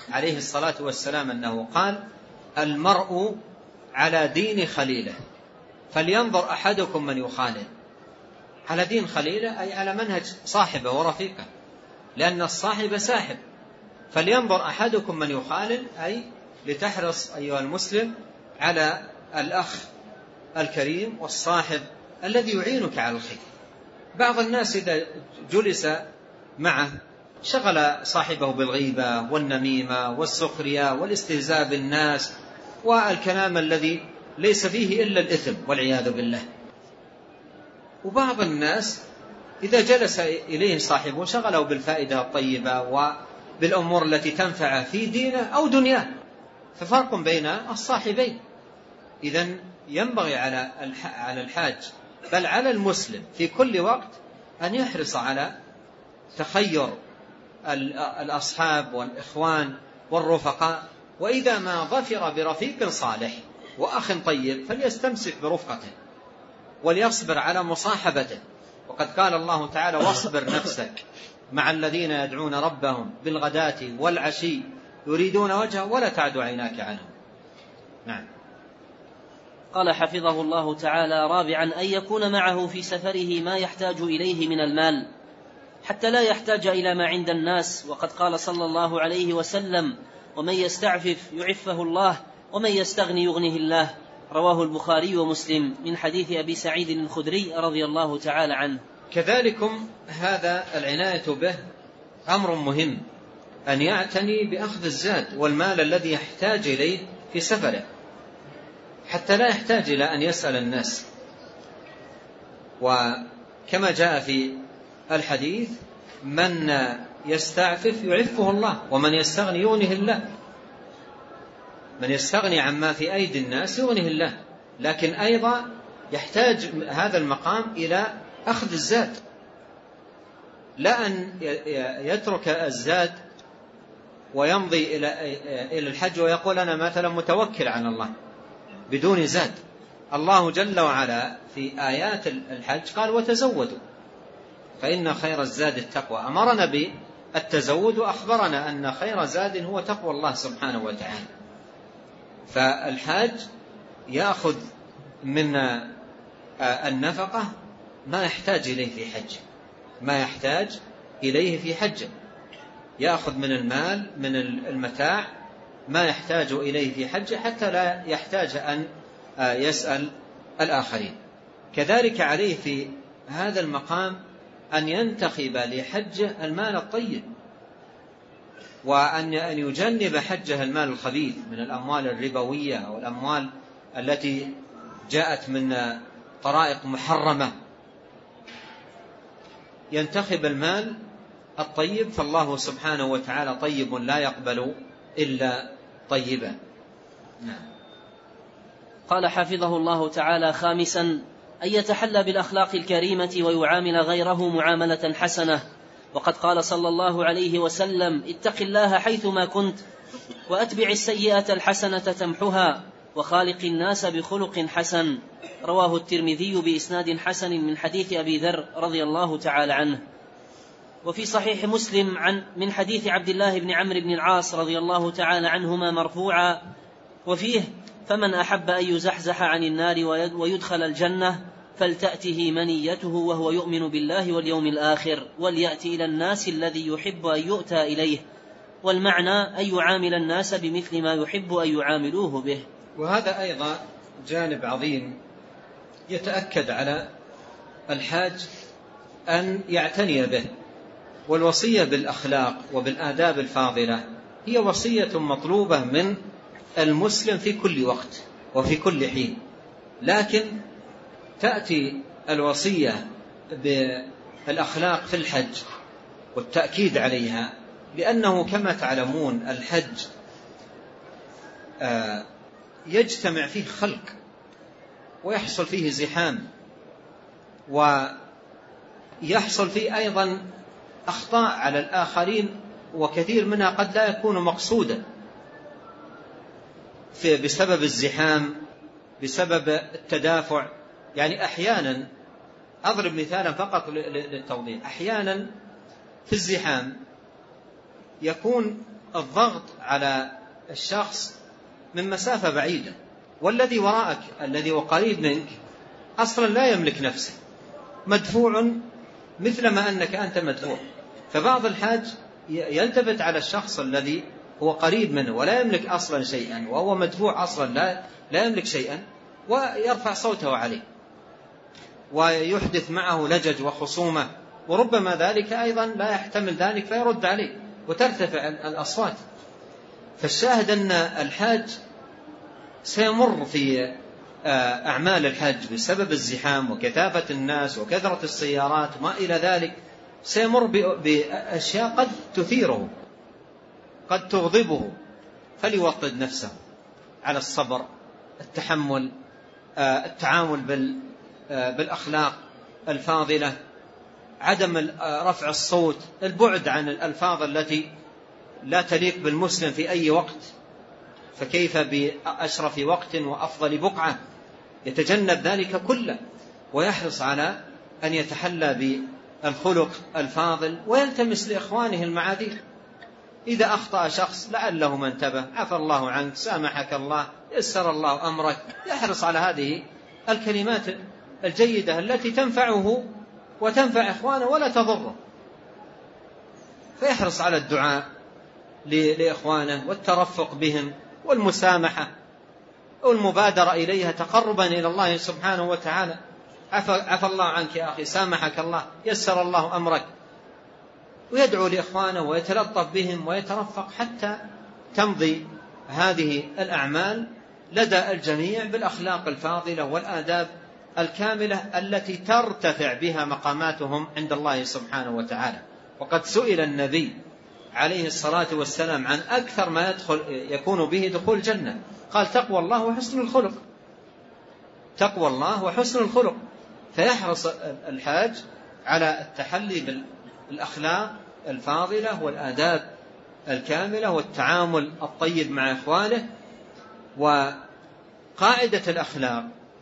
عليه الصلاة والسلام أنه قال: المرء على دين خليله فلينظر أحدكم من يخالل. على دين خليله أي على منهج صاحبه ورفيقه، لأن الصاحب ساحب. فلينظر أحدكم من يخالل أي لتحرص أيها المسلم على الأخ الكريم والصاحب الذي يعينك على الخير. بعض الناس إذا جلس معه شغل صاحبه بالغيبة والنميمة والسخرية والاستهزاء بالناس والكلام الذي ليس فيه إلا الإثم والعياذ بالله. وبعض الناس إذا جلس إليه صاحبه شغله بالفائدة الطيبة وبالأمور التي تنفعه في دينه أو دنياه، ففرق بين الصاحبين. إذن ينبغي على الحاج بل على المسلم في كل وقت أن يحرص على تخير الأصحاب والإخوان والرفقاء، وإذا ما ظفر برفيق صالح وأخ طيب فليستمسك برفقته وليصبر على مصاحبته. وقد قال الله تعالى: واصبر نفسك مع الذين يدعون ربهم بالغداة والعشي يريدون وجهه ولا تعد عيناك عنهم. نعم. قال حفظه الله تعالى: رابعا أن يكون معه في سفره ما يحتاج إليه من المال حتى لا يحتاج إلى ما عند الناس، وقد قال صلى الله عليه وسلم: ومن يستعفف يعفه الله ومن يستغني يغنه الله، رواه البخاري ومسلم من حديث أبي سعيد الخدري رضي الله تعالى عنه. كذلكم هذا العناية به أمر مهم، أن يعتني بأخذ الزاد والمال الذي يحتاج إليه في سفره حتى لا يحتاج إلى أن يسأل الناس. وكما جاء في الحديث: من يستعفف يعفه الله ومن يستغني يغنه الله. من يستغني عما في أيدي الناس يغنه الله، لكن أيضا يحتاج هذا المقام إلى أخذ الزاد، لا أن يترك الزاد ويمضي إلى الحج ويقول أنا مثلا متوكل على الله بدون زاد. الله جل وعلا في آيات الحج قال: وتزودوا فإن خير الزاد التقوى. أمرنا بالتزود وأخبرنا أن خير زاد هو تقوى الله سبحانه وتعالى. فالحاج يأخذ من النفقة ما يحتاج إليه في حج، ما يحتاج إليه في حج، يأخذ من المال من المتاع ما يحتاج إليه في حج حتى لا يحتاج أن يسأل الآخرين. كذلك عليه في هذا المقام أن ينتخب لحجه المال الطيب، وأن يجنب حجه المال الخبيث من الأموال الربوية أو الأموال التي جاءت من طرائق محرمة. ينتخب المال الطيب، فالله سبحانه وتعالى طيب لا يقبل إلا طيبا. نعم. قال حفظه الله تعالى: خامسا أن يتحلى بالأخلاق الكريمة ويعامل غيره معاملة حسنة، وقد قال صلى الله عليه وسلم: اتق الله حيثما كنت وأتبع السيئة الحسنة تمحها وخالق الناس بخلق حسن، رواه الترمذي بإسناد حسن من حديث أبي ذر رضي الله تعالى عنه. وفي صحيح مسلم عن من حديث عبد الله بن عمرو بن العاص رضي الله تعالى عنهما مرفوعا وفيه: فمن أحب أن يزحزح عن النار ويدخل الجنة فلتأته منيته وهو يؤمن بالله واليوم الآخر وليأتي إلى الناس الذي يحب أن يؤتى إليه، والمعنى أن يعامل الناس بمثل ما يحب أن يعاملوه به. وهذا أيضا جانب عظيم يتأكد على الحاج أن يعتني به. والوصية بالأخلاق وبالآداب الفاضلة هي وصية مطلوبة من المسلم في كل وقت وفي كل حين، لكن تأتي الوصية بالأخلاق في الحج والتأكيد عليها، لأنه كما تعلمون الحج يجتمع فيه خلق ويحصل فيه زحام، ويحصل فيه أيضا أخطاء على الآخرين، وكثير منها قد لا يكون مقصودا بسبب الزحام، بسبب التدافع. يعني أحيانا أضرب مثالا فقط للتوضيح، أحيانا في الزحام يكون الضغط على الشخص من مسافة بعيدة، والذي وراءك الذي هو قريب منك أصلا لا يملك نفسه، مدفوع مثل ما أنك أنت مدفوع. فبعض الحاج يلتفت على الشخص الذي هو قريب منه ولا يملك أصلا شيئا، وهو مدفوع أصلا لا, لا يملك شيئا، ويرفع صوته عليه ويحدث معه لجج وخصومة، وربما ذلك أيضا لا يحتمل ذلك فيرد عليه وترتفع الأصوات. فالشاهد أن الحاج سيمر في أعمال الحج بسبب الزحام وكثافة الناس وكثرة السيارات وما إلى ذلك، سيمر بأشياء قد تثيره قد تغضبه، فليوطد نفسه على الصبر، التحمل، التعامل بالأخلاق الفاضلة، عدم رفع الصوت، البعد عن الألفاظ التي لا تليق بالمسلم في أي وقت، فكيف بأشرف وقت وأفضل بقعة، يتجنب ذلك كله ويحرص على أن يتحلى بالخلق الفاضل ويلتمس لإخوانه المعاذير. إذا أخطأ شخص لعله ما انتبه، عفى الله عنك، سامحك الله، يسر الله أمرك، يحرص على هذه الكلمات الجيدة التي تنفعه وتنفع إخوانه ولا تضره، فيحرص على الدعاء لإخوانه والترفق بهم والمسامحة والمبادرة إليها تقربا إلى الله سبحانه وتعالى. عفى, عفى الله عنك يا أخي، سامحك الله، يسر الله أمرك، ويدعو لإخوانه ويتلطف بهم ويترفق حتى تمضي هذه الأعمال لدى الجميع بالأخلاق الفاضلة والآداب الكاملة التي ترتفع بها مقاماتهم عند الله سبحانه وتعالى. وقد سئل النبي عليه الصلاة والسلام عن أكثر ما يدخل يكون به دخول الجنة، قال تقوى الله وحسن الخلق، تقوى الله وحسن الخلق. فيحرص الحاج على التحلي بالأخلاق الفاضلة والآداب الكاملة والتعامل الطيب مع إخوانه. وقاعدة الأخلاق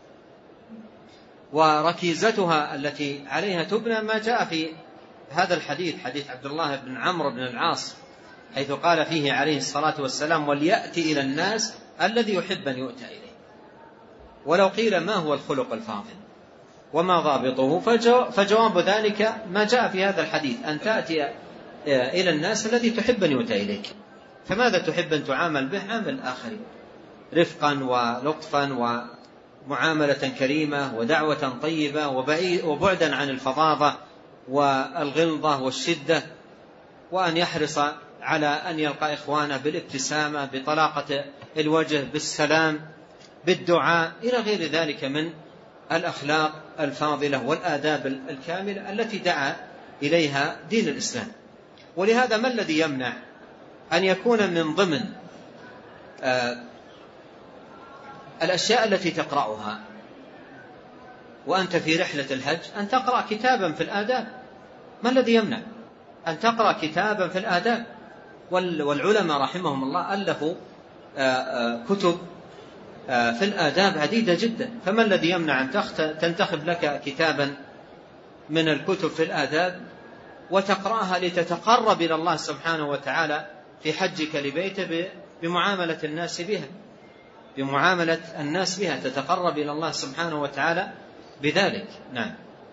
وركيزتها التي عليها تبنى ما جاء في هذا الحديث، حديث عبد الله بن عمرو بن العاص، حيث قال فيه عليه الصلاة والسلام وليأتي إلى الناس الذي يحب أن يؤتى إليه. ولو قيل ما هو الخلق الفاضل وما ضابطه، فجواب ذلك ما جاء في هذا الحديث، أن تأتي إلى الناس الذي تحب أن يؤتى إليك. فماذا تحب أن تعامل به؟ عامل الآخرين رفقا ولطفا ومعاملة كريمة ودعوة طيبة وبعدا عن الفظاظة والغلظة والشدة، وأن يحرص على أن يلقى إخوانه بالابتسامة، بطلاقة الوجه، بالسلام، بالدعاء، إلى غير ذلك من الأخلاق الفاضلة والآداب الكاملة التي دعا إليها دين الإسلام. ولهذا ما الذي يمنع أن يكون من ضمن آه الأشياء التي تقرأها وأنت في رحلة الحج أن تقرأ كتابا في الآداب؟ ما الذي يمنع أن تقرأ كتابا في الآداب؟ والعلماء رحمهم الله ألفوا كتب في الآداب عديدة جدا، فما الذي يمنع أن تنتخب لك كتابا من الكتب في الآداب وتقرأها لتتقرب إلى الله سبحانه وتعالى في حجك لبيته بمعاملة الناس بها بمعاملة الناس بها تتقرب إلى الله سبحانه وتعالى بذلك. نعم.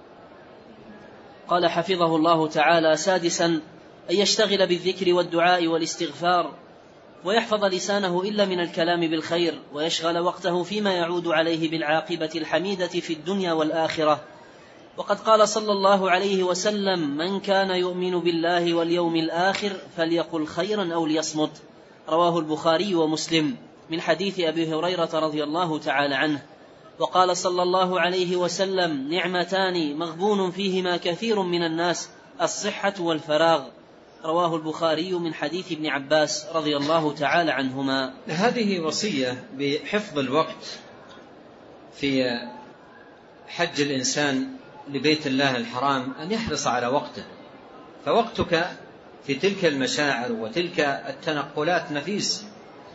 قال حفظه الله تعالى: سادسا أن يشتغل بالذكر والدعاء والاستغفار، ويحفظ لسانه إلا من الكلام بالخير، ويشغل وقته فيما يعود عليه بالعاقبة الحميدة في الدنيا والآخرة. وقد قال صلى الله عليه وسلم: من كان يؤمن بالله واليوم الآخر فليقل خيرا أو ليصمت. رواه البخاري ومسلم من حديث أبي هريرة رضي الله تعالى عنه. وقال صلى الله عليه وسلم: نعمتان مغبون فيهما كثير من الناس، الصحة والفراغ. رواه البخاري من حديث ابن عباس رضي الله تعالى عنهما. هذه وصية بحفظ الوقت في حج الإنسان لبيت الله الحرام، أن يحرص على وقته، فوقتك في تلك المشاعر وتلك التنقلات نفيس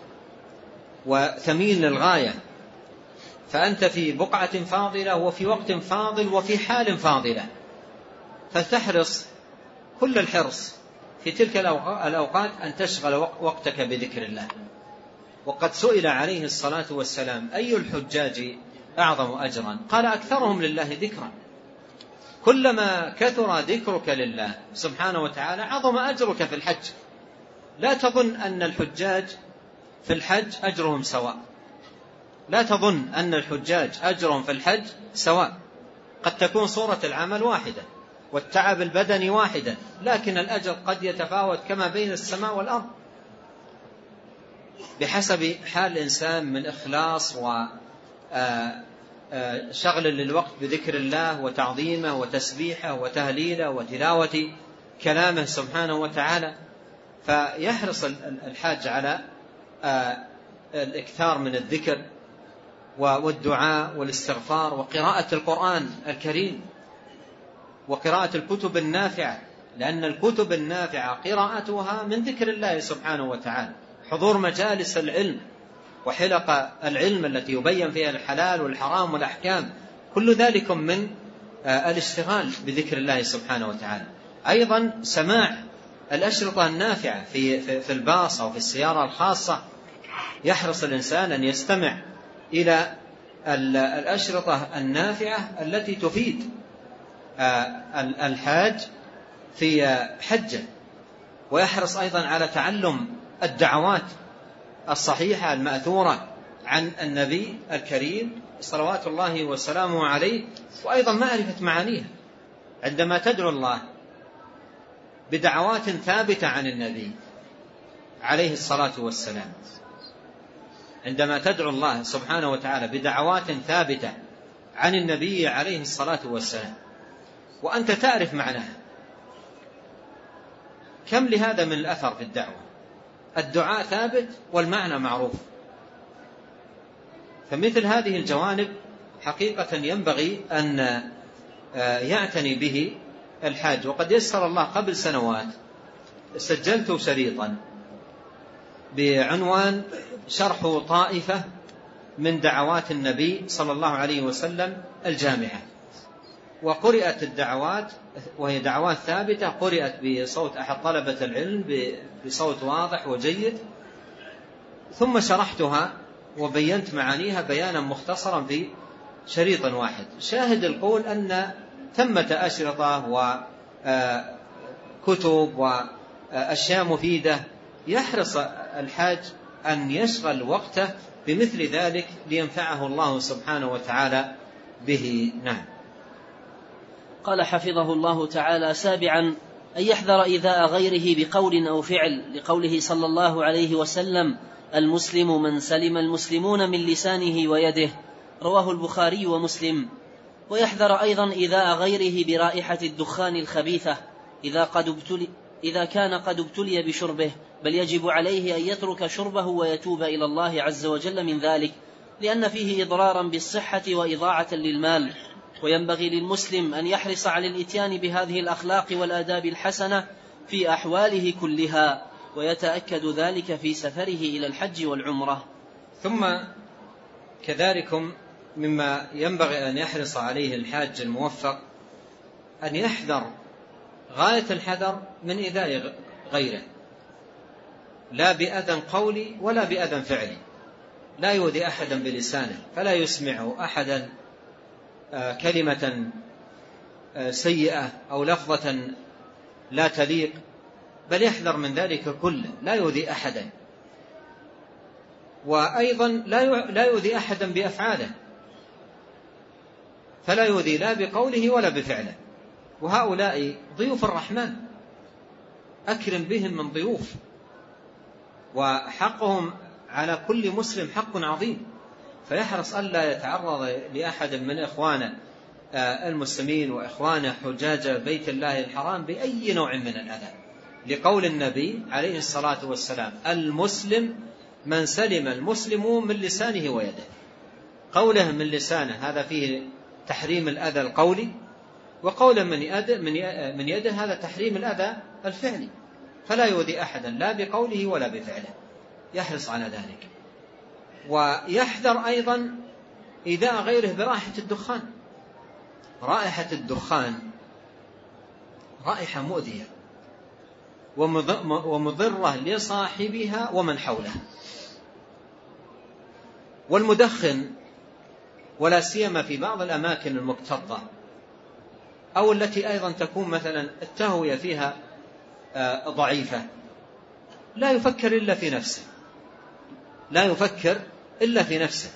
وثمين للغاية، فأنت في بقعة فاضلة وفي وقت فاضل وفي حال فاضلة، فلتحرص كل الحرص في تلك الأوقات أن تشغل وقتك بذكر الله. وقد سئل عليه الصلاة والسلام أي الحجاج أعظم أجرا؟ قال أكثرهم لله ذكرا. كلما كثر ذكرك لله سبحانه وتعالى عظم أجرك في الحج. لا تظن أن الحجاج في الحج أجرهم سواء، لا تظن أن الحجاج أجرهم في الحج سواء. قد تكون صورة العمل واحدة والتعب البدني واحدا، لكن الأجر قد يتفاوت كما بين السماء والأرض بحسب حال الإنسان من إخلاص وشغل للوقت بذكر الله وتعظيمه وتسبيحه وتهليله وتلاوة كلامه سبحانه وتعالى. فيحرص الحاج على الإكثار من الذكر والدعاء والاستغفار وقراءة القرآن الكريم وقراءة الكتب النافعة، لأن الكتب النافعة قراءتها من ذكر الله سبحانه وتعالى. حضور مجالس العلم وحلق العلم التي يبين فيها الحلال والحرام والأحكام، كل ذلك من الاشتغال بذكر الله سبحانه وتعالى. أيضا سماع الأشرطة النافعة في في الباص أو في السيارة الخاصة، يحرص الإنسان أن يستمع إلى الأشرطة النافعة التي تفيد الحاج في حجه، ويحرص أيضا على تعلم الدعوات الصحيحة المأثورة عن النبي الكريم صلوات الله وسلامه عليه، وأيضا معرفة معانيها. عندما تدعو الله بدعوات ثابتة عن النبي عليه الصلاة والسلام، عندما تدعو الله سبحانه وتعالى بدعوات ثابتة عن النبي عليه الصلاة والسلام وأنت تعرف معناها، كم لهذا من الأثر في الدعوة؟ الدعاء ثابت والمعنى معروف. فمثل هذه الجوانب حقيقة ينبغي أن يعتني به الحاج. وقد يسر الله قبل سنوات سجلت شريطا بعنوان شرح طائفة من دعوات النبي صلى الله عليه وسلم الجامعة، وقرأت الدعوات وهي دعوات ثابتة، قرأت بصوت أحد طلبة العلم بصوت واضح وجيد، ثم شرحتها وبينت معانيها بيانا مختصرا في شريط واحد. شاهد القول أن ثمة أشرطة وكتب وأشياء مفيدة يحرص الحاج أن يشغل وقته بمثل ذلك لينفعه الله سبحانه وتعالى به. نعم. قال حفظه الله تعالى: سابعا أن يحذر إيذاء غيره بقول أو فعل، لقوله صلى الله عليه وسلم: المسلم من سلم المسلمون من لسانه ويده، رواه البخاري ومسلم. ويحذر أيضا إيذاء غيره برائحة الدخان الخبيثة إذا, قد ابتلي إذا كان قد ابتلي بشربه، بل يجب عليه أن يترك شربه ويتوب إلى الله عز وجل من ذلك، لأن فيه إضرارا بالصحة وإضاعة للمال. وينبغي للمسلم أن يحرص على الإتيان بهذه الأخلاق والآداب الحسنة في أحواله كلها، ويتأكد ذلك في سفره إلى الحج والعمرة. ثم كذلكم مما ينبغي أن يحرص عليه الحاج الموفق أن يحذر غاية الحذر من إيذاء غيره، لا بأذى قولي ولا بأذى فعلي. لا يؤذي أحدا بلسانه، فلا يسمع أحدا كلمة سيئة أو لفظة لا تليق، بل يحذر من ذلك كله، لا يؤذي أحدا. وأيضا لا يؤذي أحدا بأفعاله، فلا يؤذي لا بقوله ولا بفعله. وهؤلاء ضيوف الرحمن، أكرم بهم من ضيوف، وحقهم على كل مسلم حق عظيم، فيحرص ألا يتعرض لأحد من إخوانه المسلمين وإخوانه حجاج بيت الله الحرام بأي نوع من الأذى، لقول النبي عليه الصلاة والسلام: المسلم من سلم المسلمون من لسانه ويده. قوله من لسانه هذا فيه تحريم الأذى القولي، وقوله من يده هذا تحريم الأذى الفعلي، فلا يؤذي أحدا لا بقوله ولا بفعله، يحرص على ذلك. ويحذر أيضا إيذاء غيره برائحة الدخان. رائحة الدخان رائحة مؤذية، ومضرة لصاحبها ومن حوله. والمدخن ولا سيما في بعض الأماكن المكتظة أو التي أيضا تكون مثلا التهوية فيها ضعيفة لا يفكر إلا في نفسه لا يفكر إلا في نفسه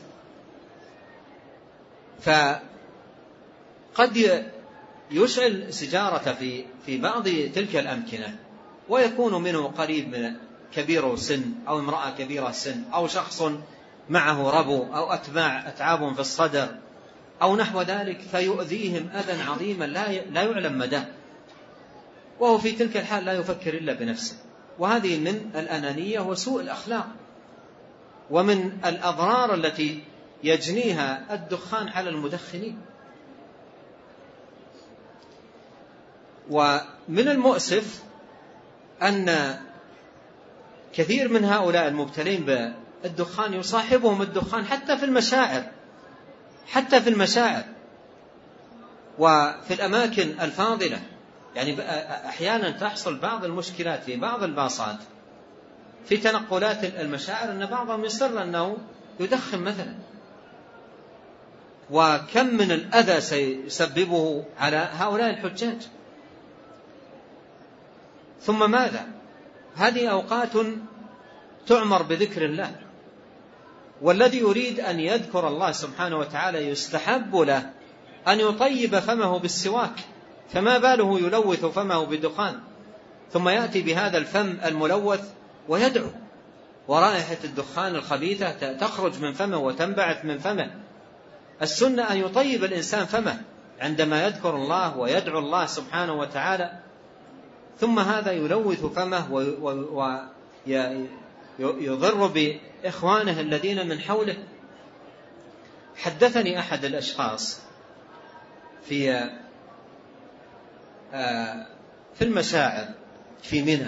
فقد يشعل سجارة في في بعض تلك الأمكنة ويكون منه قريب من كبير السن أو امرأة كبيرة السن أو شخص معه ربو أو أتباع أتعاب في الصدر أو نحو ذلك، فيؤذيهم أذى عظيما لا يعلم مداه، وهو في تلك الحال لا يفكر إلا بنفسه. وهذه من الأنانية وسوء الأخلاق ومن الأضرار التي يجنيها الدخان على المدخنين. ومن المؤسف أن كثير من هؤلاء المبتلين بالدخان يصاحبهم الدخان حتى في المشاعر حتى في المشاعر وفي الأماكن الفاضلة. يعني أحيانا تحصل بعض المشكلات في بعض الباصات في تنقلات المشاعر أن بعضهم يصر أنه يدخن مثلا، وكم من الأذى سيسببه على هؤلاء الحجاج. ثم ماذا؟ هذه أوقات تعمر بذكر الله، والذي يريد أن يذكر الله سبحانه وتعالى يستحب له أن يطيب فمه بالسواك، فما باله يلوث فمه بدخان ثم يأتي بهذا الفم الملوث ويدعو، ورائحة الدخان الخبيثة تخرج من فمه وتنبعث من فمه. السنة أن يطيب الإنسان فمه عندما يذكر الله ويدعو الله سبحانه وتعالى، ثم هذا يلوث فمه ويضر بإخوانه الذين من حوله. حدثني أحد الأشخاص في في المشاعر في منى،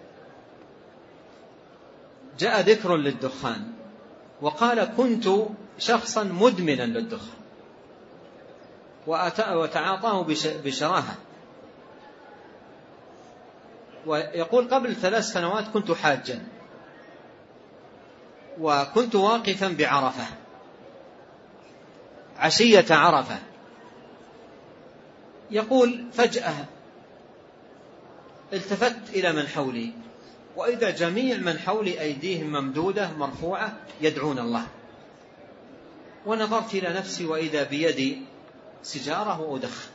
جاء ذكر للدخان وقال: كنت شخصا مدمنا للدخان وتعاطاه بشراهة. ويقول: قبل ثلاث سنوات كنت حاجا وكنت واقفا بعرفة عشية عرفة. يقول: فجأة التفت إلى من حولي وإذا جميع من حولي أيديهم ممدودة مرفوعة يدعون الله، ونظرت إلى نفسي وإذا بيدي سجارة وأدخن،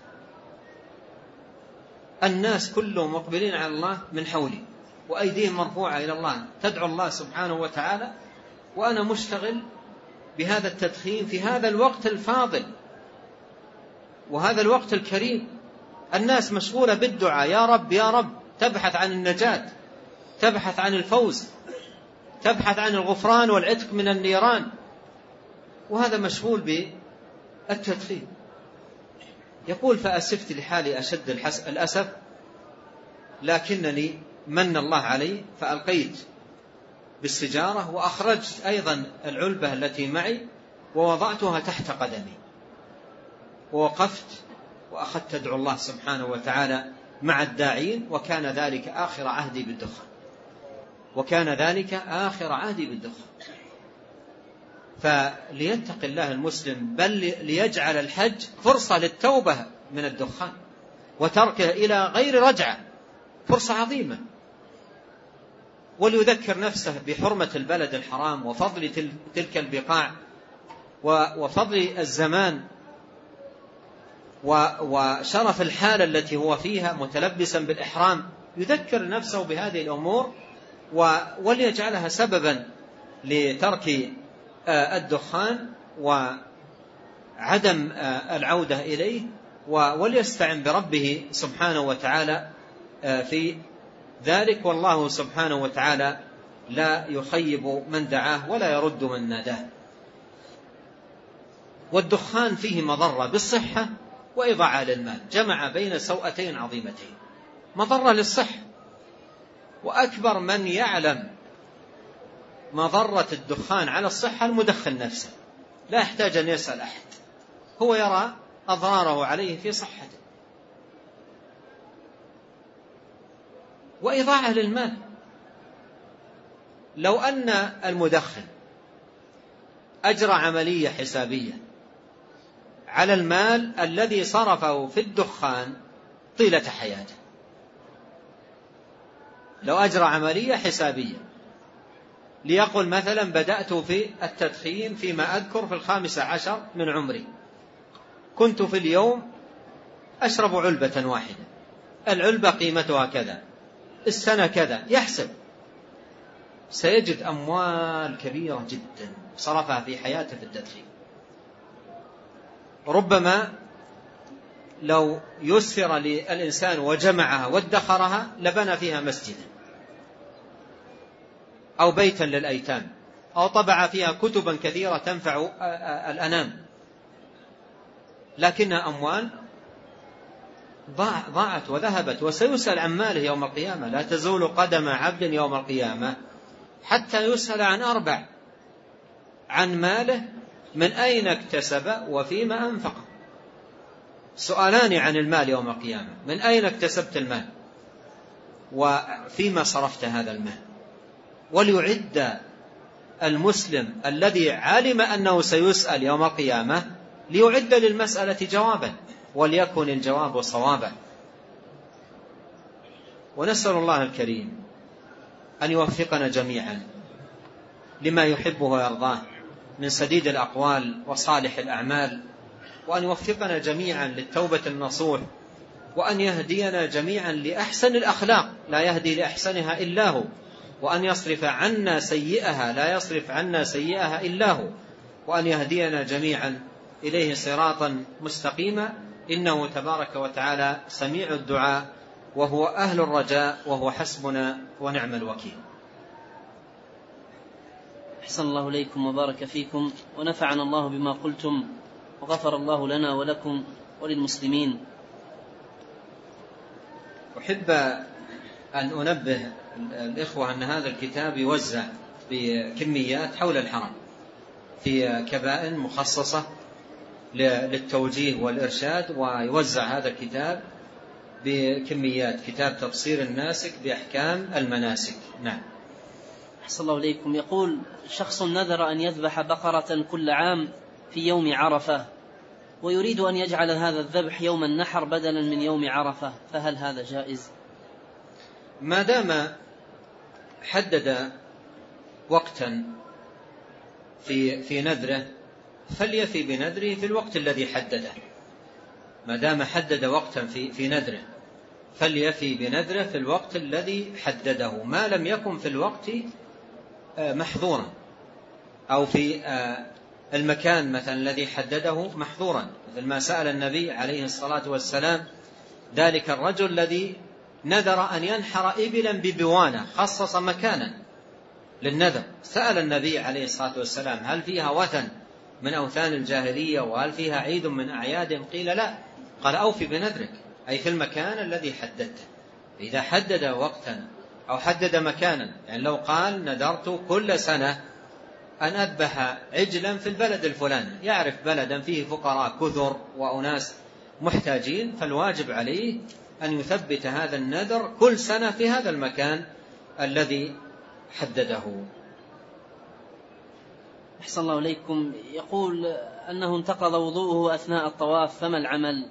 الناس كلهم مقبلين على الله من حولي وأيديهم مرفوعة إلى الله تدعو الله سبحانه وتعالى، وأنا مشتغل بهذا التدخين في هذا الوقت الفاضل وهذا الوقت الكريم. الناس مشغولة بالدعاء: يا رب يا رب، تبحث عن النجاة، تبحث عن الفوز، تبحث عن الغفران والعتق من النيران، وهذا مشغول بالتدخين. يقول: فأسفت لحالي أشد الأسف، لكنني من الله علي فألقيت بالسجارة وأخرجت أيضا العلبة التي معي ووضعتها تحت قدمي ووقفت وأخذت أدعو الله سبحانه وتعالى مع الداعين، وكان ذلك آخر عهدي بالدخان وكان ذلك آخر عهدي بالدخان. فليتق الله المسلم، بل ليجعل الحج فرصة للتوبة من الدخان وتركه إلى غير رجعة، فرصة عظيمة، وليذكر نفسه بحرمة البلد الحرام وفضل تلك البقاع وفضل الزمان وشرف الحالة التي هو فيها متلبسا بالإحرام. يذكر نفسه بهذه الأمور وليجعلها سببا لترك الدخان وعدم العودة إليه، وليستعن بربه سبحانه وتعالى في ذلك. والله سبحانه وتعالى لا يخيب من دعاه ولا يرد من ناداه. والدخان فيه مضرة بالصحة وإضاعة للمال، جمع بين سوءتين عظيمتين: مضرة للصحة، وأكبر من يعلم مضرة الدخان على الصحة المدخن نفسه، لا يحتاج أن يسأل أحد، هو يرى أضراره عليه في صحته. وإضاعة للمال. لو أن المدخن أجرى عملية حسابية على المال الذي صرفه في الدخان طيلة حياته، لو أجرى عملية حسابية ليقل مثلا بدأت في التدخين فيما أذكر في الخامس عشر من عمري، كنت في اليوم أشرب علبة واحدة، العلبة قيمتها كذا، السنة كذا، يحسب، سيجد أموال كبيرة جدا صرفها في حياته في التدخين. ربما لو يسر للإنسان وجمعها وادخرها لبنى فيها مسجدا أو بيتا للأيتام أو طبع فيها كتبا كثيرة تنفع الأنام، لكنها أموال ضاعت وذهبت، وسيسأل عن ماله يوم القيامة. لا تزول قدم عبد يوم القيامة حتى يسأل عن أربع: عن ماله، من أين اكتسب وفيما أنفق. سؤالان عن المال يوم القيامة: من أين اكتسبت المال وفيما صرفت هذا المال. وليعد المسلم الذي علم أنه سيسأل يوم القيامة ليعد للمسألة جوابا، وليكن الجواب صوابا. ونسأل الله الكريم أن يوفقنا جميعا لما يحبه ويرضاه من سديد الأقوال وصالح الأعمال، وأن يوفقنا جميعا للتوبة النصوح، وأن يهدينا جميعا لأحسن الأخلاق لا يهدي لأحسنها إلا هو، وأن يصرف عنا سيئها لا يصرف عنا سيئها إلا هو، وأن يهدينا جميعا إليه صراطا مستقيما، إنه تبارك وتعالى سميع الدعاء وهو أهل الرجاء وهو حسبنا ونعم الوكيل. أحسن الله إليكم وبارك فيكم ونفعنا الله بما قلتم وغفر الله لنا ولكم وللمسلمين. أحب أن أنبه الإخوة أن هذا الكتاب يوزع بكميات حول الحرم في كبائن مخصصة للتوجيه والإرشاد، ويوزع هذا الكتاب بكميات، كتاب تبصير الناسك بأحكام المناسك. نعم. أحسن الله إليكم. يقول: شخص نذر أن يذبح بقرة كل عام في يوم عرفة، ويريد أن يجعل هذا الذبح يوم النحر بدلا من يوم عرفة، فهل هذا جائز؟ ما دام حدد وقتا في في نذره فليفي بنذره في الوقت الذي حدده. ما دام حدد وقتا في في نذره فليفي بنذره في الوقت الذي حدده، ما لم يكن في الوقت محظورا أو في المكان مثلا الذي حدده محظورا، مثل ما سأل النبي عليه الصلاة والسلام ذلك الرجل الذي نذر أن ينحر إبلا ببوانة، خصص مكانا للنذر. سأل النبي عليه الصلاة والسلام: هل فيها وثن من أوثان الجاهلية وهل فيها عيد من أعيادهم؟ قيل لا. قال: أوفي بنذرك، أي في المكان الذي حددته. إذا حدد وقتا أو حدد مكانا، يعني لو قال: نذرت كل سنة أن أذبح عجلا في البلد الفلاني، يعرف بلدا فيه فقراء كثر وأناس محتاجين، فالواجب عليه أن يثبت هذا النذر كل سنة في هذا المكان الذي حدده. أحسن الله إليكم. يقول أنه انتقض وضوءه أثناء الطواف، فما العمل؟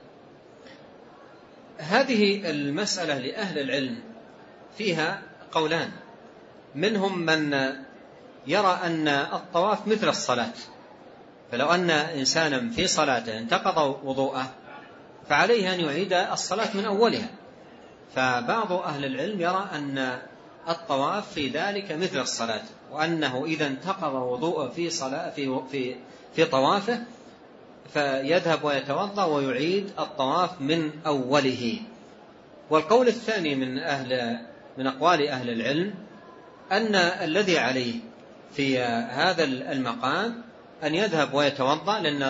هذه المسألة لأهل العلم فيها قولان، منهم من يرى أن الطواف مثل الصلاة، فلو أن إنسانا في صلاته انتقض وضوءه فعليه أن يعيد الصلاة من أولها. فبعض أهل العلم يرى أن الطواف في ذلك مثل الصلاة، وأنه إذا انتقض وضوءه في صلاة في في في طوافه فيذهب ويتوضأ ويعيد الطواف من أوله. والقول الثاني من أهل من أقوال أهل العلم أن الذي عليه في هذا المقام أن يذهب ويتوضأ، لأن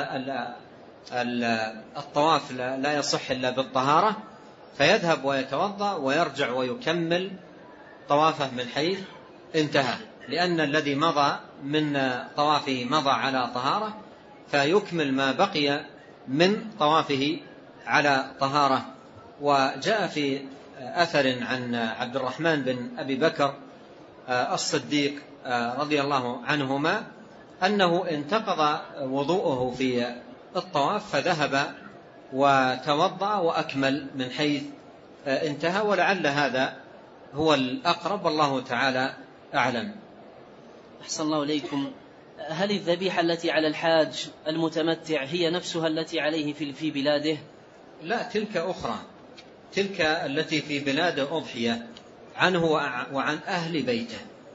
الطواف لا يصح إلا بالطهارة، فيذهب ويتوضأ ويرجع ويكمل طوافه من حيث انتهى، لأن الذي مضى من طوافه مضى على طهارة، فيكمل ما بقي من طوافه على طهارة. وجاء في أثر عن عبد الرحمن بن أبي بكر الصديق رضي الله عنهما أنه انتقض وضوءه في الطواف فذهب وتوضأ وأكمل من حيث انتهى، ولعل هذا هو الأقرب والله تعالى أعلم. أحسن الله إليكم. هل الذبيحة التي على الحاج المتمتع هي نفسها التي عليه في بلاده؟ لا، تلك أخرى، تلك التي في بلاده أضحية عنه وعن أهل بيته،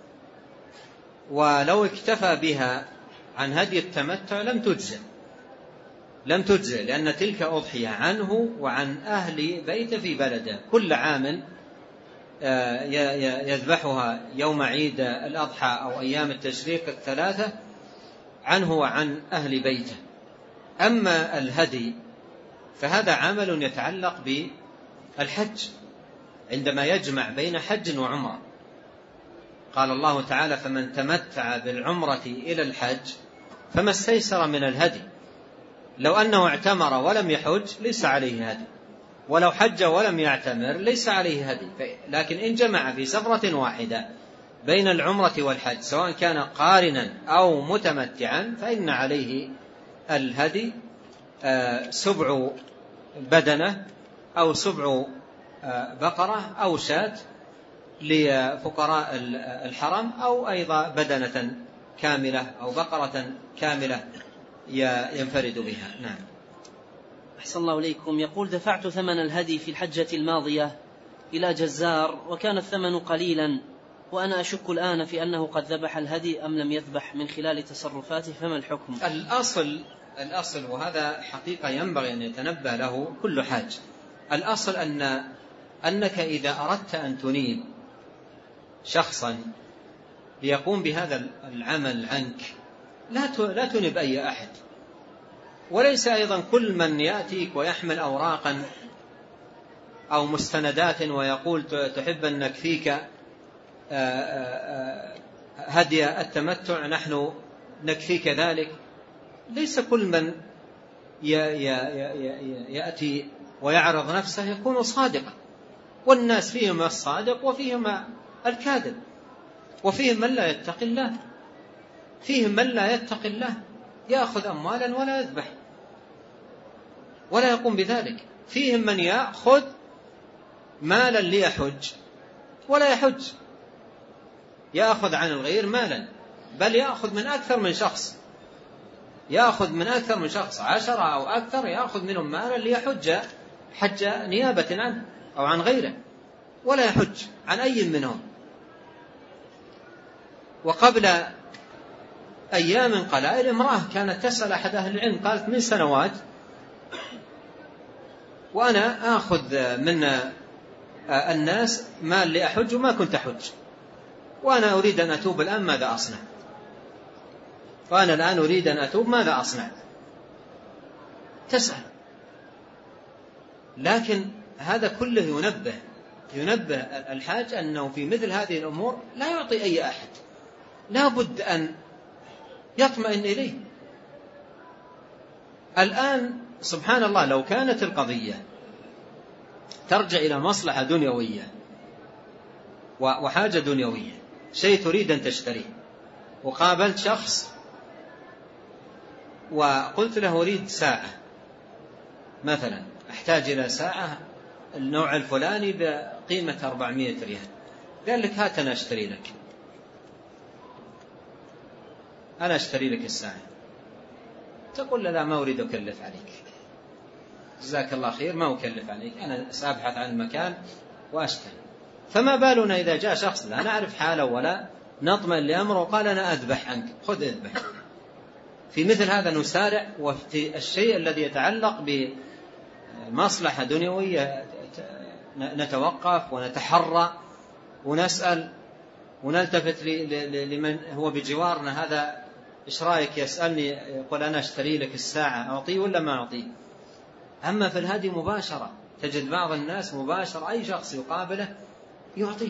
ولو اكتفى بها عن هدي التمتع لم تجزئ لم تجزئ لأن تلك أضحية عنه وعن أهل بيته في بلده، كل عام يذبحها يوم عيد الأضحى أو أيام التشريق الثلاثة عنه وعن أهل بيته. أما الهدي فهذا عمل يتعلق بالحج عندما يجمع بين حج وعمرة. قال الله تعالى: فمن تمتع بالعمرة إلى الحج فما استيسر من الهدي. لو أنه اعتمر ولم يحج ليس عليه هدي، ولو حج ولم يعتمر ليس عليه هدي. لكن إن جمع في سفرة واحدة بين العمرة والحج سواء كان قارنا أو متمتعا فإن عليه الهدي، سبع بدنة أو سبع بقرة أو شاة لفقراء الحرم، أو أيضا بدنة كاملة أو بقرة كاملة ينفرد بها. نعم. أحسن الله إليكم. يقول: دفعت ثمن الهدي في الحجة الماضية إلى جزار وكان الثمن قليلا، وأنا أشك الآن في أنه قد ذبح الهدي أم لم يذبح من خلال تصرفاته، فما الحكم؟ الأصل الأصل وهذا حقيقة ينبغي أن يتنبه له كل حاج، الأصل أن أنك إذا أردت أن تنيب شخصا ليقوم بهذا العمل عنك لا تنب أي أحد، وليس أيضا كل من يأتيك ويحمل أوراقا أو مستندات ويقول تحب أن نكفيك هدي التمتع نحن نكفيك ذلك. ليس كل من يأتي ويعرض نفسه يكون صادقا، والناس فيهم الصادق وفيهم الكاذب، وفيهم من لا يتقي الله، فيهم من لا يتقي الله يأخذ أموالا ولا يذبح ولا يقوم بذلك، فيهم من يأخذ مالا ليحج ولا يحج، يأخذ عن الغير مالا، بل يأخذ من أكثر من شخص، يأخذ من أكثر من شخص عشرة أو أكثر، يأخذ منهم مالا ليحج حج نيابة عنه أو عن غيره ولا يحج عن أي منهم. وقبل أيام قلائل امرأة كانت تسأل أحد أهل العلم، قالت: من سنوات وأنا آخذ من الناس مال لأحج وما كنت أحج، وأنا أريد أن أتوب الآن ماذا أصنع؟ وأنا الآن أريد أن أتوب ماذا أصنع؟ تسأل. لكن هذا كله ينبه ينبه الحاج أنه في مثل هذه الأمور لا يعطي أي أحد، لا بد أن يطمئن إليه. الآن سبحان الله لو كانت القضية ترجع إلى مصلحة دنيوية وحاجة دنيوية، شيء تريد أن تشتريه، وقابلت شخص وقلت له أريد ساعة مثلا، أحتاج إلى ساعة النوع الفلاني بقيمة أربعمائة ريال، قال لك هات أنا أشتري لك، أنا أشتري لك الساعة، تقول لا ما أريد أكلف عليك، جزاك الله خير ما أكلف عليك، أنا سأبحث عن المكان وأشتري. فما بالنا إذا جاء شخص لا نعرف حاله ولا نطمئن لأمره وقال أنا أذبح عنك، خذ اذبح. في مثل هذا نسارع، وفي الشيء الذي يتعلق بمصلحة دنيوية نتوقف ونتحرى ونسأل ونلتفت لمن هو بجوارنا، هذا إيش رأيك يسألني يقول أنا أشتري لك الساعة، أعطيه ولا ما أعطيه؟ أما في الهدي مباشرة تجد بعض الناس مباشرة أي شخص يقابله يعطيه،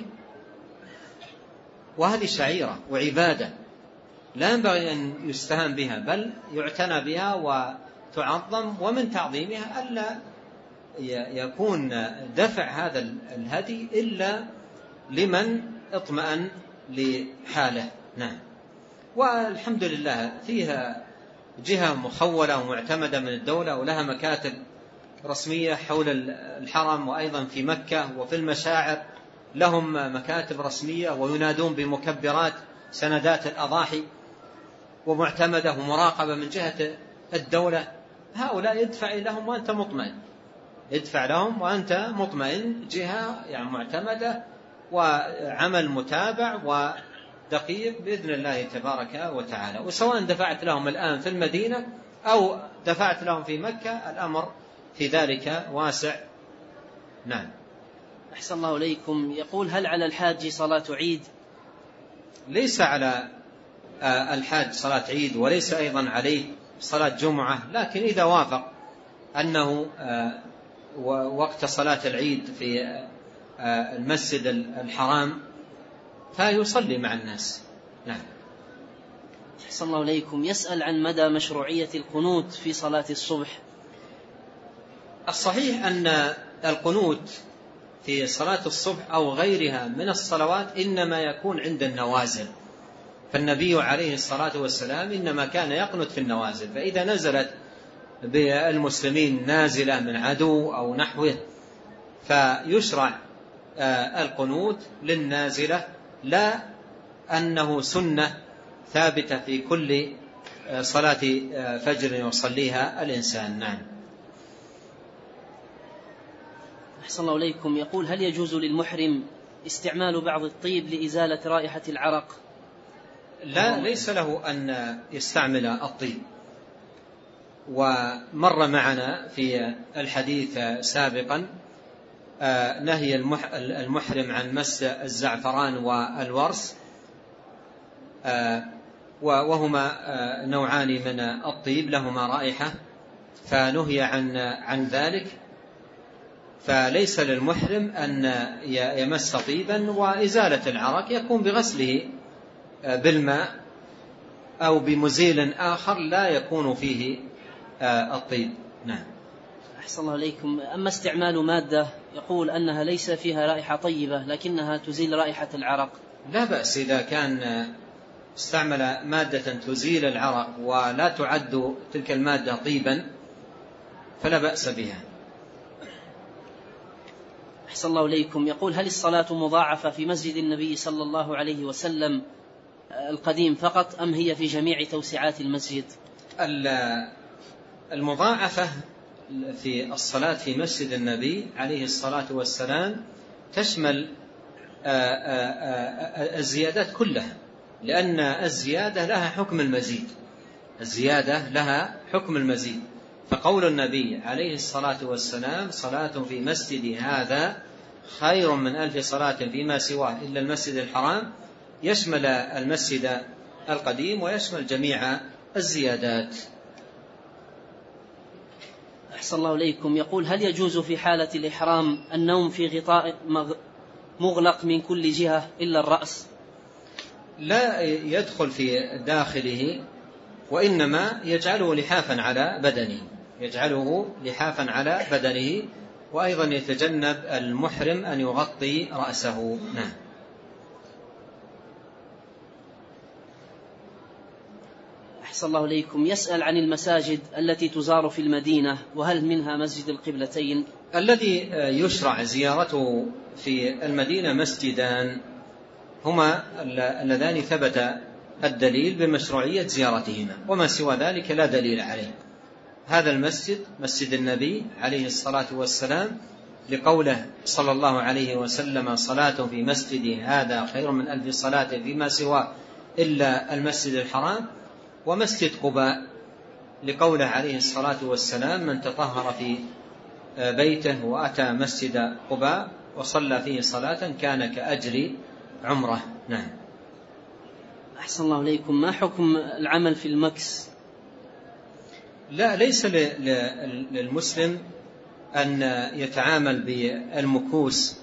وهذه شعيرة وعبادة لا ينبغي أن يستهان بها، بل يعتنى بها وتعظم، ومن تعظيمها ألا يكون دفع هذا الهدي إلا لمن اطمأن لحاله. نعم. والحمد لله فيها جهة مخولة ومعتمدة من الدولة ولها مكاتب رسمية حول الحرم، وأيضا في مكة وفي المشاعر لهم مكاتب رسمية وينادون بمكبرات سندات الأضاحي ومعتمدة ومراقبة من جهة الدولة. هؤلاء يدفع لهم وأنت مطمئن، يدفع لهم وأنت مطمئن، جهة يعني معتمدة وعمل متابع ودقيق بإذن الله تبارك وتعالى. وسواء دفعت لهم الآن في المدينة أو دفعت لهم في مكة الأمر في ذلك واسع. نعم. أحسن الله إليكم. يقول: هل على الحاج صلاة عيد؟ ليس على الحاج صلاة عيد، وليس أيضا عليه صلاة جمعة، لكن إذا وافق أنه وقت صلاة العيد في المسجد الحرام فيصلي مع الناس. نعم. أحسن الله إليكم. يسأل عن مدى مشروعية القنوت في صلاة الصبح. الصحيح أن القنوت في صلاة الصبح أو غيرها من الصلوات إنما يكون عند النوازل، فالنبي عليه الصلاة والسلام إنما كان يقنت في النوازل، فإذا نزلت بالمسلمين نازلة من عدو أو نحوه فيشرع القنوت للنازلة، لا أنه سنة ثابتة في كل صلاة فجر يصليها الإنسان. نعم. أحسن الله إليكم. يقول: هل يجوز للمحرم استعمال بعض الطيب لإزالة رائحة العرق؟ لا، ليس له أن يستعمل الطيب. ومر معنا في الحديث سابقا نهي المحرم عن مس الزعفران والورس، وهما نوعان من الطيب لهما رائحة، فنهي عن عن ذلك. فليس للمحرم أن يمس طيبا، وإزالة العرق يكون بغسله بالماء أو بمزيل آخر لا يكون فيه الطيب. نعم. أحسن الله إليكم. أما استعمال مادة يقول أنها ليس فيها رائحة طيبة لكنها تزيل رائحة العرق، لا بأس إذا كان استعمل مادة تزيل العرق ولا تعد تلك المادة طيبا فلا بأس بها. أحسن الله إليكم. يقول: هل الصلاة مضاعفة في مسجد النبي صلى الله عليه وسلم القديم فقط أم هي في جميع توسعات المسجد؟ المضاعفة في الصلاة في مسجد النبي عليه الصلاة والسلام تشمل الزيادات كلها، لأن الزيادة لها حكم المزيد، الزيادة لها حكم المزيد. فقول النبي عليه الصلاة والسلام: صلاة في مسجد هذا خير من ألف صلاة فيما سواه إلا المسجد الحرام، يشمل المسجد القديم ويشمل جميع الزيادات. أحسن الله إليكم. يقول: هل يجوز في حالة الإحرام النوم في غطاء مغلق من كل جهة إلا الرأس؟ لا يدخل في داخله، وإنما يجعله لحافا على بدنه، يجعله لحافا على بدنه، وأيضا يتجنب المحرم أن يغطي رأسه. نعم. أحسن الله إليكم. يسأل عن المساجد التي تزار في المدينة، وهل منها مسجد القبلتين؟ الذي يشرع زيارته في المدينة مسجدان هما اللذان ثبت الدليل بمشروعية زيارتهما، وما سوى ذلك لا دليل عليه. هذا المسجد مسجد النبي عليه الصلاة والسلام لقوله صلى الله عليه وسلم: صلاة في مسجد هذا خير من ألف صلاة فيما سواه إلا المسجد الحرام. ومسجد قباء لقوله عليه الصلاة والسلام: من تطهر في بيته وأتى مسجد قباء وصلى فيه صلاة كان كأجر عمره. نعم. أحسن الله إليكم. ما حكم العمل في المكس؟ لا، ليس للمسلم أن يتعامل بالمكوس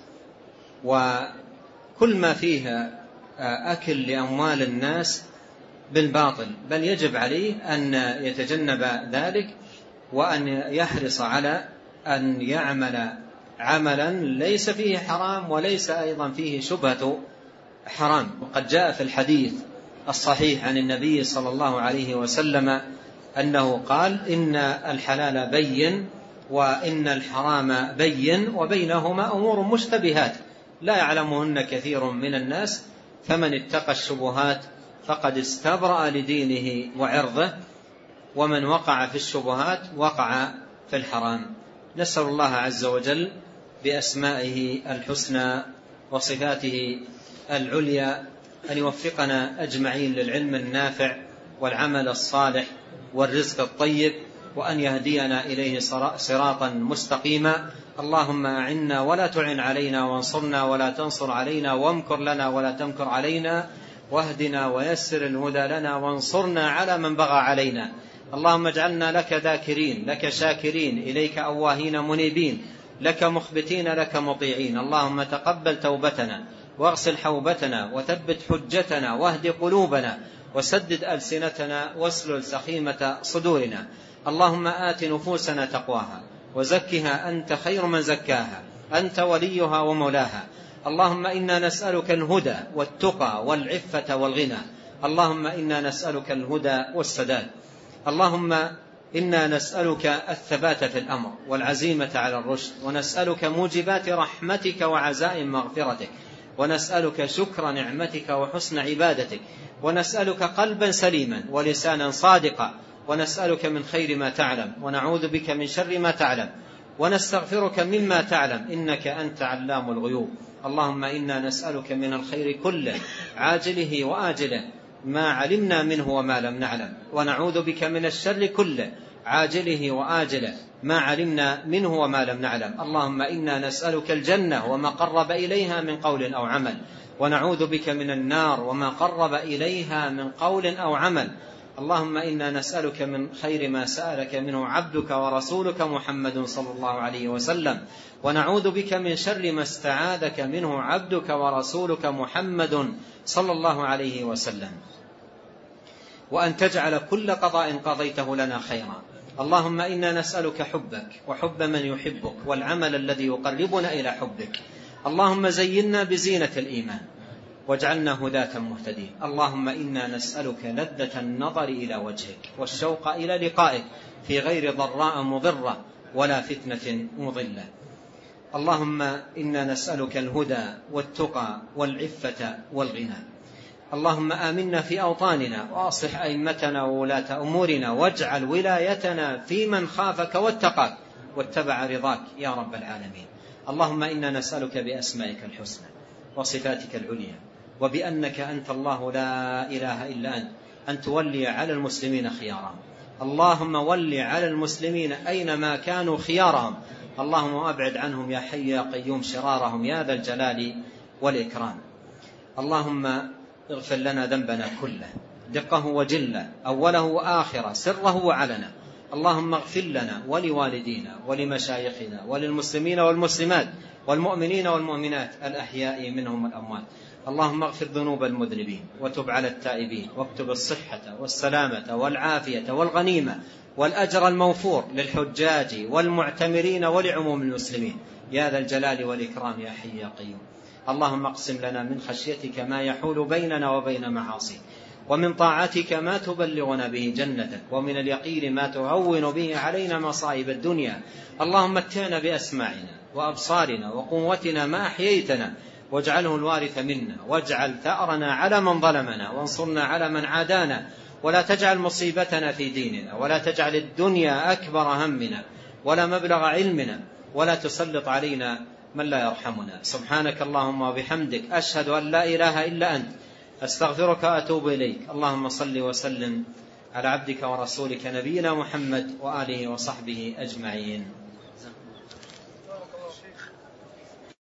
وكل ما فيها أكل لأموال الناس بالباطل، بل يجب عليه أن يتجنب ذلك وأن يحرص على أن يعمل عملا ليس فيه حرام وليس أيضا فيه شبهة حرام. وقد جاء في الحديث الصحيح عن النبي صلى الله عليه وسلم أنه قال: إن الحلال بين وإن الحرام بين وبينهما أمور مشتبهات لا يعلمهن كثير من الناس، فمن اتقى الشبهات فقد استبرأ لدينه وعرضه، ومن وقع في الشبهات وقع في الحرام. نسأل الله عز وجل بأسمائه الحسنى وصفاته العليا أن يوفقنا أجمعين للعلم النافع والعمل الصالح والرزق الطيب، وأن يهدينا إليه صراطا مستقيما. اللهم أعنا ولا تعن علينا، وانصرنا ولا تنصر علينا، وامكر لنا ولا تمكر علينا، واهدنا ويسر الهدى لنا، وانصرنا على من بغى علينا. اللهم اجعلنا لك ذاكرين، لك شاكرين، إليك أواهين منيبين، لك مخبتين، لك مطيعين. اللهم تقبل توبتنا واغسل حوبتنا وثبت حجتنا واهد قلوبنا وسدد ألسنتنا واسلل سخيمة صدورنا. اللهم آت نفوسنا تقواها وزكها أنت خير من زكاها، أنت وليها ومولاها. اللهم إنا نسألك الهدى والتقى والعفة والغنى. اللهم إنا نسألك الهدى والسداد. اللهم إنا نسألك الثبات في الأمر والعزيمة على الرشد، ونسألك موجبات رحمتك وعزائم مغفرتك، ونسألك شكر نعمتك وحسن عبادتك، ونسألك قلبا سليما ولسانا صادقا، ونسألك من خير ما تعلم، ونعوذ بك من شر ما تعلم، ونستغفرك مما تعلم، إنك أنت علام الغيوب. اللهم إنا نسألك من الخير كله عاجله وآجله ما علمنا منه وما لم نعلم، ونعوذ بك من الشر كله عاجله وآجله ما علمنا منه وما لم نعلم. اللهم إنا نسألك الجنة وما قرب إليها من قول أو عمل، ونعوذ بك من النار وما قرب إليها من قول أو عمل. اللهم إنا نسألك من خير ما سألك منه عبدك ورسولك محمد صلى الله عليه وسلم، ونعوذ بك من شر ما استعاذك منه عبدك ورسولك محمد صلى الله عليه وسلم، وأن تجعل كل قضاء قضيته لنا خيرا. اللهم إنا نسألك حبك وحب من يحبك والعمل الذي يقربنا إلى حبك. اللهم زينا بزينة الإيمان واجعلنا هداة مهتدين. اللهم إنا نسألك لذة النظر إلى وجهك والشوق إلى لقائك في غير ضراء مضرة ولا فتنة مضلة. اللهم إنا نسألك الهدى والتقى والعفة والغنى. اللهم آمنا في أوطاننا وأصلح أئمتنا وولاة أمورنا، واجعل ولايتنا في من خافك واتقاك واتبع رضاك يا رب العالمين. اللهم إنا نسألك بأسمائك الحسنى وصفاتك العليا وبأنك أنت الله لا إله إلا أنت أن تولي على المسلمين خيارهم. اللهم ولي على المسلمين أينما كانوا خيارهم. اللهم أبعد عنهم يا حي يا قيوم شرارهم يا ذا الجلال والإكرام. اللهم اغفر لنا ذنبنا كله دقه وجله أوله وآخره سره وعلنا. اللهم اغفر لنا ولوالدينا ولمشايخنا وللمسلمين والمسلمات والمؤمنين والمؤمنات الأحياء منهم والأموات. اللهم اغفر ذنوب المذنبين وتب على التائبين، واكتب الصحة والسلامة والعافية والغنيمة والأجر الموفور للحجاج والمعتمرين ولعموم المسلمين يا ذا الجلال والإكرام يا حي يا قيوم. اللهم اقسم لنا من خشيتك ما يحول بيننا وبين معاصيك، ومن طاعتك ما تبلغنا به جنتك، ومن اليقين ما تهون به علينا مصائب الدنيا. اللهم متعنا بأسماعنا وأبصارنا وقوتنا ما أحييتنا، واجعله الوارث منا، واجعل ثأرنا على من ظلمنا، وانصرنا على من عادانا، ولا تجعل مصيبتنا في ديننا، ولا تجعل الدنيا أكبر همنا ولا مبلغ علمنا، ولا تسلط علينا من لا يرحمنا. سبحانك اللهم وبحمدك، أشهد أن لا إله إلا أنت، أستغفرك وأتوب إليك. اللهم صل وسلم على عبدك ورسولك نبينا محمد وآله وصحبه أجمعين.